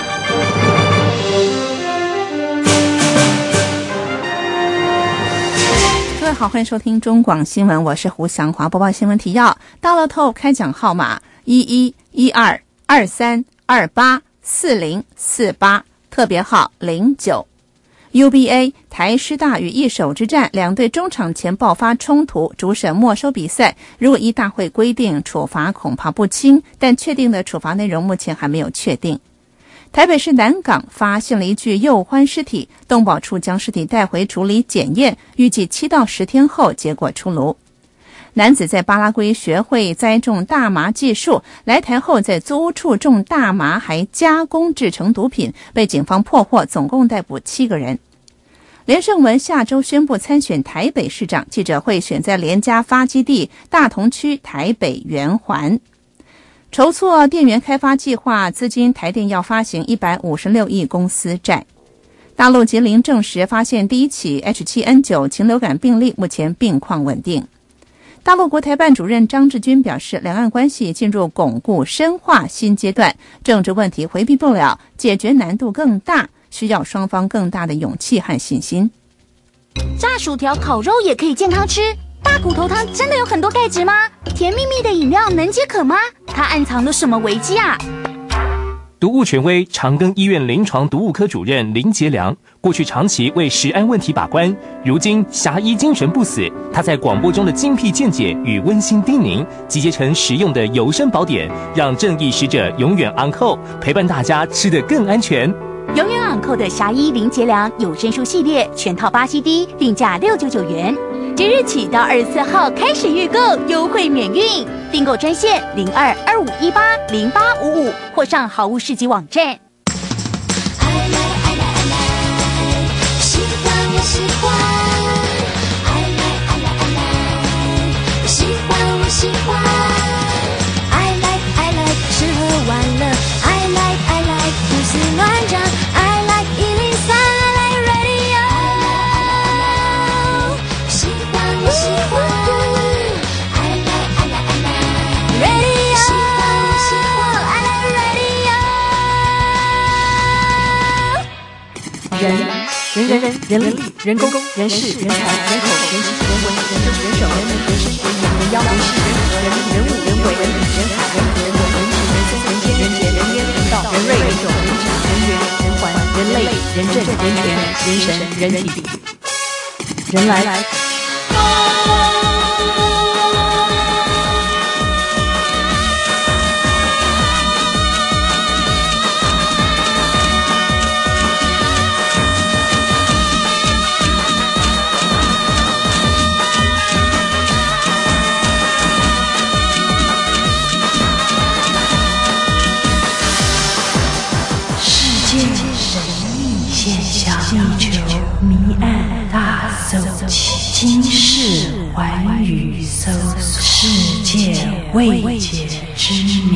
各位好，欢迎收听中广新闻，我是胡祥华，播报新闻提要。大乐透开奖号码一一一二二三二八四零四八，特别号零九。U B A 台师大与一手之战，两队中场前爆发冲突，主审没收比赛。如果依大会规定，处罚恐怕不轻，但确定的处罚内容目前还没有确定。台北市南港发现了一具幼獾尸体，动保处将尸体带回处理检验，预计七到十天后结果出炉。男子在巴拉圭学会栽种大麻技术，来台后在租屋处种大麻，还加工制成毒品，被警方破获，总共逮捕七个人。连胜文下周宣布参选台北市长，记者会选在连家发基地大同区台北圆环。筹措电源开发计划资金，台电要发行一百五十六亿公司债。大陆吉林证实发现第一起 H 七 N 九 禽流感病例，目前病况稳定。大陆国台办主任张志军表示，两岸关系进入巩固深化新阶段，政治问题回避不了，解决难度更大，需要双方更大的勇气和信心。 炸薯条、烤肉也可以健康吃。大骨头汤真的有很多钙质吗？甜蜜蜜的饮料能解渴吗？它暗藏了什么危机啊？ 毒物权威长庚医院临床毒物科主任林杰良，过去长期为食安问题把关，如今侠医精神不死。他在广播中的精辟见解与温馨叮咛，集结成实用的有声宝典，让正义使者永远昂扣，陪伴大家吃得更安全。 永远昂扣的侠医林杰良有声书系列全套八 C D， 定价六百九十九元。即日起到二十四号开始预购，优惠免运。订购专线零二二五一八零八五五，或上好物市集网站。 喜欢我喜欢，爱来爱来爱来，喜欢我喜欢，爱来爱来吃喝玩乐，爱来爱来胡思乱想，爱来一零三，爱来 radio， 喜欢我喜欢，爱来爱来爱来 radio， 喜欢我喜欢，爱来 radio。 人人人人人力人工人事人才人口人情人文人政人手人民人事人言人妖人事人和人力人物人鬼人理人海人人文人情人生人间人杰人烟人道人瑞人种人质人缘人环人类人政人权人神人体人来来。地球迷案大搜奇，今世寰宇搜世界未解之谜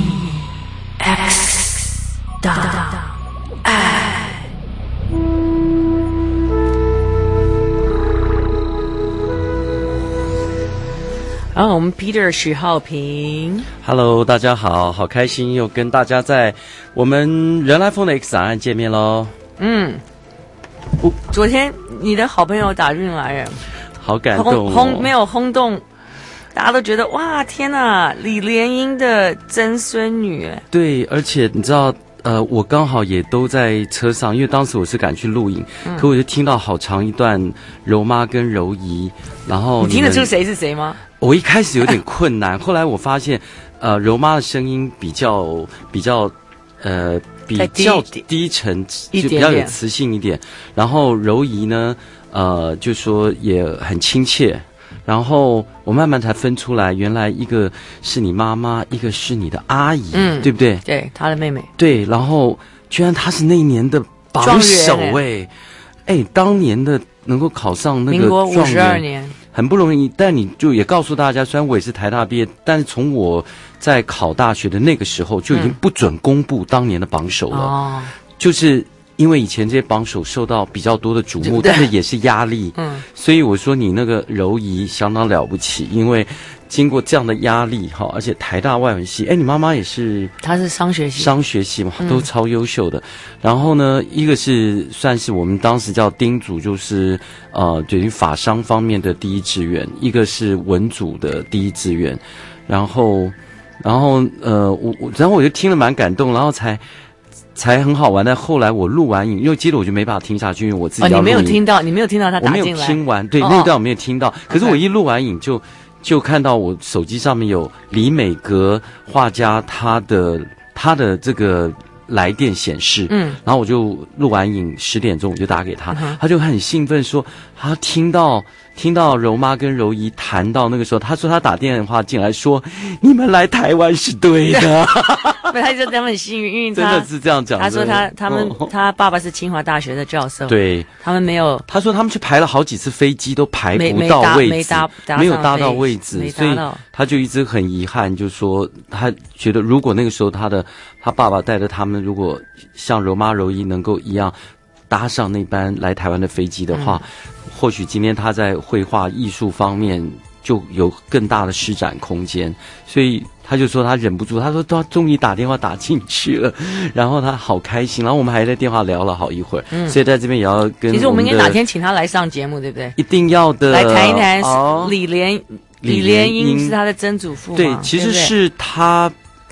X 档案。 然后我们 Peter 许浩平 ，Hello， 大家好，好开心又跟大家在我们人来疯的 X 档案见面喽。 嗯。昨天你的好朋友打进来耶， 好感动、哦， 轰轰没有轰动，大家都觉得哇天哪，李莲英的曾孙女哎。 对，而且你知道，呃，我刚好也都在车上，因为当时我是赶去录影，嗯、可我就听到好长一段柔妈跟柔姨，然后 你, 你听得出谁是谁吗？ 我一开始有点困难，后来我发现，呃，柔妈的声音比较比较，呃。比较低沉，就比较有磁性一点。然后柔姨呢，呃，就说也很亲切。然后我慢慢才分出来，原来一个是你妈妈，一个是你的阿姨，嗯，对不对？ 对，她的妹妹。 对，然后居然她是那一年的榜首哎，哎，当年的能够考上那个状元，民国五十二年。很不容易，但你就也告诉大家，虽然我也是台大毕业，但是从我在考大学的那个时候就已经不准公布当年的榜首了，哦、就是因为以前这些榜首受到比较多的瞩目，但是也是压力，嗯，所以我说你那个柔姨相当了不起，因为经过这样的压力哈，而且台大外文系，哎，你妈妈也是， 她是商学系， 商学系嘛，都超优秀的。嗯、然后呢，一个是算是我们当时叫丁组，就是呃，对于法商方面的第一志愿；一个是文组的第一志愿。然后，然后呃，我我然后我就听了蛮感动，然后才。才很好玩，但后来我录完影，因为接着我就没办法听下去，因为我自己要录影。哦， 你没有听到，你没有听到他打进来。 我没有听完，对，哦、那一段我没有听到。可是我一录完影就就看到我手机上面有李美格画家他的他的这个来电显示，嗯，然后我就录完影十点钟我就打给他，嗯、他就很兴奋说他听到。听到柔妈跟柔姨谈到那个时候，他说他打电话进来说：“你们来台湾是对的。” 不，他就他们很幸运，因为他真的是这样讲。 他说他他们、哦、他爸爸是清华大学的教授， 对， 他们没有。 他说他们去排了好几次飞机都排不到位置， 没搭没没有搭到位置，所以他就一直很遗憾，就说他觉得如果那个时候他的他爸爸带着他们，如果像柔妈柔姨能够一样搭上那班来台湾的飞机的话。嗯，或许今天他在绘画艺术方面就有更大的施展空间，所以他就说他忍不住，他说他终于打电话打进去了，然后他好开心，然后我们还在电话聊了好一会儿，嗯，所以在这边也要跟其实我们应该哪天请他来上节目，对不对？ 一定要的， 来谈一谈李莲、哦、李莲英是他的曾祖父吗？ 对，其实是他。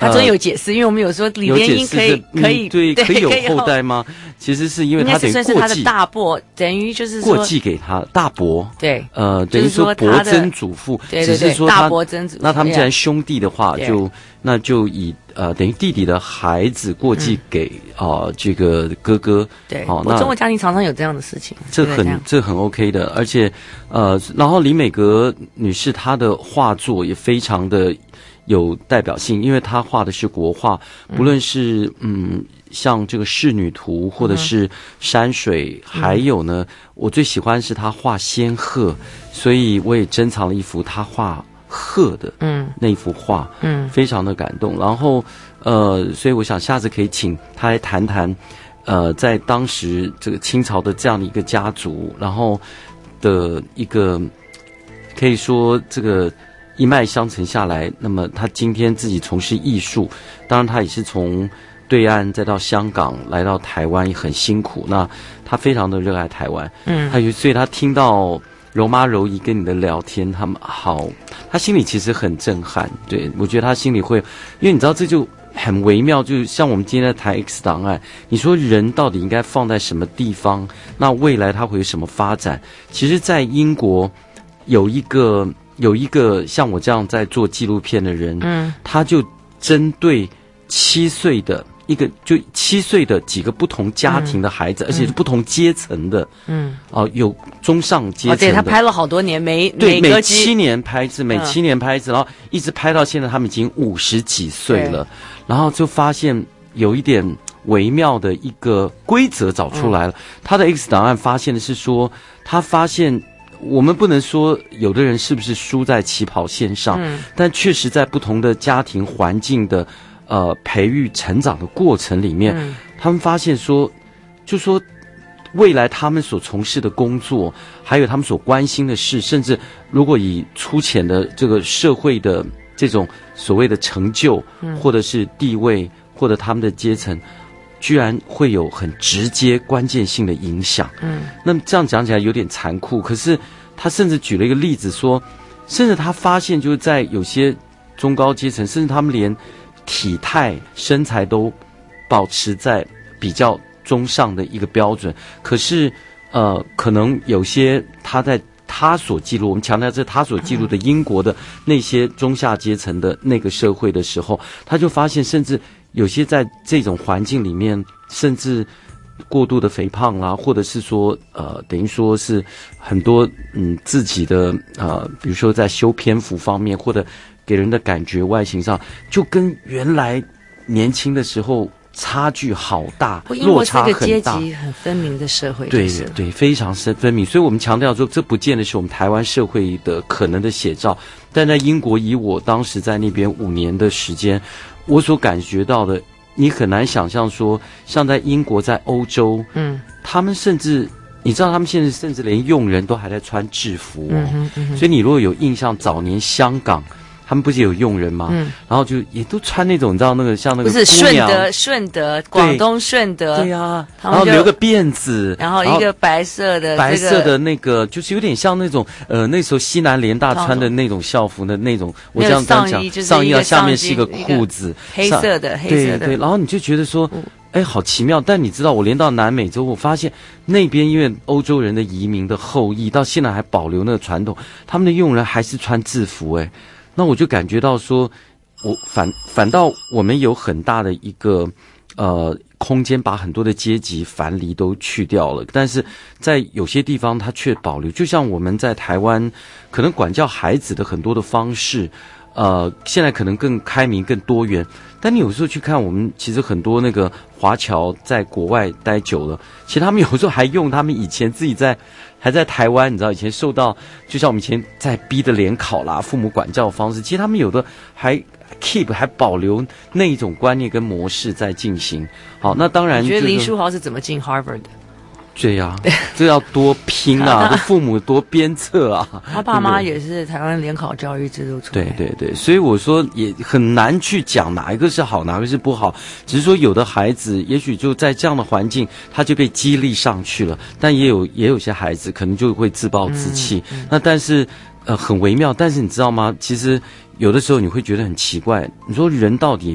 他终于有解释，因为我们有说李莲英可以可以、 嗯、对可以有后代吗？其实是因为他等于过继， 他的大伯等于就是过继给他大伯， 对， 呃，等于说伯曾祖父， 对对对， 只是说大伯曾祖父。 那他们既然兄弟的话，就那就以呃等于弟弟的孩子过继给啊、嗯呃、这个哥哥， 对，哦，那中国家庭常常有这样的事情， 这很这很 OK 的，而且呃，然后李美阁女士她的画作也非常的有代表性，因为她画的是国画，不论是嗯像这个仕女图或者是山水，嗯、还有呢，我最喜欢是她画仙鹤，所以我也珍藏了一幅她画鹤的嗯那幅画，嗯，非常的感动。然后呃，所以我想下次可以请她来谈谈，呃，在当时这个清朝的这样的一个家族，然后的一个可以说这个一脉相承下来，那么他今天自己从事艺术，当然他也是从对岸再到香港来到台湾也很辛苦，那他非常的热爱台湾，嗯，还有所以他听到柔妈柔姨跟你的聊天，他们好，他心里其实很震撼，对，我觉得他心里会，因为你知道这就很微妙，就像我们今天在谈 X 档案，你说人到底应该放在什么地方，那未来他会有什么发展，其实在英国有一个有一个像我这样在做纪录片的人，嗯，他就针对七岁的一个就七岁的几个不同家庭的孩子，嗯、而且是不同阶层的，嗯，哦、呃，有中上阶层的， 哦、对他拍了好多年，每对每七年拍一次，每七年拍一次，然后一直拍到现在，他们已经五十几岁了，然后就发现有一点微妙的一个规则找出来了。嗯、他的 X 档案发现的是说，他发现。我们不能说有的人是不是输在起跑线上，嗯、但确实在不同的家庭环境的呃培育成长的过程里面，嗯、他们发现说，就说未来他们所从事的工作，还有他们所关心的事，甚至如果以粗浅的这个社会的这种所谓的成就，嗯、或者是地位，或者他们的阶层。居然会有很直接关键性的影响，嗯，那么这样讲起来有点残酷，可是他甚至举了一个例子说，甚至他发现就是在有些中高阶层，甚至他们连体态身材都保持在比较中上的一个标准，可是呃，可能有些他在他所记录，我们强调这是他所记录的英国的那些中下阶层的那个社会的时候，他就发现甚至。有些在这种环境里面，甚至过度的肥胖啦，或者是说，呃，等于说是很多嗯自己的呃，比如说在修篇幅方面，或者给人的感觉外形上，就跟原来年轻的时候差距好大，落差很大。 阶级很分明的社会， 对对，非常分明。所以我们强调说，这不见得是我们台湾社会的可能的写照，但在英国，以我当时在那边五年的时间。我所感觉到的，你很难想象说，像在英国、在欧洲，嗯，他们甚至你知道，他们现在甚至连佣人都还在穿制服哦。嗯哼嗯哼，所以你如果有印象，早年香港他们不是有佣人吗？嗯，然后就也都穿那种，你知道那个像那个不是顺德顺德广东顺德对呀、啊，然后留个辫子， 然后一个白色的、这个、 白色的那个，就是有点像那种呃那时候西南联大穿的那种校服的那种，我这样讲上衣啊，下面是一个裤子， 黑色的黑色的， 对对，然后你就觉得说。嗯哎，好奇妙！但你知道，我连到南美洲，我发现那边因为欧洲人的移民的后裔，到现在还保留那个传统，他们的佣人还是穿制服。哎，那我就感觉到说，我反反倒我们有很大的一个呃空间，把很多的阶级樊篱都去掉了，但是在有些地方它却保留。就像我们在台湾，可能管教孩子的很多的方式。呃，现在可能更开明、更多元，但你有时候去看，我们其实很多那个华侨在国外待久了，其实他们有时候还用他们以前自己在还在台湾，你知道以前受到，就像我们以前在逼的联考啦、父母管教的方式，其实他们有的还 keep 还保留那一种观念跟模式在进行。好，那当然， 你觉得林书豪是怎么进 Harvard 的？ 对呀、啊，这要多拼啊！父母多鞭策啊！ 他爸妈也是台湾联考教育制度出来。 对对对，所以我说也很难去讲哪一个是好，哪个是不好。只是说有的孩子也许就在这样的环境，他就被激励上去了，但也有也有些孩子可能就会自暴自弃。嗯嗯、那但是呃很微妙，但是你知道吗？其实有的时候你会觉得很奇怪，你说人到底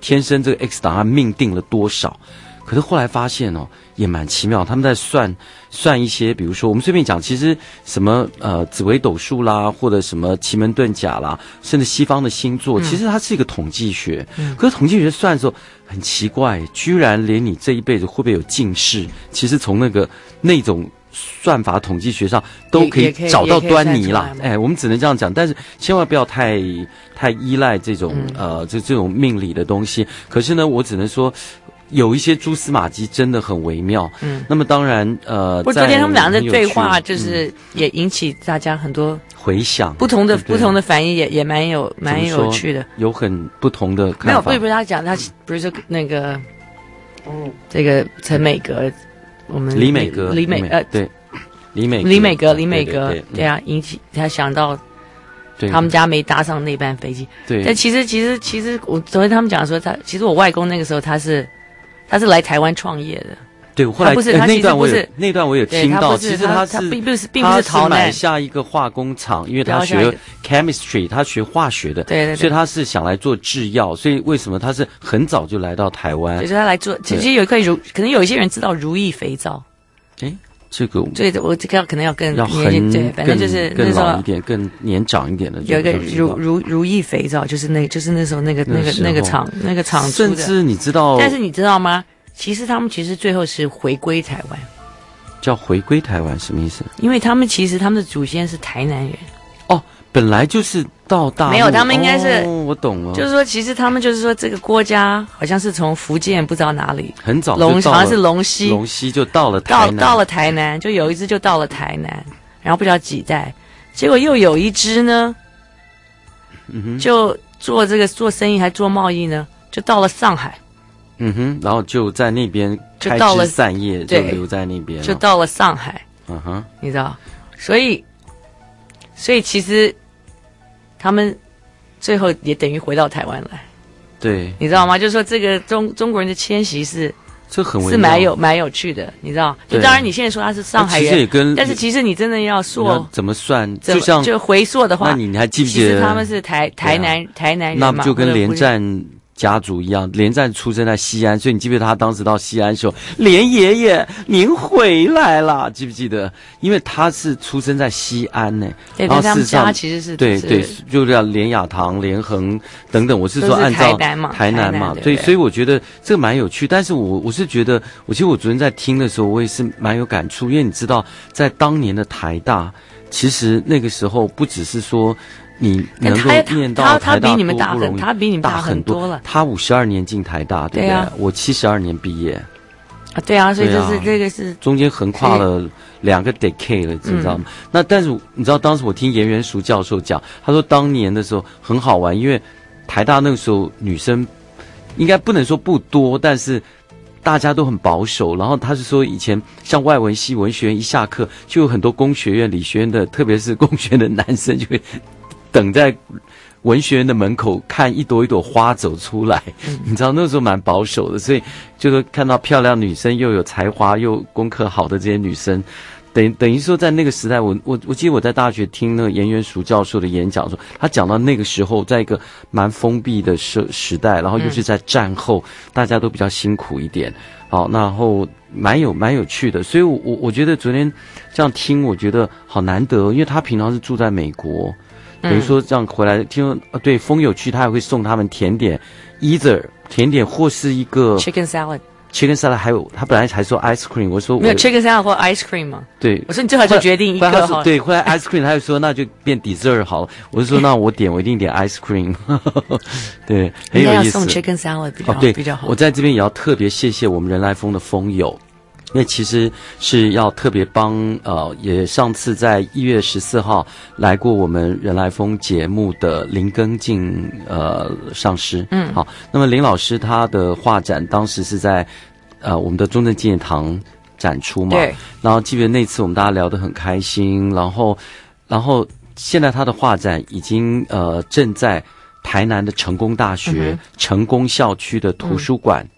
天生这个 X 档案命定了多少。可是后来发现哦，也蛮奇妙，他们在算算一些，比如说我们随便讲，其实什么呃紫微斗数啦，或者什么奇门遁甲啦，甚至西方的星座，嗯、其实它是一个统计学。嗯、可是统计学算的时候很奇怪，居然连你这一辈子会不会有近视，其实从那个那种算法统计学上都可以找到端倪啦。哎，我们只能这样讲，但是千万不要太太依赖这种、嗯、呃这这种命理的东西。可是呢，我只能说。有一些蛛丝马迹真的很微妙，嗯，那么当然，呃， 不过昨天他们俩的对话，就是也引起大家很多回响， 不同的不同的反应也也蛮有蛮有趣的， 有很不同的看法。 没有，不是不是他讲，他不是说那个，嗯，这个陈美格，我们李美格， 李美呃对，李美李美格李美格，对啊，引起他想到。他们家没搭上那班飞机， 对。 但其实其实其实我昨天他们讲说他，其实我外公那个时候他是他是来台湾创业的。 对，后来他不是他其实不是那段我有听到，其实他是他并不是并不是逃难， 他是买下一个化工厂，因为他学 chemistry， 他学化学的， 对对对， 所以他是想来做制药，所以为什么他是很早就来到台湾？ 就是他来做，其实有一块如，可能有一些人知道如意肥皂， 哎。这个， 对的，我这个可能要更要很对，反正就是更老一点、更年长一点的。 有一个如如如意肥皂，就是那，就是那时候那个那个那个厂那个厂出的。 甚至你知道， 但是你知道吗？其实他们其实最后是回归台湾。 叫回归台湾什么意思？ 因为他们其实他们的祖先是台南人。 哦，本来就是到大陆。 没有，他们应该是， 哦、我懂了。 就是说，其实他们就是说，这个国家好像是从福建不知道哪里， 很早龙好像是龙溪， 龙溪就到了台南， 到到了台南，就有一只就到了台南，然后不知道几代，结果又有一只呢，嗯哼，就做这个做生意还做贸易呢，就到了上海， 嗯哼，然后就在那边开枝散叶，就留在那边， 就到了上海， 嗯哼， 你知道，所以，所以其实。他们最后也等于回到台湾来， 对， 你知道吗？就是说这个中中国人的迁徙是， 这很是蛮有蛮有趣的，你知道？就当然你现在说他是上海人， 其实也跟， 但是其实你真的要说怎么算，就像就回溯的话， 那你还记不记得？ 其实他们是台台南、啊、台南人嘛， 那不就跟连战家族一样，连战出生在西安，所以你记不记得他当时到西安的时候，连爷爷您回来了，记不记得？因为他是出生在西安呢， 对，然后他们家其实是对对，就叫连雅堂、连横等等。我是说按照台南嘛， 台南嘛，对，所以我觉得这个蛮有趣。但是我我是觉得，我其实我昨天在听的时候，我也是蛮有感触，因为你知道，在当年的台大，其实那个时候不只是说。你能够念到台大多不容易， 他比你们大很多了。 他五十二年进台大，对不对？啊、我七十二年毕业。 啊，对啊，所以这是、啊、这个是中间横跨了两个 decade 了，你知道吗？嗯、那但是你知道，当时我听严元淑教授讲，他说当年的时候很好玩，因为台大那个时候女生应该不能说不多，但是大家都很保守。然后他是说，以前像外文系文学院一下课，就有很多工学院、理学院的，特别是工学院的男生就会。等在文学院的门口看一朵一朵花走出来，嗯、你知道那时候蛮保守的，所以就是看到漂亮女生又有才华又功课好的这些女生，等于等于说在那个时代，我我我记得我在大学听那个严元淑教授的演讲说，他讲到那个时候在一个蛮封闭的时时代，然后又是在战后，嗯、大家都比较辛苦一点，好，然后蛮有蛮有趣的，所以我我我觉得昨天这样听，我觉得好难得，因为他平常是住在美国。等于说这样回来，听说啊，对，风有趣，他还会送他们甜点 ，either 甜点或是一个 chicken salad，chicken salad 还有他本来还说 ice cream， 我说我没有 chicken salad 或 ice cream 吗？ 对， 我说你最好就决定一个好了。 对，后来 ice cream 他就说那就变 dessert 好了，我就说那我点我一定点 ice cream， 对，很有意思。 送 chicken salad 比较、 哦、对比较好。 我在这边也要特别谢谢我们人来疯的疯友。因为其实是要特别帮呃，也上次在一月十四号来过我们人来疯节目的林耕敬呃上师，嗯，好，那么林老师他的画展当时是在呃我们的中正纪念堂展出嘛，对，然后记得那次我们大家聊得很开心，然后然后现在他的画展已经呃正在台南的成功大学、嗯、成功校区的图书馆。嗯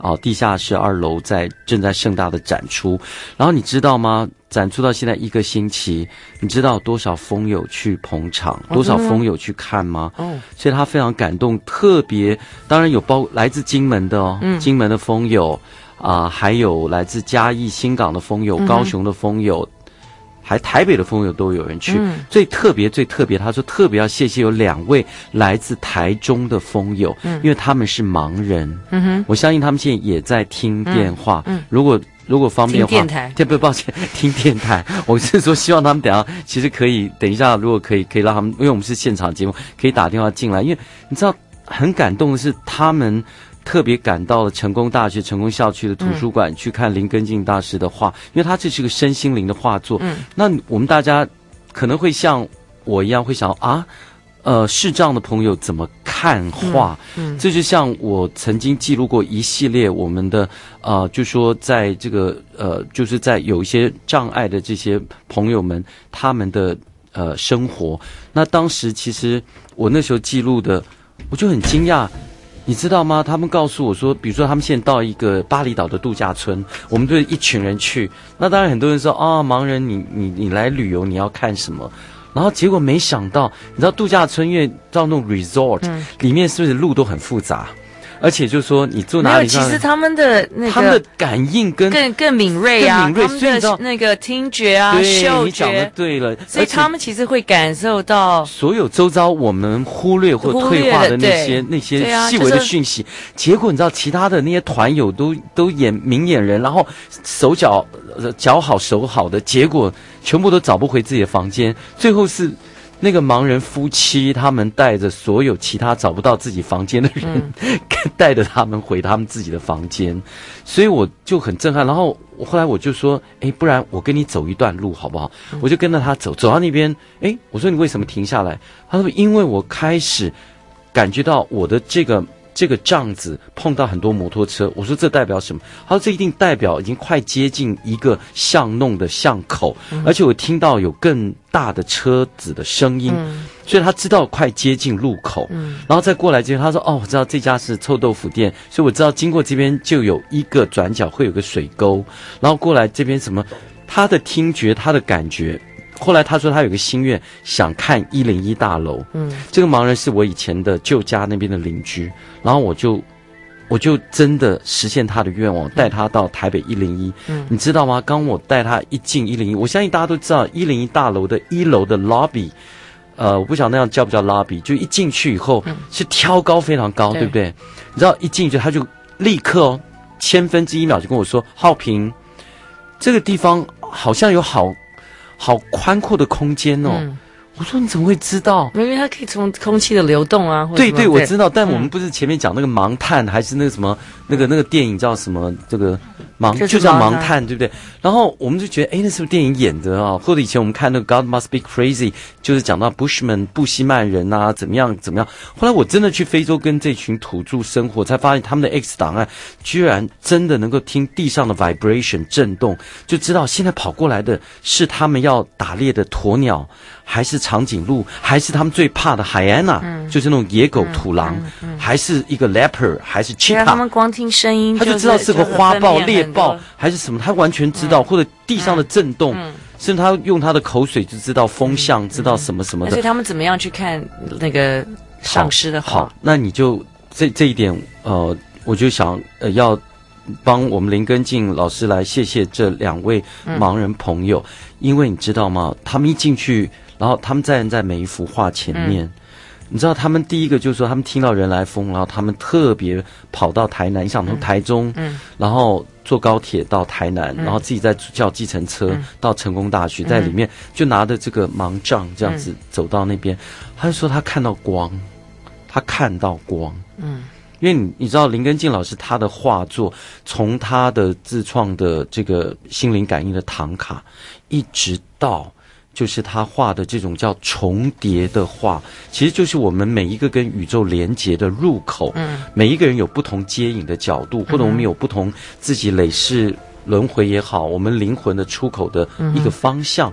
啊，地下室二楼在正在盛大的展出。然后你知道吗？展出到现在一个星期，你知道多少风友去捧场，多少风友去看吗？哦，所以他非常感动，特别当然有包来自金门的哦，嗯、金门的风友啊、呃，还有来自嘉义、新港的风友，嗯、高雄的风友。还台北的风友都有人去，嗯、最特别最特别，他说特别要谢谢有两位来自台中的风友，嗯、因为他们是盲人，嗯哼，我相信他们现在也在听电话，嗯，嗯如果如果方便的话， 听电台， 对不抱歉，听电台，我是说希望他们等一下其实可以等一下，如果可以可以让他们，因为我们是现场节目，可以打电话进来，因为你知道很感动的是他们。特别赶到了成功大学成功校区的图书馆、嗯、去看林根敬大师的画，因为他这是个身心灵的画作。嗯，那我们大家可能会像我一样会想啊，呃，视障的朋友怎么看画？嗯，嗯这就像我曾经记录过一系列我们的呃，就说在这个呃，就是在有一些障碍的这些朋友们他们的呃生活。那当时其实我那时候记录的，我就很惊讶。你知道吗？他们告诉我说，比如说他们现在到一个巴厘岛的度假村，我们就一群人去。那当然很多人说啊，盲人你你你来旅游你要看什么？然后结果没想到，你知道度假村因为到那种 resort、嗯、里面是不是路都很复杂？而且就是说你住哪里， 其实他们的那个他们的感应跟更更敏锐啊， 更敏锐，所以你知道那个听觉啊、嗅觉， 你讲的对了， 所以他们其实会感受到所有周遭我们忽略或退化的那些那些细微的讯息。啊就是、结果你知道，其他的那些团友都都演明眼人，然后手脚脚好手好的，结果全部都找不回自己的房间，最后是。那个盲人夫妻，他们带着所有其他找不到自己房间的人，嗯、带着他们回他们自己的房间，所以我就很震撼。然后我后来我就说，哎，不然我跟你走一段路好不好？嗯、我就跟着他走，走到那边，哎，我说你为什么停下来？他说因为我开始感觉到我的这个。这个帐子碰到很多摩托车，我说这代表什么？他说这一定代表已经快接近一个巷弄的巷口，嗯、而且我听到有更大的车子的声音，嗯、所以他知道快接近路口。嗯、然后再过来这边，他说哦，我知道这家是臭豆腐店，所以我知道经过这边就有一个转角会有个水沟，然后过来这边什么，他的听觉，他的感觉。后来他说他有个心愿，想看一零一大楼。嗯，这个盲人是我以前的旧家那边的邻居，然后我就我就真的实现他的愿望，带他到台北一零一。嗯，你知道吗？刚我带他一进一零一，我相信大家都知道一零一大楼的一楼的 lobby， 呃，我不晓得那样叫不叫 lobby， 就一进去以后、嗯、是挑高非常高， 对, 对不对？你知道一进去他就立刻哦，千分之一秒就跟我说，浩平，这个地方好像有好。好宽阔的空间哦！嗯、我说你怎么会知道？ 因为它可以从空气的流动啊。 对对，我知道。但我们不是前面讲那个盲探，嗯、还是那个什么那个那个电影叫什么？这个盲就叫盲探，对不对？然后我们就觉得，哎，那是不是电影演的啊？或者以前我们看那个《God Must Be Crazy》，就是讲到 Bushman 布希曼人啊，怎么样怎么样。后来我真的去非洲跟这群土著生活，才发现他们的 X 档案居然真的能够听地上的 vibration 震动，就知道现在跑过来的是他们要打猎的鸵鸟，还是长颈鹿，还是他们最怕的海安娜，嗯、就是那种野狗、土狼，嗯嗯嗯、还是一个 leopard， 还是 cheetah。 他们光听声音， 他就知道是个花豹、猎豹还是什么，他完全知道，嗯、或者地上的震动。嗯嗯甚至他用他的口水就知道风向，嗯、知道什么什么的。 而且他们怎么样去看那个上师的好？好，那你就这这一点，呃，我就想呃要帮我们林根敬老师来谢谢这两位盲人朋友，嗯、因为你知道吗？他们一进去，然后他们站在每一幅画前面。嗯你知道他们第一个就是说，他们听到人来疯，然后他们特别跑到台南，你想从台中，嗯，然后坐高铁到台南，嗯、然后自己再叫计程车、嗯、到成功大学，在里面就拿着这个盲杖这样子走到那边，嗯、他就说他看到光，他看到光，嗯，因为你你知道林根敬老师他的画作，从他的自创的这个心灵感应的唐卡，一直到。就是他画的这种叫重叠的画，其实就是我们每一个跟宇宙连结的入口。嗯，每一个人有不同接引的角度，或者我们有不同自己累世轮回也好，我们灵魂的出口的一个方向。嗯、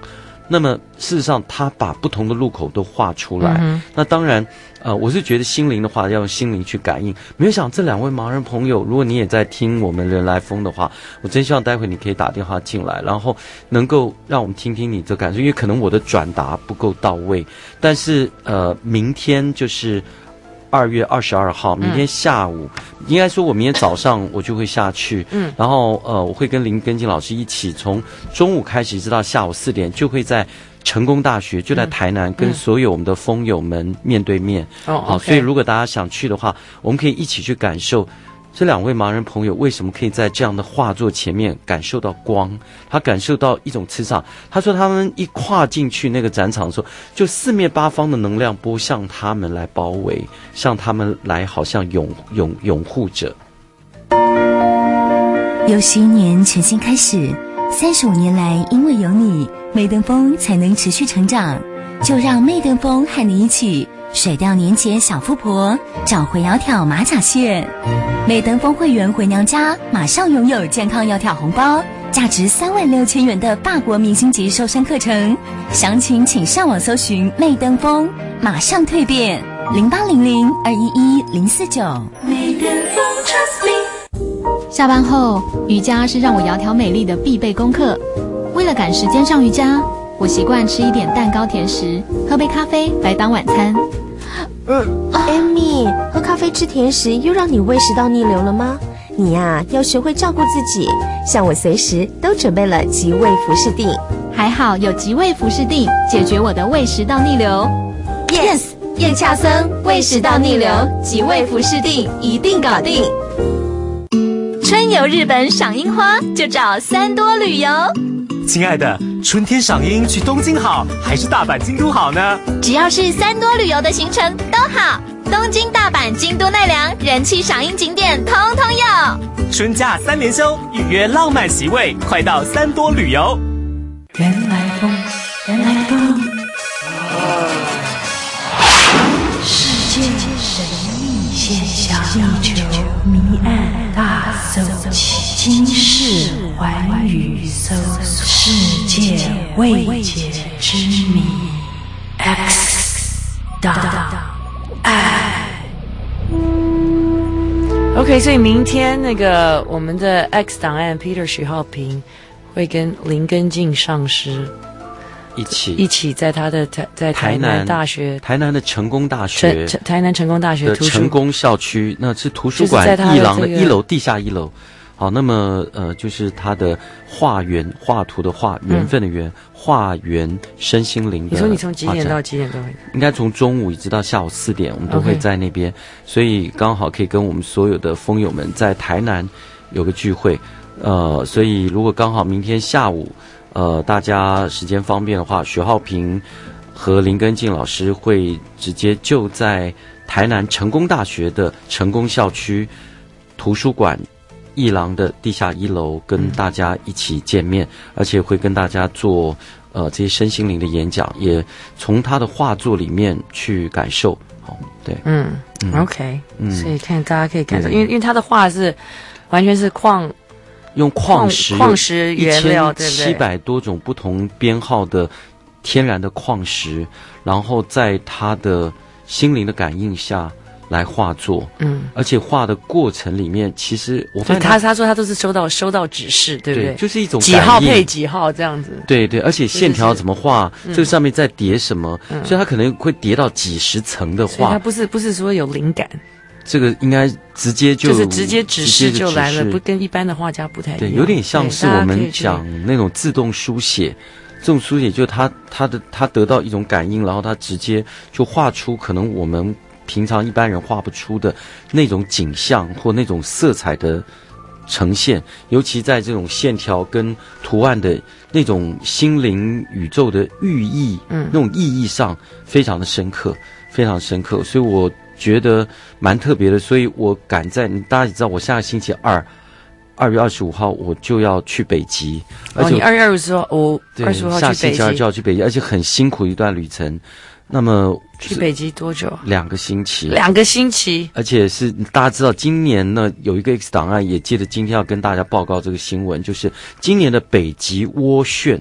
那么事实上，他把不同的路口都画出来。嗯、那当然，呃，我是觉得心灵的话要用心灵去感应。没有想这两位盲人朋友，如果你也在听我们人来疯的话，我真希望待会你可以打电话进来，然后能够让我们听听你的感受，因为可能我的转达不够到位。但是呃，明天就是二月二十二号，明天下午，嗯、应该说我明天早上我就会下去，嗯，然后呃，我会跟林根金老师一起从中午开始一直到下午四点，就会在成功大学，就在台南，跟所有我们的疯友们面对面。哦、嗯，好， okay. 所以如果大家想去的话，我们可以一起去感受这两位盲人朋友为什么可以在这样的画作前面感受到光，他感受到一种磁场。他说他们一跨进去那个展场的时候，就四面八方的能量波向他们来包围，向他们来好像拥拥拥护着。 又是一年全新开始，三十五年来，因为有你，媚登峰才能持续成长。就让媚登峰和你一起甩掉年节小富婆，找回窈窕马甲线。媚登峰会员回娘家，马上拥有健康窈窕红包，价值三万六千元的法国明星级瘦身课程。详情请上网搜寻媚登峰，马上蜕变。零八零零二一一零四九。媚登峰 Trust me。 下班后，瑜伽是让我窈窕美丽的必备功课。为了赶时间上瑜伽，我习惯吃一点蛋糕甜食，喝杯咖啡来当晚餐。 嗯 ，Amy， 喝咖啡吃甜食又让你胃食道逆流了吗？你呀、啊，要学会照顾自己。像我随时都准备了极胃福士定， 还好有极胃福士定，解决我的胃食道逆流。Yes， 叶恰森胃食道逆流，极胃福士定一定搞定。春游日本赏樱花，就找三多旅游。 亲爱的，春天赏樱去东京好，还是大阪、京都好呢？ 只要是三多旅游的行程都好，东京、大阪、京都、奈良人气赏樱景点通通有。 春假三连休，预约浪漫席位，快到三多旅游。 原来风，原来风，世界神秘现象，地球谜案大搜奇，今世寰宇搜索世界未解之谜 X 档案。 OK， 所以明天那个我们的 X 档案 Peter 许浩平会跟林根进上师一起一起在他的在在台南大学台南的成功大学台南成功大学的成功校区，那是图书馆艺廊的一楼地下一楼。好，那么呃，就是他的画园画图的画，缘分的缘，画园身心灵的。 你说你从几点到几点都会？ 应该从中午一直到下午四点，我们都会在那边， okay. 所以刚好可以跟我们所有的疯友们在台南有个聚会。呃，所以如果刚好明天下午，呃，大家时间方便的话，许浩平和林根进老师会直接就在台南成功大学的成功校区图书馆艺廊的地下一楼跟大家一起见面，而且会跟大家做呃这些身心灵的演讲，也从他的画作里面去感受。好，对， 嗯, 嗯 ，OK， 嗯，所以看大家可以感受，因为因为他的画是完全是矿用矿石矿石原料，对不对？ 七百多种不同编号的天然的矿石，然后在他的心灵的感应下来画作，嗯，而且画的过程里面，其实我发现他他说他都是收到收到指示，对不对？ 对，就是一种几号配几号这样子。 对对，而且线条怎么画，就是、这个上面在叠什么、嗯，所以他可能会叠到几十层的画。 所以他不是不是说有灵感， 这个应该直接就就是直接指示就来了，不跟一般的画家不太一样。 对，有点像是我们讲那种自动书写。这种书写就是他他的他得到一种感应，然后他直接就画出可能我们平常一般人画不出的那种景象或那种色彩的呈现，尤其在这种线条跟图案的那种心灵宇宙的寓意，嗯，那种意义上非常的深刻，非常深刻，所以我觉得蛮特别的。所以我赶在大家也知道，我下个星期二。二月二十五号我就要去北极， 而且、哦、你二月二十号我二十五号去北极， 下星期二就要去北极，而且很辛苦一段旅程。那么去北极多久？ 两个星期。 两个星期， 而且是大家知道，今年呢有一个 X 档案，也借着今天要跟大家报告这个新闻，就是今年的北极涡旋。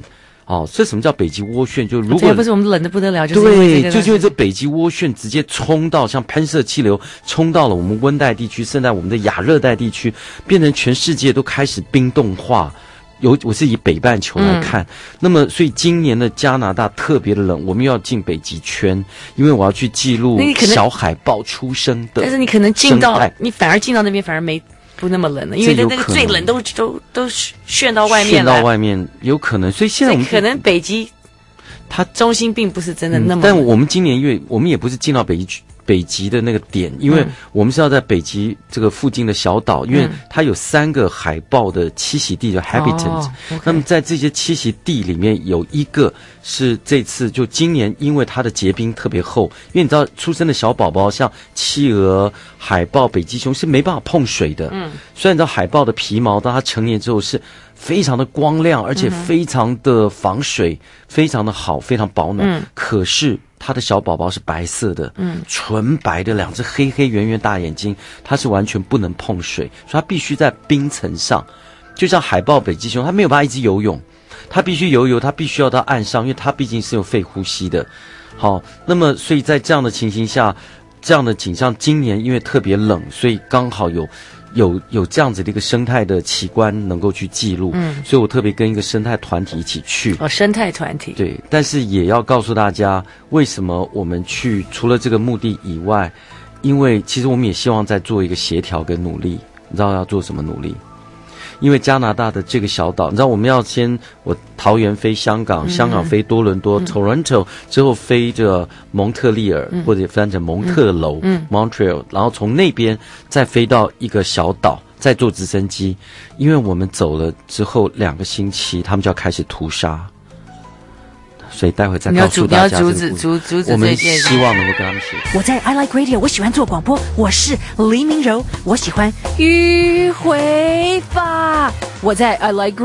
哦，这什么叫北极涡旋？就如果这不是我们冷的不得了，就是因为、这个、 对，就是因为这北极涡旋直接冲到像喷射气流，冲到了我们温带地区，甚至我们的亚热带地区，变成全世界都开始冰冻化。有我是以北半球来看，嗯、那么所以今年的加拿大特别的冷，我们又要进北极圈，因为我要去记录小海豹出生的。 但是你可能进到，你反而进到那边反而没不那么冷了，因为那个最冷都都都旋到外面了。旋到外面有可能，所以现在我们可能北极它中心并不是真的那么、嗯。 但我们今年因为我们也不是进到北极。北极的那个点，因为我们是要在北极这个附近的小岛，因为它有三个海豹的栖息地的 habitat、哦 okay。那么在这些栖息地里面，有一个是这次就今年，因为它的结冰特别厚，因为你知道出生的小宝宝像企鹅、海豹、北极熊是没办法碰水的。嗯，虽然你知道海豹的皮毛到它成年之后是非常的光亮，而且非常的防水，嗯、非常的好，非常保暖。嗯，可是它的小宝宝是白色的，嗯，纯白的两只黑黑圆圆大眼睛，它是完全不能碰水，所以它必须在冰层上，就像海豹、北极熊，它没有办法一直游泳，它必须游游，它必须要到岸上，因为它毕竟是有肺呼吸的。好，那么所以在这样的情形下，这样的景象，今年因为特别冷，所以刚好有。有有这样子的一个生态的奇观能够去记录，嗯，所以我特别跟一个生态团体一起去。 哦，生态团体。 对，但是也要告诉大家，为什么我们去，除了这个目的以外，因为其实我们也希望在做一个协调跟努力。你知道要做什么努力？因为加拿大的这个小岛，你知道我们要先我桃园飞香港，嗯、香港飞多伦多、嗯、Toronto 之后飞着蒙特利尔、嗯、或者翻成蒙特楼、嗯、Montreal， 然后从那边再飞到一个小岛，再坐直升机。因为我们走了之后两个星期，他们就要开始屠杀。所以待会再告诉大家这个故事。 你要阻阻止阻止我们希望能够跟他们写。 我在 I Like Radio， 我喜欢做广播，我是黎明柔，我喜欢迂回法。我在 I Like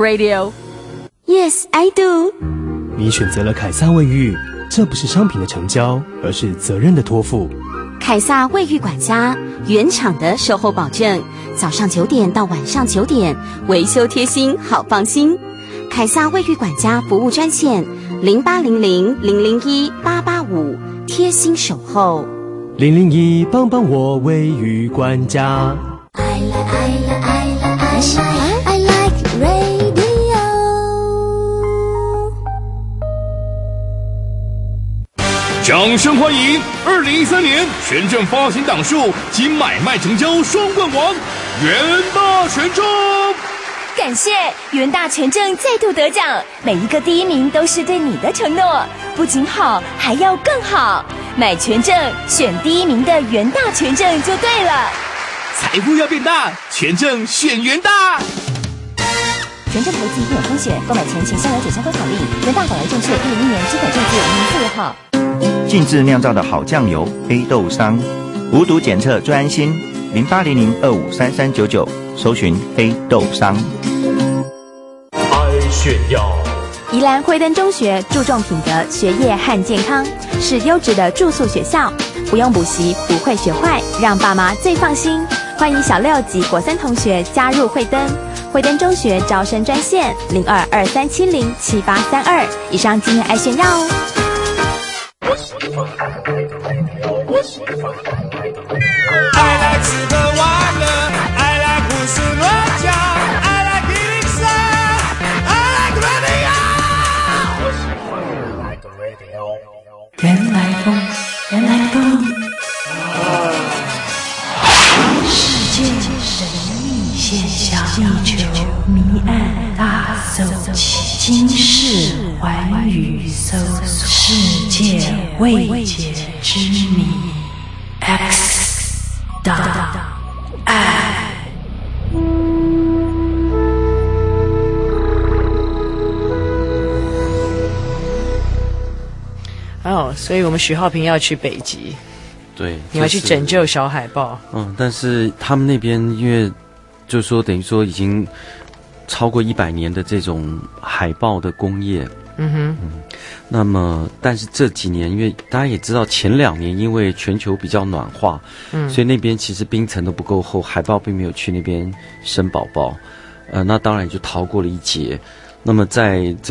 Radio。Yes, I do。 你选择了凯撒卫浴，这不是商品的成交，而是责任的托付。 凯撒卫浴管家，原厂的售后保证，早上九点到晚上九点，维修贴心，好放心。凯撒卫浴管家服务专线零八零零零零一八八五，贴心守候。 零零一帮帮我卫浴管家。 I like I like I like I like I like radio。 掌声欢迎二零一三年全证发行档数及买卖成交双冠王元大权证。 感谢元大权证再度得奖，每一个第一名都是对你的承诺，不仅好，还要更好。买权证选第一名的元大权证就对了。 财富要变大，权证选元大。 权证投资一定有风险，购买前请向有者相关考虑。元大法人证券一零一年资管证字零零四月号。 静置酿造的好酱油，黑豆商，无毒检测最安心。零八零零二五三三九九，搜寻黑豆商。 爱炫耀。 宜兰辉灯中学注重品德、学业和健康，是优质的住宿学校，不用补习，不会学坏，让爸妈最放心。欢迎小六及国三同学加入辉灯。辉灯中学招生专线零二二三七零七八三二。以上今天爱炫耀哦。 I like 吃喝玩乐 I like 胡思乱想 I like 一零三 I like radio 原来风原来风世界神秘现象地球谜案大搜奇今世寰宇搜世界未解之谜 X 档案。 哦，所以我们徐浩平要去北极， 对， 你要去拯救小海豹。 嗯，但是他们那边因为就是说等于说已经超过一百年的这种海豹的工业。 嗯哼， 嗯，那么但是这几年，因为大家也知道，前两年因为全球比较暖化，嗯，所以那边其实冰层都不够厚，海豹并没有去那边生宝宝，呃，那当然就逃过了一劫。那么在这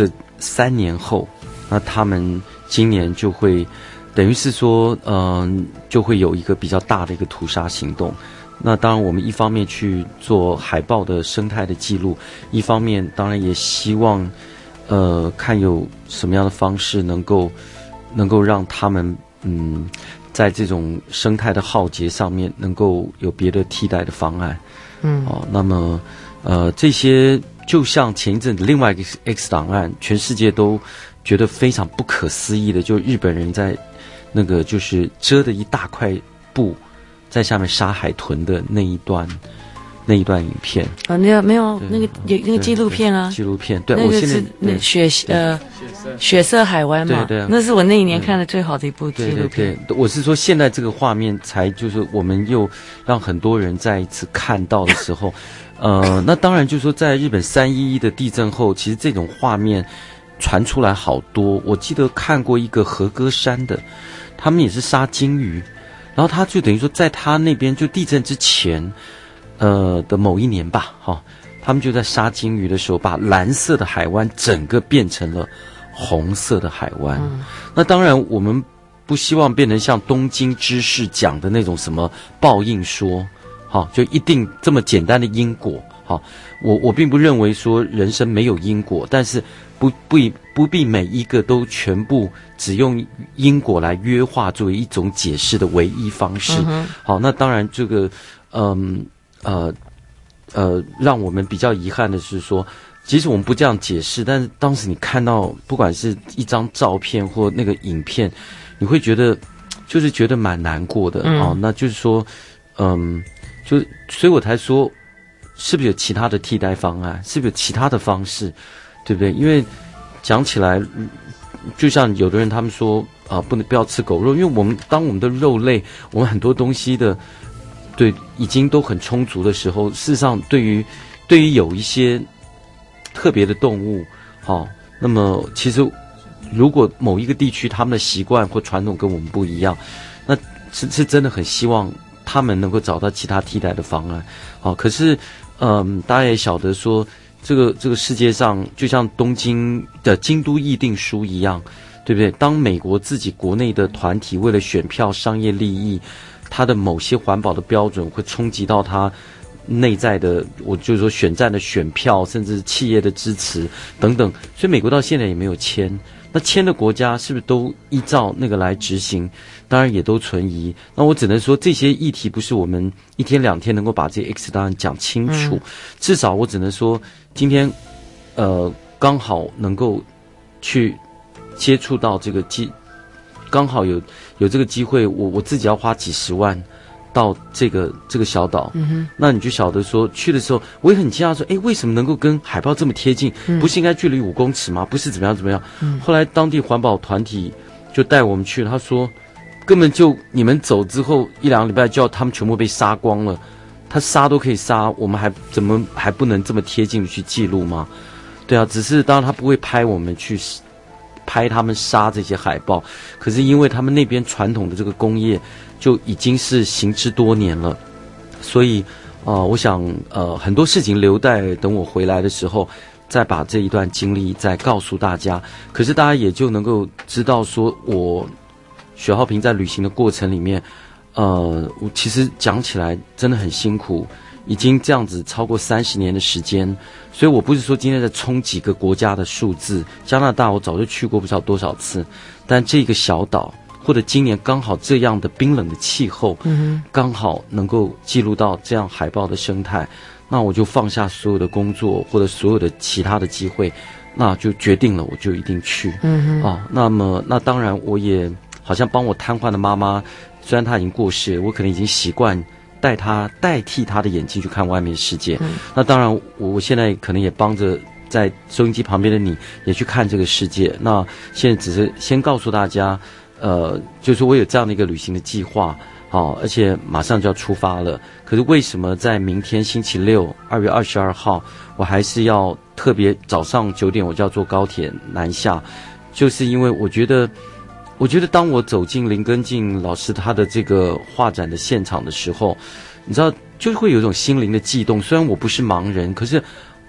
三年后，那他们今年就会等于是说，嗯、呃，就会有一个比较大的一个屠杀行动。那当然，我们一方面去做海豹的生态的记录，一方面当然也希望，呃，看有什么样的方式能够能够让他们，嗯，在这种生态的浩劫上面，能够有别的替代的方案。嗯，哦，那么，呃，这些就像前一阵子另外一个 X 档案，全世界都觉得非常不可思议的，就日本人在那个就是遮的一大块布，在下面杀海豚的那一段。那一段影片啊，没有没有那个有那个纪录片啊， 纪录片，对， 那个我现在是那血呃血色海湾嘛， 对对， 那是我那一年看的最好的一部纪录片。 对对对，我是说现在这个画面才就是我们又让很多人再一次看到的时候，呃，那当然就是说在日本三一一的地震后，其实这种画面传出来好多。我记得看过一个和歌山的，他们也是杀鲸鱼，然后他就等于说在他那边就地震之前。呃的某一年吧，哈、哦，他们就在杀鲸鱼的时候，把蓝色的海湾整个变成了红色的海湾。嗯、那当然，我们不希望变成像东京知事讲的那种什么报应说，哈、哦，就一定这么简单的因果。哈、哦，我我并不认为说人生没有因果，但是不不不必每一个都全部只用因果来约化作为一种解释的唯一方式。嗯、好，那当然这个，嗯。呃，呃，让我们比较遗憾的是说，即使我们不这样解释，但是当时你看到不管是一张照片或那个影片，你会觉得就是觉得蛮难过的、嗯、哦。那就是说，嗯，就所以我才说，是不是有其他的替代方案？是不是有其他的方式？对不对？因为讲起来，就像有的人他们说啊、呃，不能不要吃狗肉，因为我们当我们的肉类，我们很多东西的。对，已经都很充足的时候，事实上，对于对于有一些特别的动物，好、哦，那么其实如果某一个地区他们的习惯或传统跟我们不一样，那是是真的很希望他们能够找到其他替代的方案。好、哦，可是，嗯，大家也晓得说，这个这个世界上，就像东京的京都议定书一样，对不对？当美国自己国内的团体为了选票、商业利益。它的某些环保的标准会冲击到它内在的，我就是说选战的选票，甚至企业的支持等等，所以美国到现在也没有签。那签的国家是不是都依照那个来执行？当然也都存疑。那我只能说，这些议题不是我们一天两天能够把这些 X 档案讲清楚。嗯、至少我只能说，今天呃刚好能够去接触到这个机。刚好有有这个机会，我我自己要花几十万到这个这个小岛，嗯哼，那你就晓得说去的时候，我也很惊讶说，哎，为什么能够跟海豹这么贴近？嗯、不是应该距离五公尺吗？不是怎么样怎么样？嗯、后来当地环保团体就带我们去，他说根本就你们走之后一两个礼拜就要他们全部被杀光了，他杀都可以杀，我们还怎么还不能这么贴近去记录吗？对啊，只是当然他不会拍我们去。拍他们杀这些海豹，可是因为他们那边传统的这个工业就已经是行之多年了，所以呃，我想呃很多事情留待等我回来的时候，再把这一段经历再告诉大家。可是大家也就能够知道说，我许浩平在旅行的过程里面，呃，我其实讲起来真的很辛苦。已经这样子超过三十年的时间，所以我不是说今天在冲几个国家的数字，加拿大我早就去过不知道多少次，但这个小岛或者今年刚好这样的冰冷的气候，嗯，刚好能够记录到这样海豹的生态，那我就放下所有的工作或者所有的其他的机会，那就决定了我就一定去，嗯哼，啊，那么那当然我也好像帮我瘫痪的妈妈，虽然她已经过世，我可能已经习惯。带他代替他的眼睛去看外面的世界，嗯、那当然我我现在可能也帮着在收音机旁边的你也去看这个世界。那现在只是先告诉大家，呃，就是我有这样的一个旅行的计划，好、哦，而且马上就要出发了。可是为什么在明天星期六二月二十二号，我还是要特别早上九点我就要坐高铁南下？就是因为我觉得。我觉得当我走进林根进老师他的这个画展的现场的时候，你知道就会有一种心灵的悸动。虽然我不是盲人，可是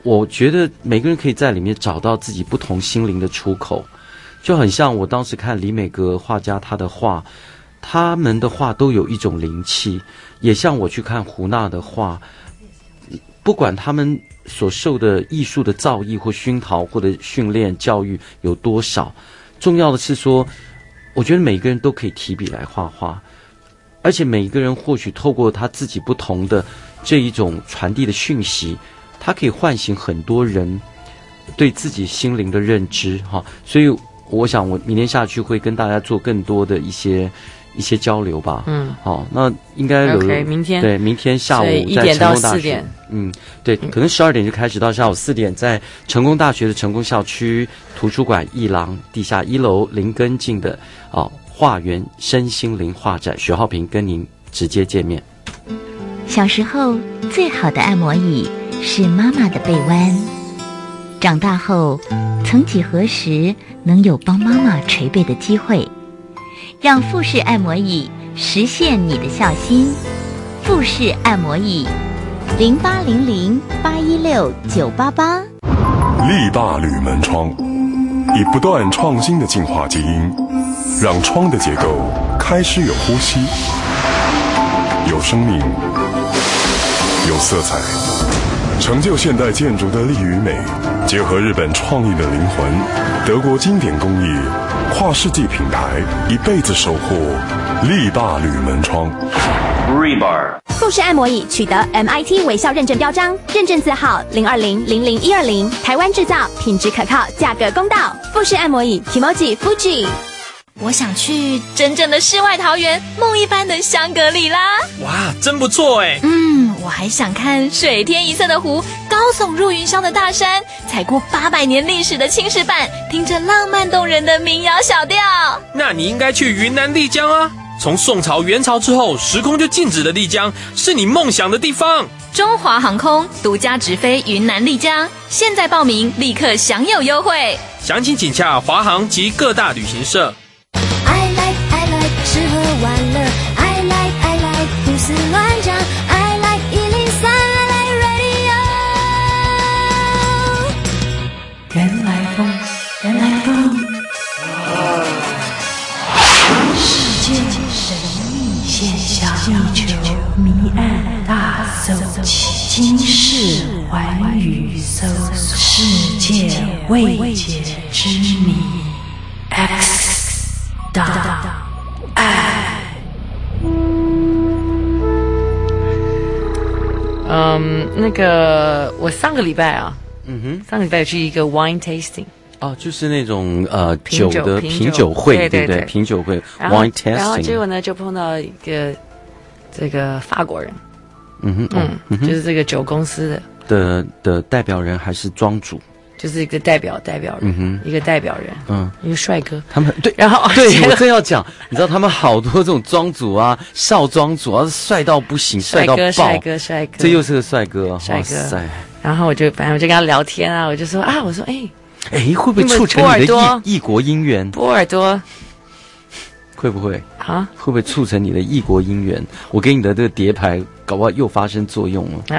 我觉得每个人可以在里面找到自己不同心灵的出口，就很像我当时看李美阁画家他的画，他们的画都有一种灵气，也像我去看胡娜的画，不管他们所受的艺术的造诣或熏陶或者训练教育有多少，重要的是说，我觉得每个人都可以提笔来画画，而且每一个人或许透过他自己不同的这一种传递的讯息，他可以唤醒很多人对自己心灵的认知哈。所以我想我明天下去会跟大家做更多的一些一些交流吧。嗯，好，那应该有 OK， 明天对，明天下午一点到四点。 嗯，对，可能十二点就开始，到下午四点，在成功大学的成功校区图书馆一廊地下一楼林根进的哦画园身心灵画展，许浩平跟您直接见面。 小时候最好的按摩椅是妈妈的背弯，长大后曾几何时能有帮妈妈捶背的机会，让富士按摩椅实现你的孝心。富士按摩椅零八零零八一六九八八。 力霸铝门窗以不断创新的进化基因，让窗的结构开始有呼吸，有生命，有色彩，成就现代建筑的力与美，结合日本创意的灵魂，德国经典工艺，跨世纪品牌，一辈子守护力霸铝门窗。 Rebar 富士按摩椅取得 M I T 微笑认证标章，认证字号零二零零零一二零，台湾制造，品质可靠，价格公道。富士按摩椅 Kimoji Fuji。 我想去真正的世外桃源，梦一般的香格里拉。 哇，真不错哎。 嗯，我还想看水天一色的湖，高耸入云霄的大山，踩过八百年历史的青石板，听着浪漫动人的民谣小调。 那你应该去云南丽江啊。从宋朝、元朝之后，时空就静止的丽江，是你梦想的地方。 中华航空独家直飞云南丽江，现在报名立刻享有优惠。 详情请洽华航及各大旅行社。 I like I like 吃喝玩乐 I like I like 胡思乱想 I like 一零三 I like radio 原来风原来风世界神秘现象，地球谜案大搜奇，今世寰宇搜世界未解之谜 X 档案。 嗯，那个我上个礼拜啊， 嗯哼， 上个礼拜去一个 wine tasting。 哦，就是那种呃酒的品酒会，对对对，品酒会 wine tasting。 然后结果呢，就碰到一个这个法国人， 嗯哼， 嗯，就是这个酒公司的的的代表人还是庄主， 就是一个代表代表人，嗯哼，一个代表人，嗯，一个帅哥。 他们对， 然后对我正要讲，你知道他们好多这种庄主啊，少庄主啊，帅到不行，帅到爆， 帅哥，帅哥， 这又是个帅哥， 帅哥。然后我就反正我就跟他聊天啊，我就说啊，我说哎。 哎，会不会促成你的异异国姻缘？ 波尔多会不会啊？ 会不会促成你的异国姻缘？我给你的这个碟牌，搞不好又发生作用了。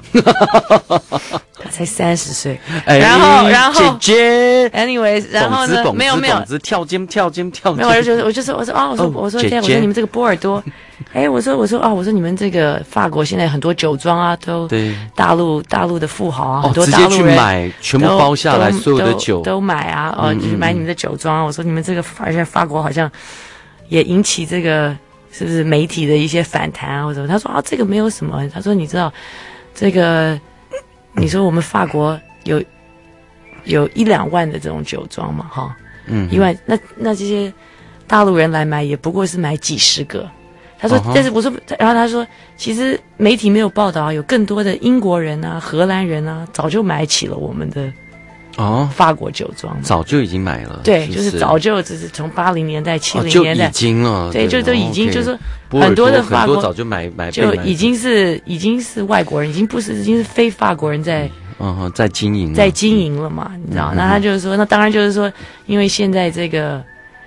他才三十岁， 哎、 然后然后姐姐 ，anyways， 然后呢？没有没有， 跳尖跳尖跳尖。 没有，我就我就说我说啊，我说我说这样，我说你们这个波尔多。哎，我说我说啊，我说你们这个法国现在很多酒庄啊，都对大陆大陆的富豪啊， 哦、 很多大陆人直接去买，全部包下来，所有的酒都, 都买啊，哦，就是买你们的酒庄啊。我说你们这个法现在法国好像也引起这个是不是媒体的一些反弹啊，或者他说啊，这个没有什么，他说你知道这个，你说我们法国有有一两万的这种酒庄嘛，哈，嗯，一万，那那这些大陆人来买也不过是买几十个。他说， uh-huh. 但是我说，然后他说，其实媒体没有报道，有更多的英国人啊、荷兰人啊，早就买起了我们的哦法国酒庄， 早就已经买了。 对， 是是就是早就只是从八零年代、七零年代、 哦、就已经了， 对，就都已经、 okay. 就是很多的法国很多早就买买就已经是已经是外国人，已经不是已经是非法国人在嗯在经营在经营了嘛，你知道？嗯、那他就是说，那当然就是说，因为现在这个。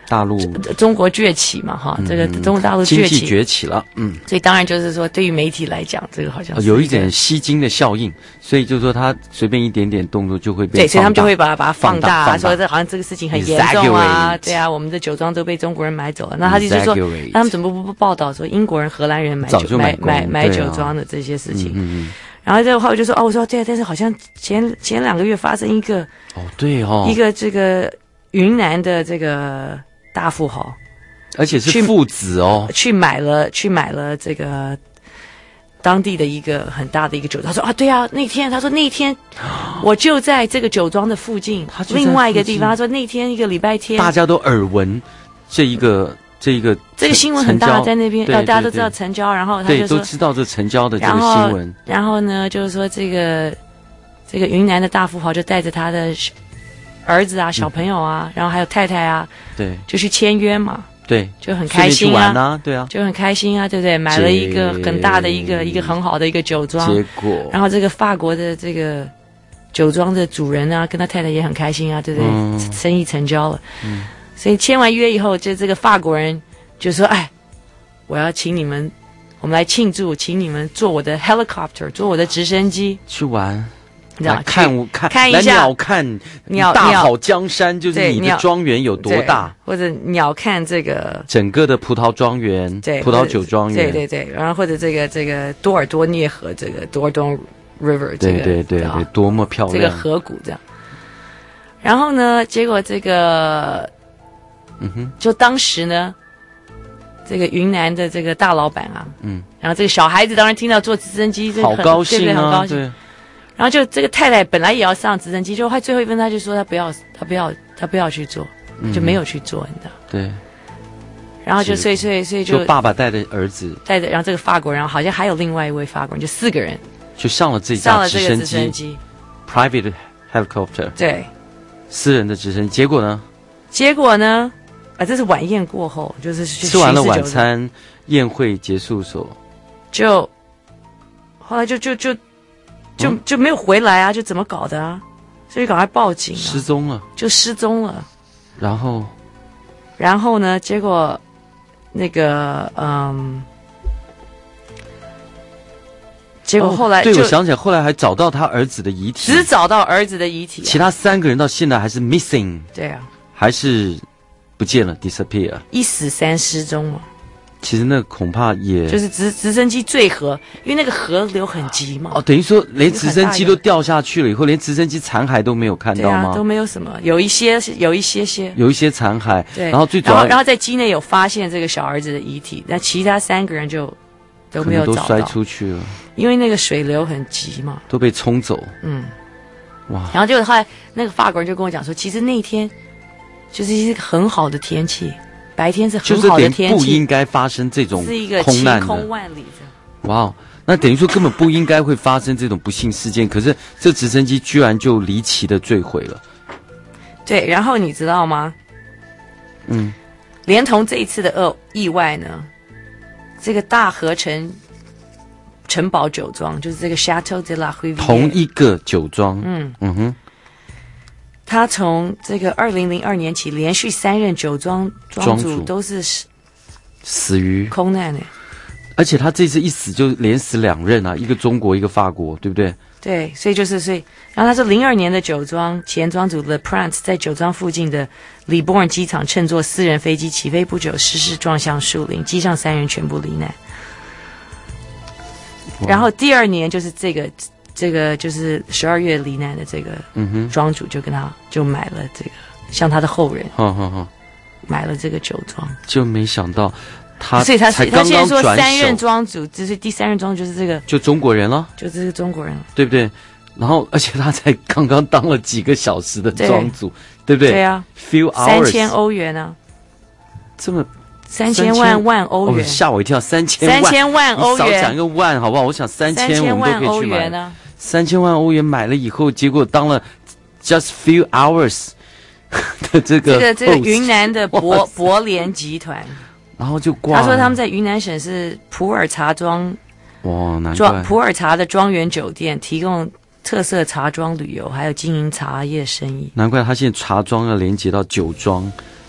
大陆中国崛起嘛，哈，这个中国大陆崛起， 经济崛起了，嗯， 所以当然就是说，对于媒体来讲，这个好像是有一点吸金的效应，所以就是说他随便一点点动作就会被对，所以他们就会把它把它放大， 放大说这好像这个事情很严重啊，对啊，我们的酒庄都被中国人买走了，那他就是说，他们怎么不报道说英国人、荷兰人买酒买买买酒庄的这些事情？ 嗯， 然后这个话我就说，哦，我说对，但是好像前前两个月发生一个， 哦，对哦， 一个这个云南的这个大富豪。 而且是父子哦， 去买了去买了这个当地的一个很大的一个酒庄。他说啊，对啊，那天他说那天我就在这个酒庄的附近，另外一个地方。他说那天一个礼拜天， 大家都耳闻这一个这一个这个新闻很大，在那边，大家都知道成交。然后他就说对，都知道这成交的这个新闻。 然后呢，就是说这个这个云南的大富豪就带着他的儿子啊、小朋友啊，然后还有太太啊， 对， 就去签约嘛。 对， 就很开心啊， 啊对啊， 就很开心啊，对不对？买了一个很大的一个一个很好的一个酒庄， 结果， 然后这个法国的这个酒庄的主人啊，跟他太太也很开心啊，对不对？嗯、生意成交了，嗯，所以签完约以后，就这个法国人就说：“哎，我要请你们，我们来庆祝，请你们坐我的 helicopter， 坐我的直升机去玩。” 来看我看看一下， 鸟看鸟大好江山，就是你的庄园有多大， 或者鸟看这个整个的葡萄庄园， 对， 葡萄酒庄园， 对对对，然后或者这个这个多尔多涅河这个多尔多 river， 这个对对对对，多么漂亮， 这个河谷这样。然后呢，结果这个， 嗯哼， 就当时呢，这个云南的这个大老板啊， 嗯， 然后这个小孩子当然听到坐直升机， 好高兴啊，很高兴。 对。 然后就这个太太本来也要上直升机，就他最后一分他就说他不要，他不要，他不要去做， 嗯、 就没有去做，你知道？ 对。 然后就所以所以所以就爸爸带着儿子， 带着，然后这个法国人，然后好像还有另外一位法国人，就四个人就上了这架直升机， 直升机 ，private helicopter， 对， 私人的直升机。结果呢？ 结果呢？啊，这是晚宴过后，就是吃完了晚餐，宴会结束时候， 就后来就就就。就就没有回来啊，就怎么搞的啊？所以赶快报警啊， 失踪了， 就失踪了。 然后， 然后呢？结果那个嗯，结果后来、哦、 对，我想起来，后来还找到他儿子的遗体， 只找到儿子的遗体、啊， 其他三个人到现在还是 missing， 对啊， 还是不见了 ，disappear， 一死三失踪嘛。 其实那恐怕也就是直直升机坠河，因为那个河流很急嘛。 哦，等于说连直升机都掉下去了以后，连直升机残骸都没有看到吗？ 对啊，都没有什么，有一些有一些些， 有一些残骸。 对， 然后最主要， 然后然后在机内有发现这个小儿子的遗体，那其他三个人就都没有找到， 都摔出去了， 因为那个水流很急嘛， 都被冲走。 嗯， 哇！ 然后就后来那个法国人就跟我讲说，其实那天就是一个很好的天气。白天是很好的天气， 不应该发生这种是一个晴空万里的。 哇，那等于说根本不应该会发生这种不幸事件，可是这直升机居然就离奇的坠毁了。 对，然后你知道吗？ 嗯， 连同这一次的恶意外呢，这个大合成城堡酒庄，就是这个 Chateau de la Rivière， 同一个酒庄。 嗯嗯哼。 他从这个二零零二年起，连续三任酒庄庄主都是死于空难呢。 而且他这次一死就连死两任啊，一个中国，一个法国，对不对？ 对，所以就是所以，然后他是零二年的酒庄前庄主 Le Prince 在酒庄附近的里波尔机场乘坐私人飞机起飞不久失事撞向树林，机上三人全部罹难。然后第二年就是这个。这个就是十二月罹难的这个庄主就跟他就买了这个，像他的后人， 好好好， 买了这个酒庄， 就没想到他， 所以他才刚刚他现在说三任庄主，就是第三任庄主就是这个， 就中国人了， 就这是中国人了， 对不对？然后而且他才刚刚当了几个小时的庄主， 对, 对不对？ 对啊 ，few hours， 三千欧元啊， 这么。 三千万万欧元， 吓、哦、我一跳！三千万， 三千万欧元， 你少讲一个万好不好？我想三千我们都可以去买。 呢、 三千万欧元买了以后，结果当了 just few hours 的这个这个这个云南的博博联集团， 然后就挂了。 他说他们在云南省是普洱茶庄， 哇，难怪普洱茶的庄园酒店提供特色茶庄旅游，还有经营茶叶生意。 难怪他现在茶庄要连接到酒庄。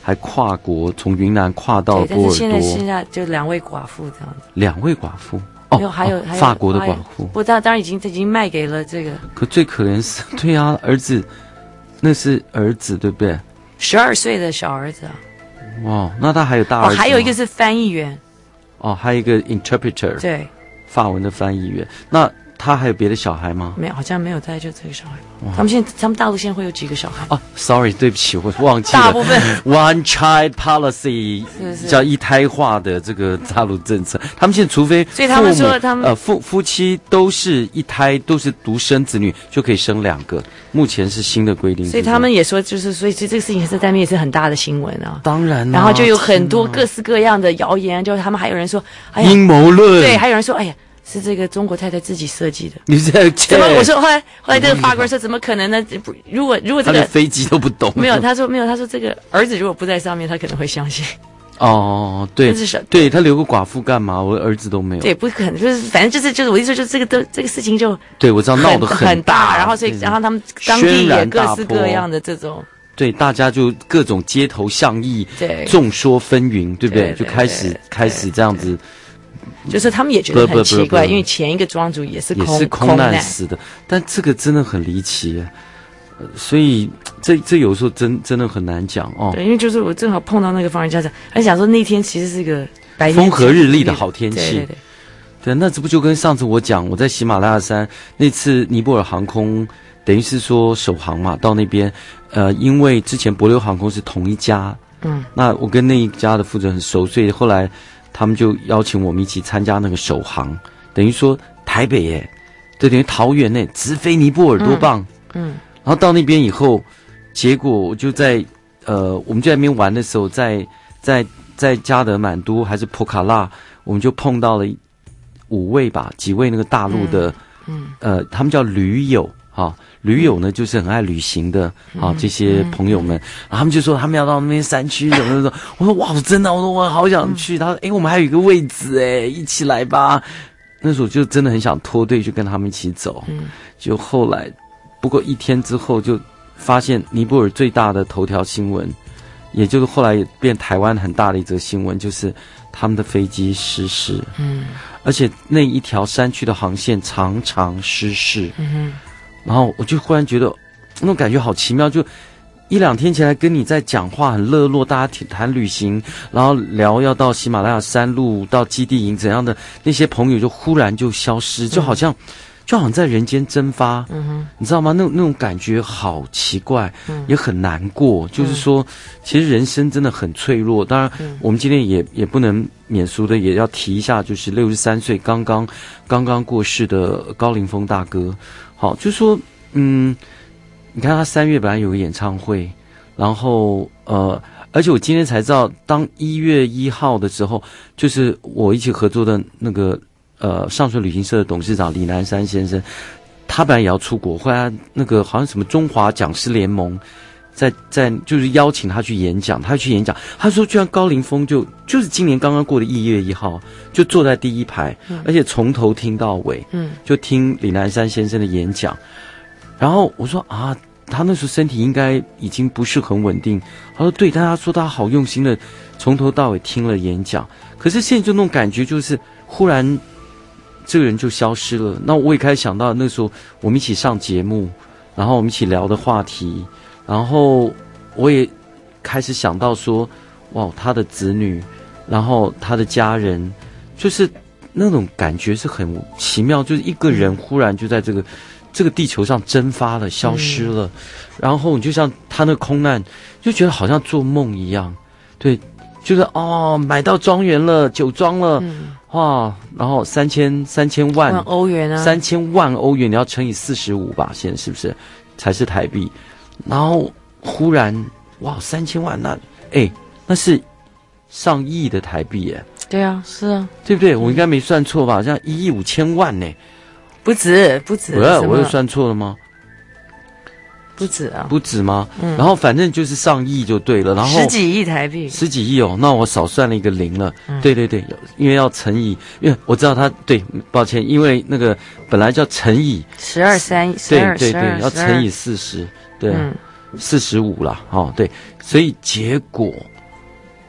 还跨国从云南跨到对， 波尔但是现在多， 现在就两位寡妇这样子。 两位寡妇哦， 没有还有、 哦还有法国的寡妇， 不，当当然已经已经卖给了这个。 可最可怜是，对啊，儿子，那是儿子对不对？ 十二岁的小儿子啊。 哇，那他还有大儿哦， 子吗？ 还有一个是翻译员。 哦，还有一个 interpreter， 对， 法文的翻译员。那他还有别的小孩吗？ 没有，好像没有在，就这个小孩。他们现在，他们大陆现在会有几个小孩？ 哦 ，sorry， 对不起，我忘记了。 大部分 one child policy 是是叫一胎化的这个大陆政策，他们现在除非所以他们说他们呃夫夫妻都是一胎，都是独生子女就可以生两个，目前是新的规定。 所以他们也说，就是所以这这个事情是在那边也是很大的新闻啊。 当然、啊， 然后就有很多各式各样的谣言，就是他们还有人说，哎呀， 阴谋论， 对，还有人说，哎呀。是这个中国太太自己设计的。 你在怎么？我说后来后来这个法国人说怎么可能呢？如果如果这个他连飞机都不懂， 没有，他说没有，他说这个儿子如果不在上面，他可能会相信。 哦，对，对他留个寡妇干嘛？我的儿子都没有。 对，不可能，就是反正就是就是我意思就是这个都这个事情就对我知道闹得很很大，然后所以然后他们当地也各式各样的这种。 对，大家就各种街头巷议， 对， 众说纷纭，对不对？ 对对对就开始开始这样子。 就是他们也觉得很奇怪，因为前一个庄主也是空也是空难死的，但这个真的很离奇，呃、所以这这有时候真真的很难讲哦。 对，因为就是我正好碰到那个放人家长，还想说那天其实是个白天风和日丽的好天气。 对对对， 对，那这不就跟上次我讲我在喜马拉雅山那次尼泊尔航空，等于是说首航嘛，到那边，呃，因为之前帛琉航空是同一家， 嗯， 那我跟那一家的负责人很熟，所以后来。他们就邀请我们一起参加那个首航，等于说台北耶，就等于桃园呢，直飞尼泊尔多棒。 嗯， 然后到那边以后，结果我就在呃，我们就在那边玩的时候，在在在加德满都还是普卡拉，我们就碰到了五位吧，几位那个大陆的，嗯，呃，他们叫驴友哈。驴友呢，就是很爱旅行的啊，这些朋友们，然后他们就说他们要到那边山区什么的。我说哇，真的，我说我好想去。他说哎，我们还有一个位置哎，一起来吧。那时候就真的很想脱队去跟他们一起走。就后来，不过一天之后就发现尼泊尔最大的头条新闻，也就是后来也变台湾很大的一则新闻，就是他们的飞机失事。嗯，而且那一条山区的航线常常失事。嗯哼。然后我就忽然觉得，那种感觉好奇妙。就一两天前来跟你在讲话，很热络，大家谈旅行，然后聊要到喜马拉雅山路、到基地营怎样的那些朋友，就忽然就消失，就好像、嗯、就好像在人间蒸发。嗯哼，你知道吗？那那种感觉好奇怪，嗯、也很难过。就是说，其实人生真的很脆弱。当然，嗯、我们今天也也不能免俗的，也要提一下，就是六十三岁刚刚刚刚过世的高凌风大哥。好，就说，嗯，你看他三月本来有个演唱会，然后呃，而且我今天才知道，当一月一号的时候，就是我一起合作的那个呃上顺旅行社的董事长李南山先生，他本来也要出国，后来那个好像什么中华讲师联盟在在就是邀请他去演讲，他去演讲，他说居然高凌风就就是今年刚刚过的一月一号就坐在第一排，嗯、而且从头听到尾，嗯，就听李南山先生的演讲，然后我说啊，他那时候身体应该已经不是很稳定，他说对，但他说他好用心的从头到尾听了演讲，可是现在就那种感觉就是忽然这个人就消失了，那我也开始想到那时候我们一起上节目，然后我们一起聊的话题。然后我也开始想到说，哇，他的子女，然后他的家人，就是那种感觉是很奇妙，就是一个人忽然就在这个这个地球上蒸发了，消失了。嗯、然后你就像他那空难，就觉得好像做梦一样，对，就是哦，买到庄园了，酒庄了，嗯、哇，然后三千三千万欧元啊， 三千万欧元，你要乘以四十五吧，现在是不是才是台币？然后忽然哇，三千万那哎，那是上亿的台币耶！ 对啊，是啊， 对不对？我应该没算错吧？好像一亿五千万呢， 不止不止。 不是，我有算错了吗？ 不止啊， 不止吗？嗯。然后反正就是上亿就对了，然后十几亿台币， 十几亿哦，那我少算了一个零了。嗯、对对对，因为要乘以，因为我知道他对，抱歉，因为那个本来叫乘以十二三， 对对对，要乘以四十。对，四十五啦，哦，对，所以结果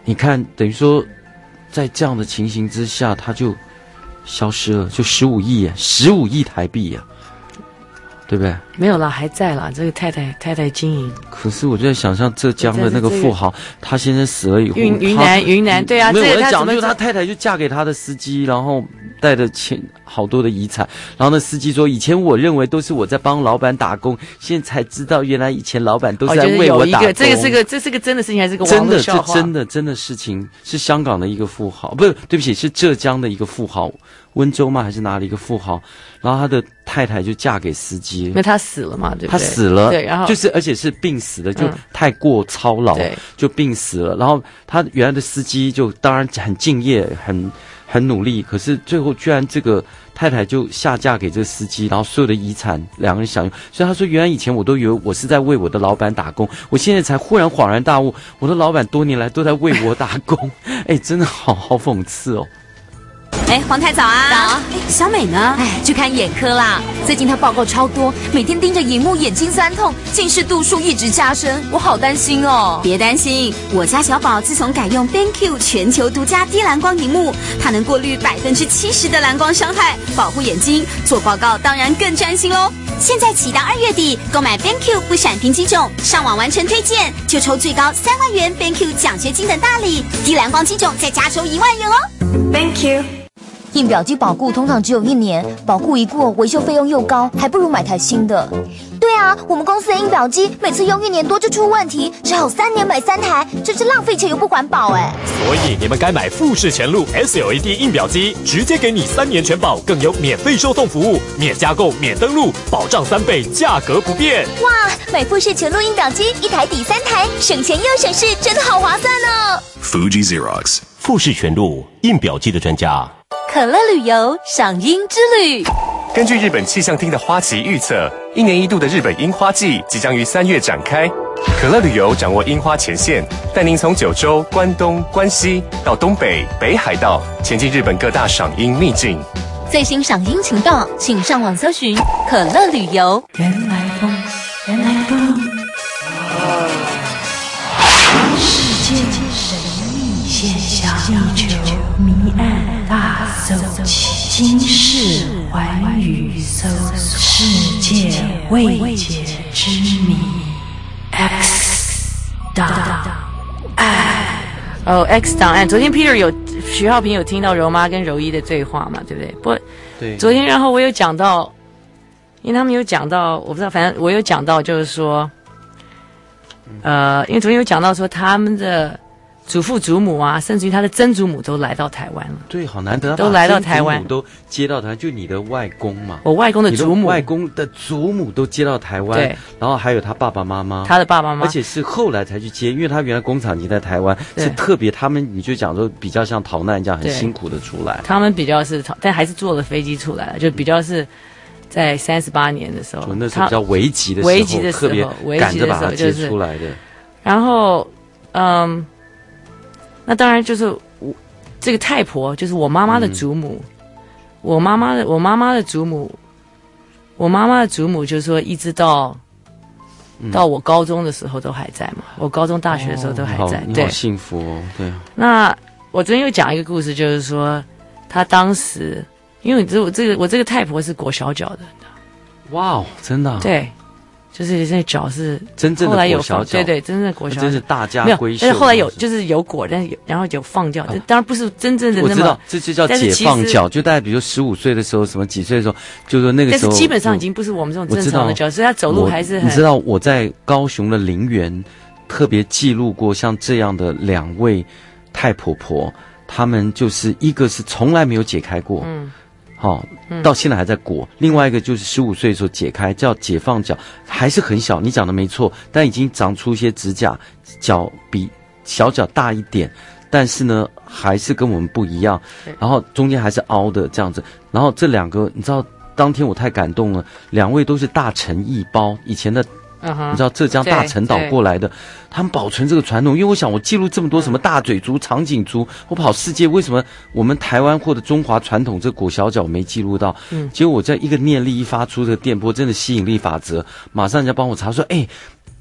你看，等于说，在这样的情形之下，他就消失了，就十五亿，十五亿台币呀、啊，对不对？ 没有啦，还在啦。这个太太太太经营。 可是我就在想象浙江的那个富豪，他先生死了以后， 云云南云南对啊， 没有这个我在讲， 他就是他太太就嫁给他的司机，然后带着钱好多的遗产，然后那司机说，以前我认为都是我在帮老板打工，现在才知道原来以前老板都是在为我打工。 哦、这个是个这是个真的事情还是个真的笑话？ 这真的真的事情，是香港的一个富豪，不是对不起，是浙江的一个富豪，温州吗还是哪里一个富豪？然后他的太太就嫁给司机， 那他死了嘛？对不对？ 他死了， 对，然后就是而且是病死的，就太过操劳， 嗯、 就病死了。然后他原来的司机就当然很敬业，很很努力，可是最后居然这个太太就下嫁给这个司机，然后所有的遗产两个人享用。所以他说，原来以前我都以为我是在为我的老板打工，我现在才忽然恍然大悟，我的老板多年来都在为我打工。哎，真的好好讽刺哦。 哎，黄太早啊！早。哎，小美呢？ 哎，去看眼科啦。最近她报告超多，每天盯着荧幕，眼睛酸痛，近视度数一直加深，我好担心哦。 别担心，我家小宝自从改用 BenQ 全球独家低蓝光荧幕，它能过滤百分之七十的蓝光伤害，保护眼睛。做报告当然更专心喽。现在起到二月底，购买 BenQ 不闪屏机种，上网完成推荐，就抽最高三万元 BenQ 奖学金等大礼，低蓝光机种再加抽一万元哦。BenQ。 印表机保固通常只有一年，保固一过，维修费用又高，还不如买台新的。 对啊，我们公司的印表机每次用一年多就出问题，只好三年买三台，真是浪费钱又不环保哎。 所以你们该买富士前路 S L E D 印表机，直接给你三年全保，更有免费收送服务，免加购、免登录，保障三倍，价格不变。 哇，买富士前路印表机，一台抵三台，省钱又省事，真的好划算哦。 Fuji Xerox 富士全路印表机的专家。 可乐旅游赏樱之旅。 根据日本气象厅的花期预测，一年一度的日本樱花季即将于三月展开。可乐旅游掌握樱花前线，带您从九州、关东、关西到东北、北海道，前进日本各大赏樱秘境。 最新赏樱情报，请上网搜寻可乐旅游。 原来风，原来风，世界神秘现象，地球谜案大搜奇，今世寰宇搜世界未解之谜 X 档案。 哦 ，X 档案。昨天 Peter 有徐浩平有听到柔妈跟柔一的对话嘛，对不对？不过， 对。 昨天然后我有讲到，因为他们有讲到，我不知道，反正我有讲到，就是说，呃，因为昨天有讲到说他们的祖父祖母啊，甚至于他的曾祖母都来到台湾了。 对，好难得， 都来到台湾， 都接到台湾，就你的外公嘛， 我外公的祖母， 外公的祖母都接到台湾， 对， 然后还有他爸爸妈妈， 他的爸爸妈妈， 而且是后来才去接，因为他原来工厂已经在台湾，是特别他们你就讲说比较像逃难这样很辛苦的出来， 他们比较是，但还是坐了飞机出来了，就比较是。在三十八年的时候， 那是比较危急的时候， 危急的时候， 特别赶着把他接出来的。 然后，嗯，那当然就是我这个太婆，就是我妈妈的祖母，嗯、我妈妈的我妈妈的祖母，我妈妈的祖母就是说，一直到、嗯、到我高中的时候都还在嘛，我高中大学的时候都还在， 哦、 对， 好幸福哦，对。 那我昨天又讲一个故事，就是说，她当时。因为这我这个我这个太婆是裹小脚的， 哇哦，真的、啊、 对，就是那脚是真正的裹小脚， 对对，真正的裹小脚， 真是大家闺秀。 但是后来有就是有裹，但是有然后有放掉，这、啊、当然不是真正的那么。 我知道，这就叫解放脚，就大概比如十五岁的时候，什么几岁的时候，就说那个时候， 但是基本上已经不是我们这种正常的脚，所以他走路还是很。 你知道我在高雄的陵园特别记录过像这样的两位太婆婆，她们就是一个是从来没有解开过，嗯。好、哦，到现在还在裹、嗯。另外一个就是十五岁的时候解开，叫解放脚，还是很小。你讲的没错，但已经长出一些指甲，脚比小脚大一点，但是呢，还是跟我们不一样。然后中间还是凹的这样子。然后这两个，你知道，当天我太感动了，两位都是大陈一包，以前的。 Uh-huh, 你知道浙江大陈岛过来的，他们保存这个传统，因为我想我记录这么多什么大嘴族、长颈族，我跑世界，为什么我们台湾或者中华传统这裹小脚没记录到？嗯，结果我在一个念力一发出这个电波，真的吸引力法则，马上人家帮我查说，哎，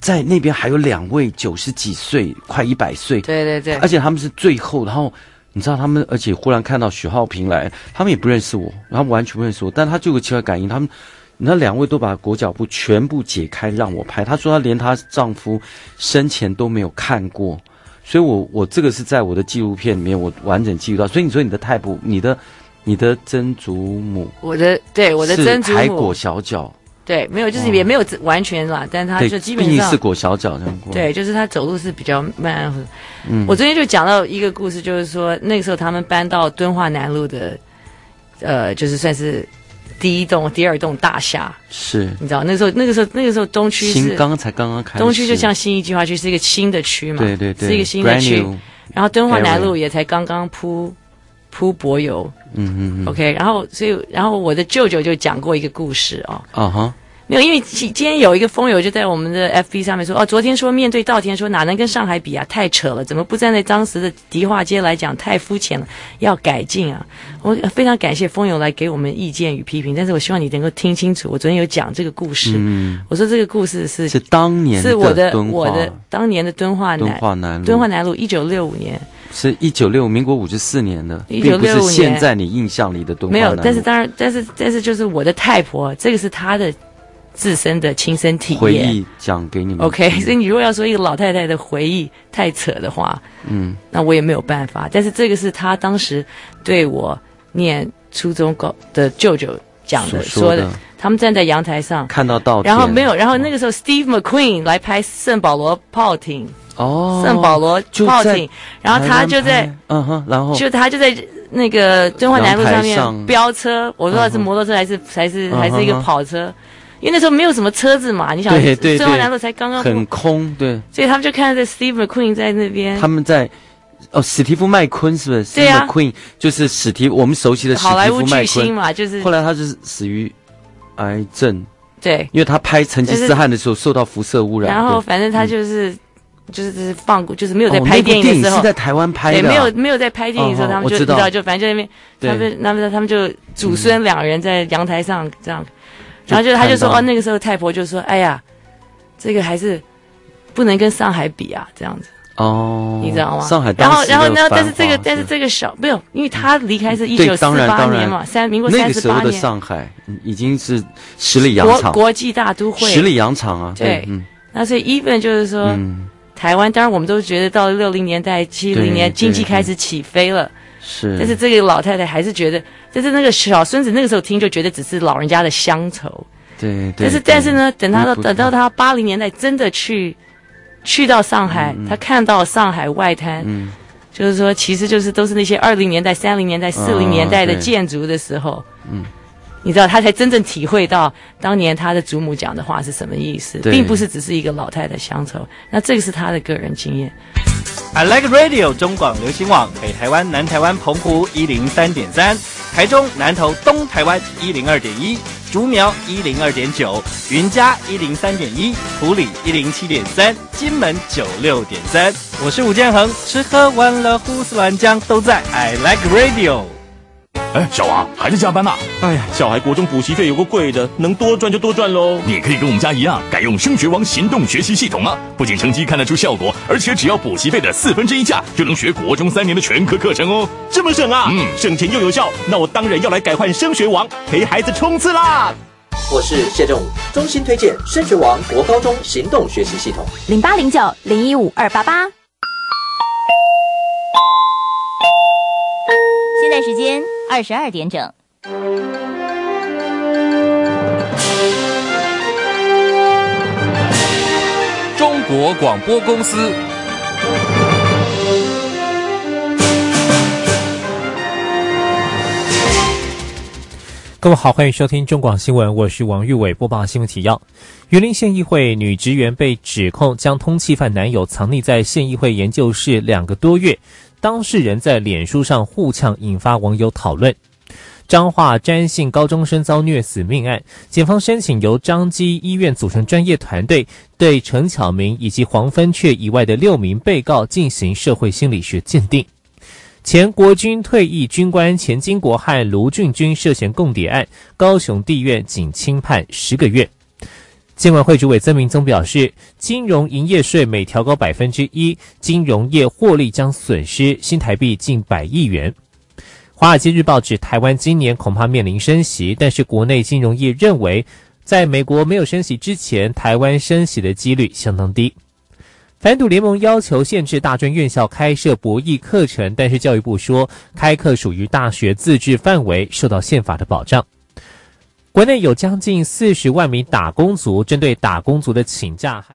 在那边还有两位九十几岁，快一百岁， 对对对， 而且他们是最后，然后你知道他们，而且忽然看到许浩平来，他们也不认识我，然后完全不认识我，但他就有个奇怪感应，他们那两位都把裹脚布全部解开让我拍，她说她连她丈夫生前都没有看过，所以我我这个是在我的纪录片里面我完整记录到，所以你说你的太婆，你的你的曾祖母， 我的对我的曾祖母是还裹小脚。 对，没有，就是也没有完全啦，但他就基本上毕竟是裹小脚这样过。 对，就是他走路是比较慢。 嗯， 我昨天就讲到一个故事，就是说那个时候他们搬到敦化南路的，呃，就是算是第一栋、第二栋大厦。 是， 你知道那时候那个时候那个时候东区是新刚才刚刚开始， 东区就像新一计划区是一个新的区嘛， 对对对， 是一个新的区。然后敦化南路也才刚刚铺铺柏油。 嗯嗯嗯 ，OK， 然后所以然后我的舅舅就讲过一个故事哦， 啊哈， 没有，因为今天有一个风友就在我们的 F B 上面说，哦，昨天说面对稻田说哪能跟上海比啊，太扯了，怎么不站在当时的迪化街来讲，太肤浅了，要改进啊。我非常感谢风友来给我们意见与批评，但是我希望你能够听清楚，我昨天有讲这个故事，嗯，我说这个故事是是当年的是我的我的当年的敦化南敦化南路敦化南路一九六五年。 是一九六五，民国五十四年的， 一九六五年， 并不是现在你印象里的敦化南路。 没有，但是当然，但是但是就是我的太婆，这个是她的自身的亲身体验回忆讲给你们。 OK， 所以你如果要说一个老太太的回忆太扯的话，嗯，那我也没有办法。但是这个是她当时对我念初中高的舅舅讲的，说的。他们站在阳台上看到稻田， 然后没有，然后那个时候 Steve McQueen 来拍圣保罗炮艇。 哦， 圣保罗炮艇，然后他就在， 嗯哼，然后就他就在那个敦化南路上面飙车，我不知道是摩托车还是还是还是一个跑车，因为那时候没有什么车子嘛，你想， 对对对， 敦化南路才刚刚很空，对， 所以他们就看到 Steve McQueen 在那边， 他们在。哦，史蒂夫麦昆是不是？ 对啊 ，McQueen 就是史蒂，我们熟悉的史蒂夫麦昆， 好莱坞巨星嘛，就是后来他就是死于癌症， 对， 因为他拍成吉思汗的时候受到辐射污染， 然后反正他就是。嗯就是放过，就是没有在拍电影的时候， 哦那个、电影是在台湾拍的、啊， 对，没有没有在拍电影的时候，哦、他们就你知道，就反正就那边，他们他们他们就祖孙两人在阳台上这样，嗯、然后就他就说哦，那个时候太婆就说，哎呀，这个还是不能跟上海比啊，这样子。 哦， 你知道吗？ 上海然后然后然后，但是这个但是这个小没有，因为他离开是一九四八年嘛，三民国三十八年。 那个时候的上海已经是十里洋场， 国国际大都会， 十里洋场啊， 对，嗯，那所以 even 就是说。嗯台湾当然，我们都觉得到了六零年代、七零年经济开始起飞了， 是。 但是这个老太太还是觉得，就是那个小孙子那个时候听就觉得只是老人家的乡愁， 对。 但是但是呢，等他到等到他八零年代真的去去到上海， 嗯、 他看到上海外滩，嗯，就是说其实就是都是那些二零年代、三零年代、四零年代的建筑的时候，嗯。你知道他才真正体会到当年他的祖母讲的话是什么意思，并不是只是一个老太太乡愁。那这个是他的个人经验。 I Like Radio 中广流行网北台湾、南台湾、澎湖一零三点三，台中、南投、东台湾一零二点一，竹苗一零二点九，云嘉一零三点一，埔里一零七点三，金门九六点三。我是吴建衡，吃喝玩乐胡思乱讲都在 I Like Radio。 哎，小王还在加班呐、啊？哎呀，小孩国中补习费有个贵的，能多赚就多赚喽。你也可以跟我们家一样，改用升学王行动学习系统啊！不仅成绩看得出效果，而且只要补习费的四分之一价，就能学国中三年的全科课程哦。这么省啊？嗯，省钱又有效。那我当然要来改换升学王，陪孩子冲刺啦！ 我是谢正武，衷心推荐升学王国高中行动学习系统， 零八零九零一五二八八。 现在时间二十二点整。 中国广播公司。 各位好，欢迎收听中广新闻，我是王玉伟，播报新闻提要。云林县议会女职员被指控将通缉犯男友藏匿在县议会研究室两个多月，当事人在脸书上互呛，引发网友讨论。彰化詹姓高中生遭虐死命案，检方申请由彰基医院组成专业团队，对陈巧明以及黄芬雀以外的六名被告进行社会心理学鉴定。前国军退役军官钱经国和卢俊军涉嫌共谍案，高雄地院仅轻判十个月。 金管会主委曾明宗表示，金融营业税每调高百分之一，金融业获利将损失新台币近百亿元。华尔街日报指，台湾今年恐怕面临升息，但是国内金融业认为，在美国没有升息之前，台湾升息的几率相当低。反赌联盟要求限制大专院校开设博弈课程，但是教育部说，开课属于大学自治范围，受到宪法的保障。国内有将近四十万名打工族，针对打工族的请假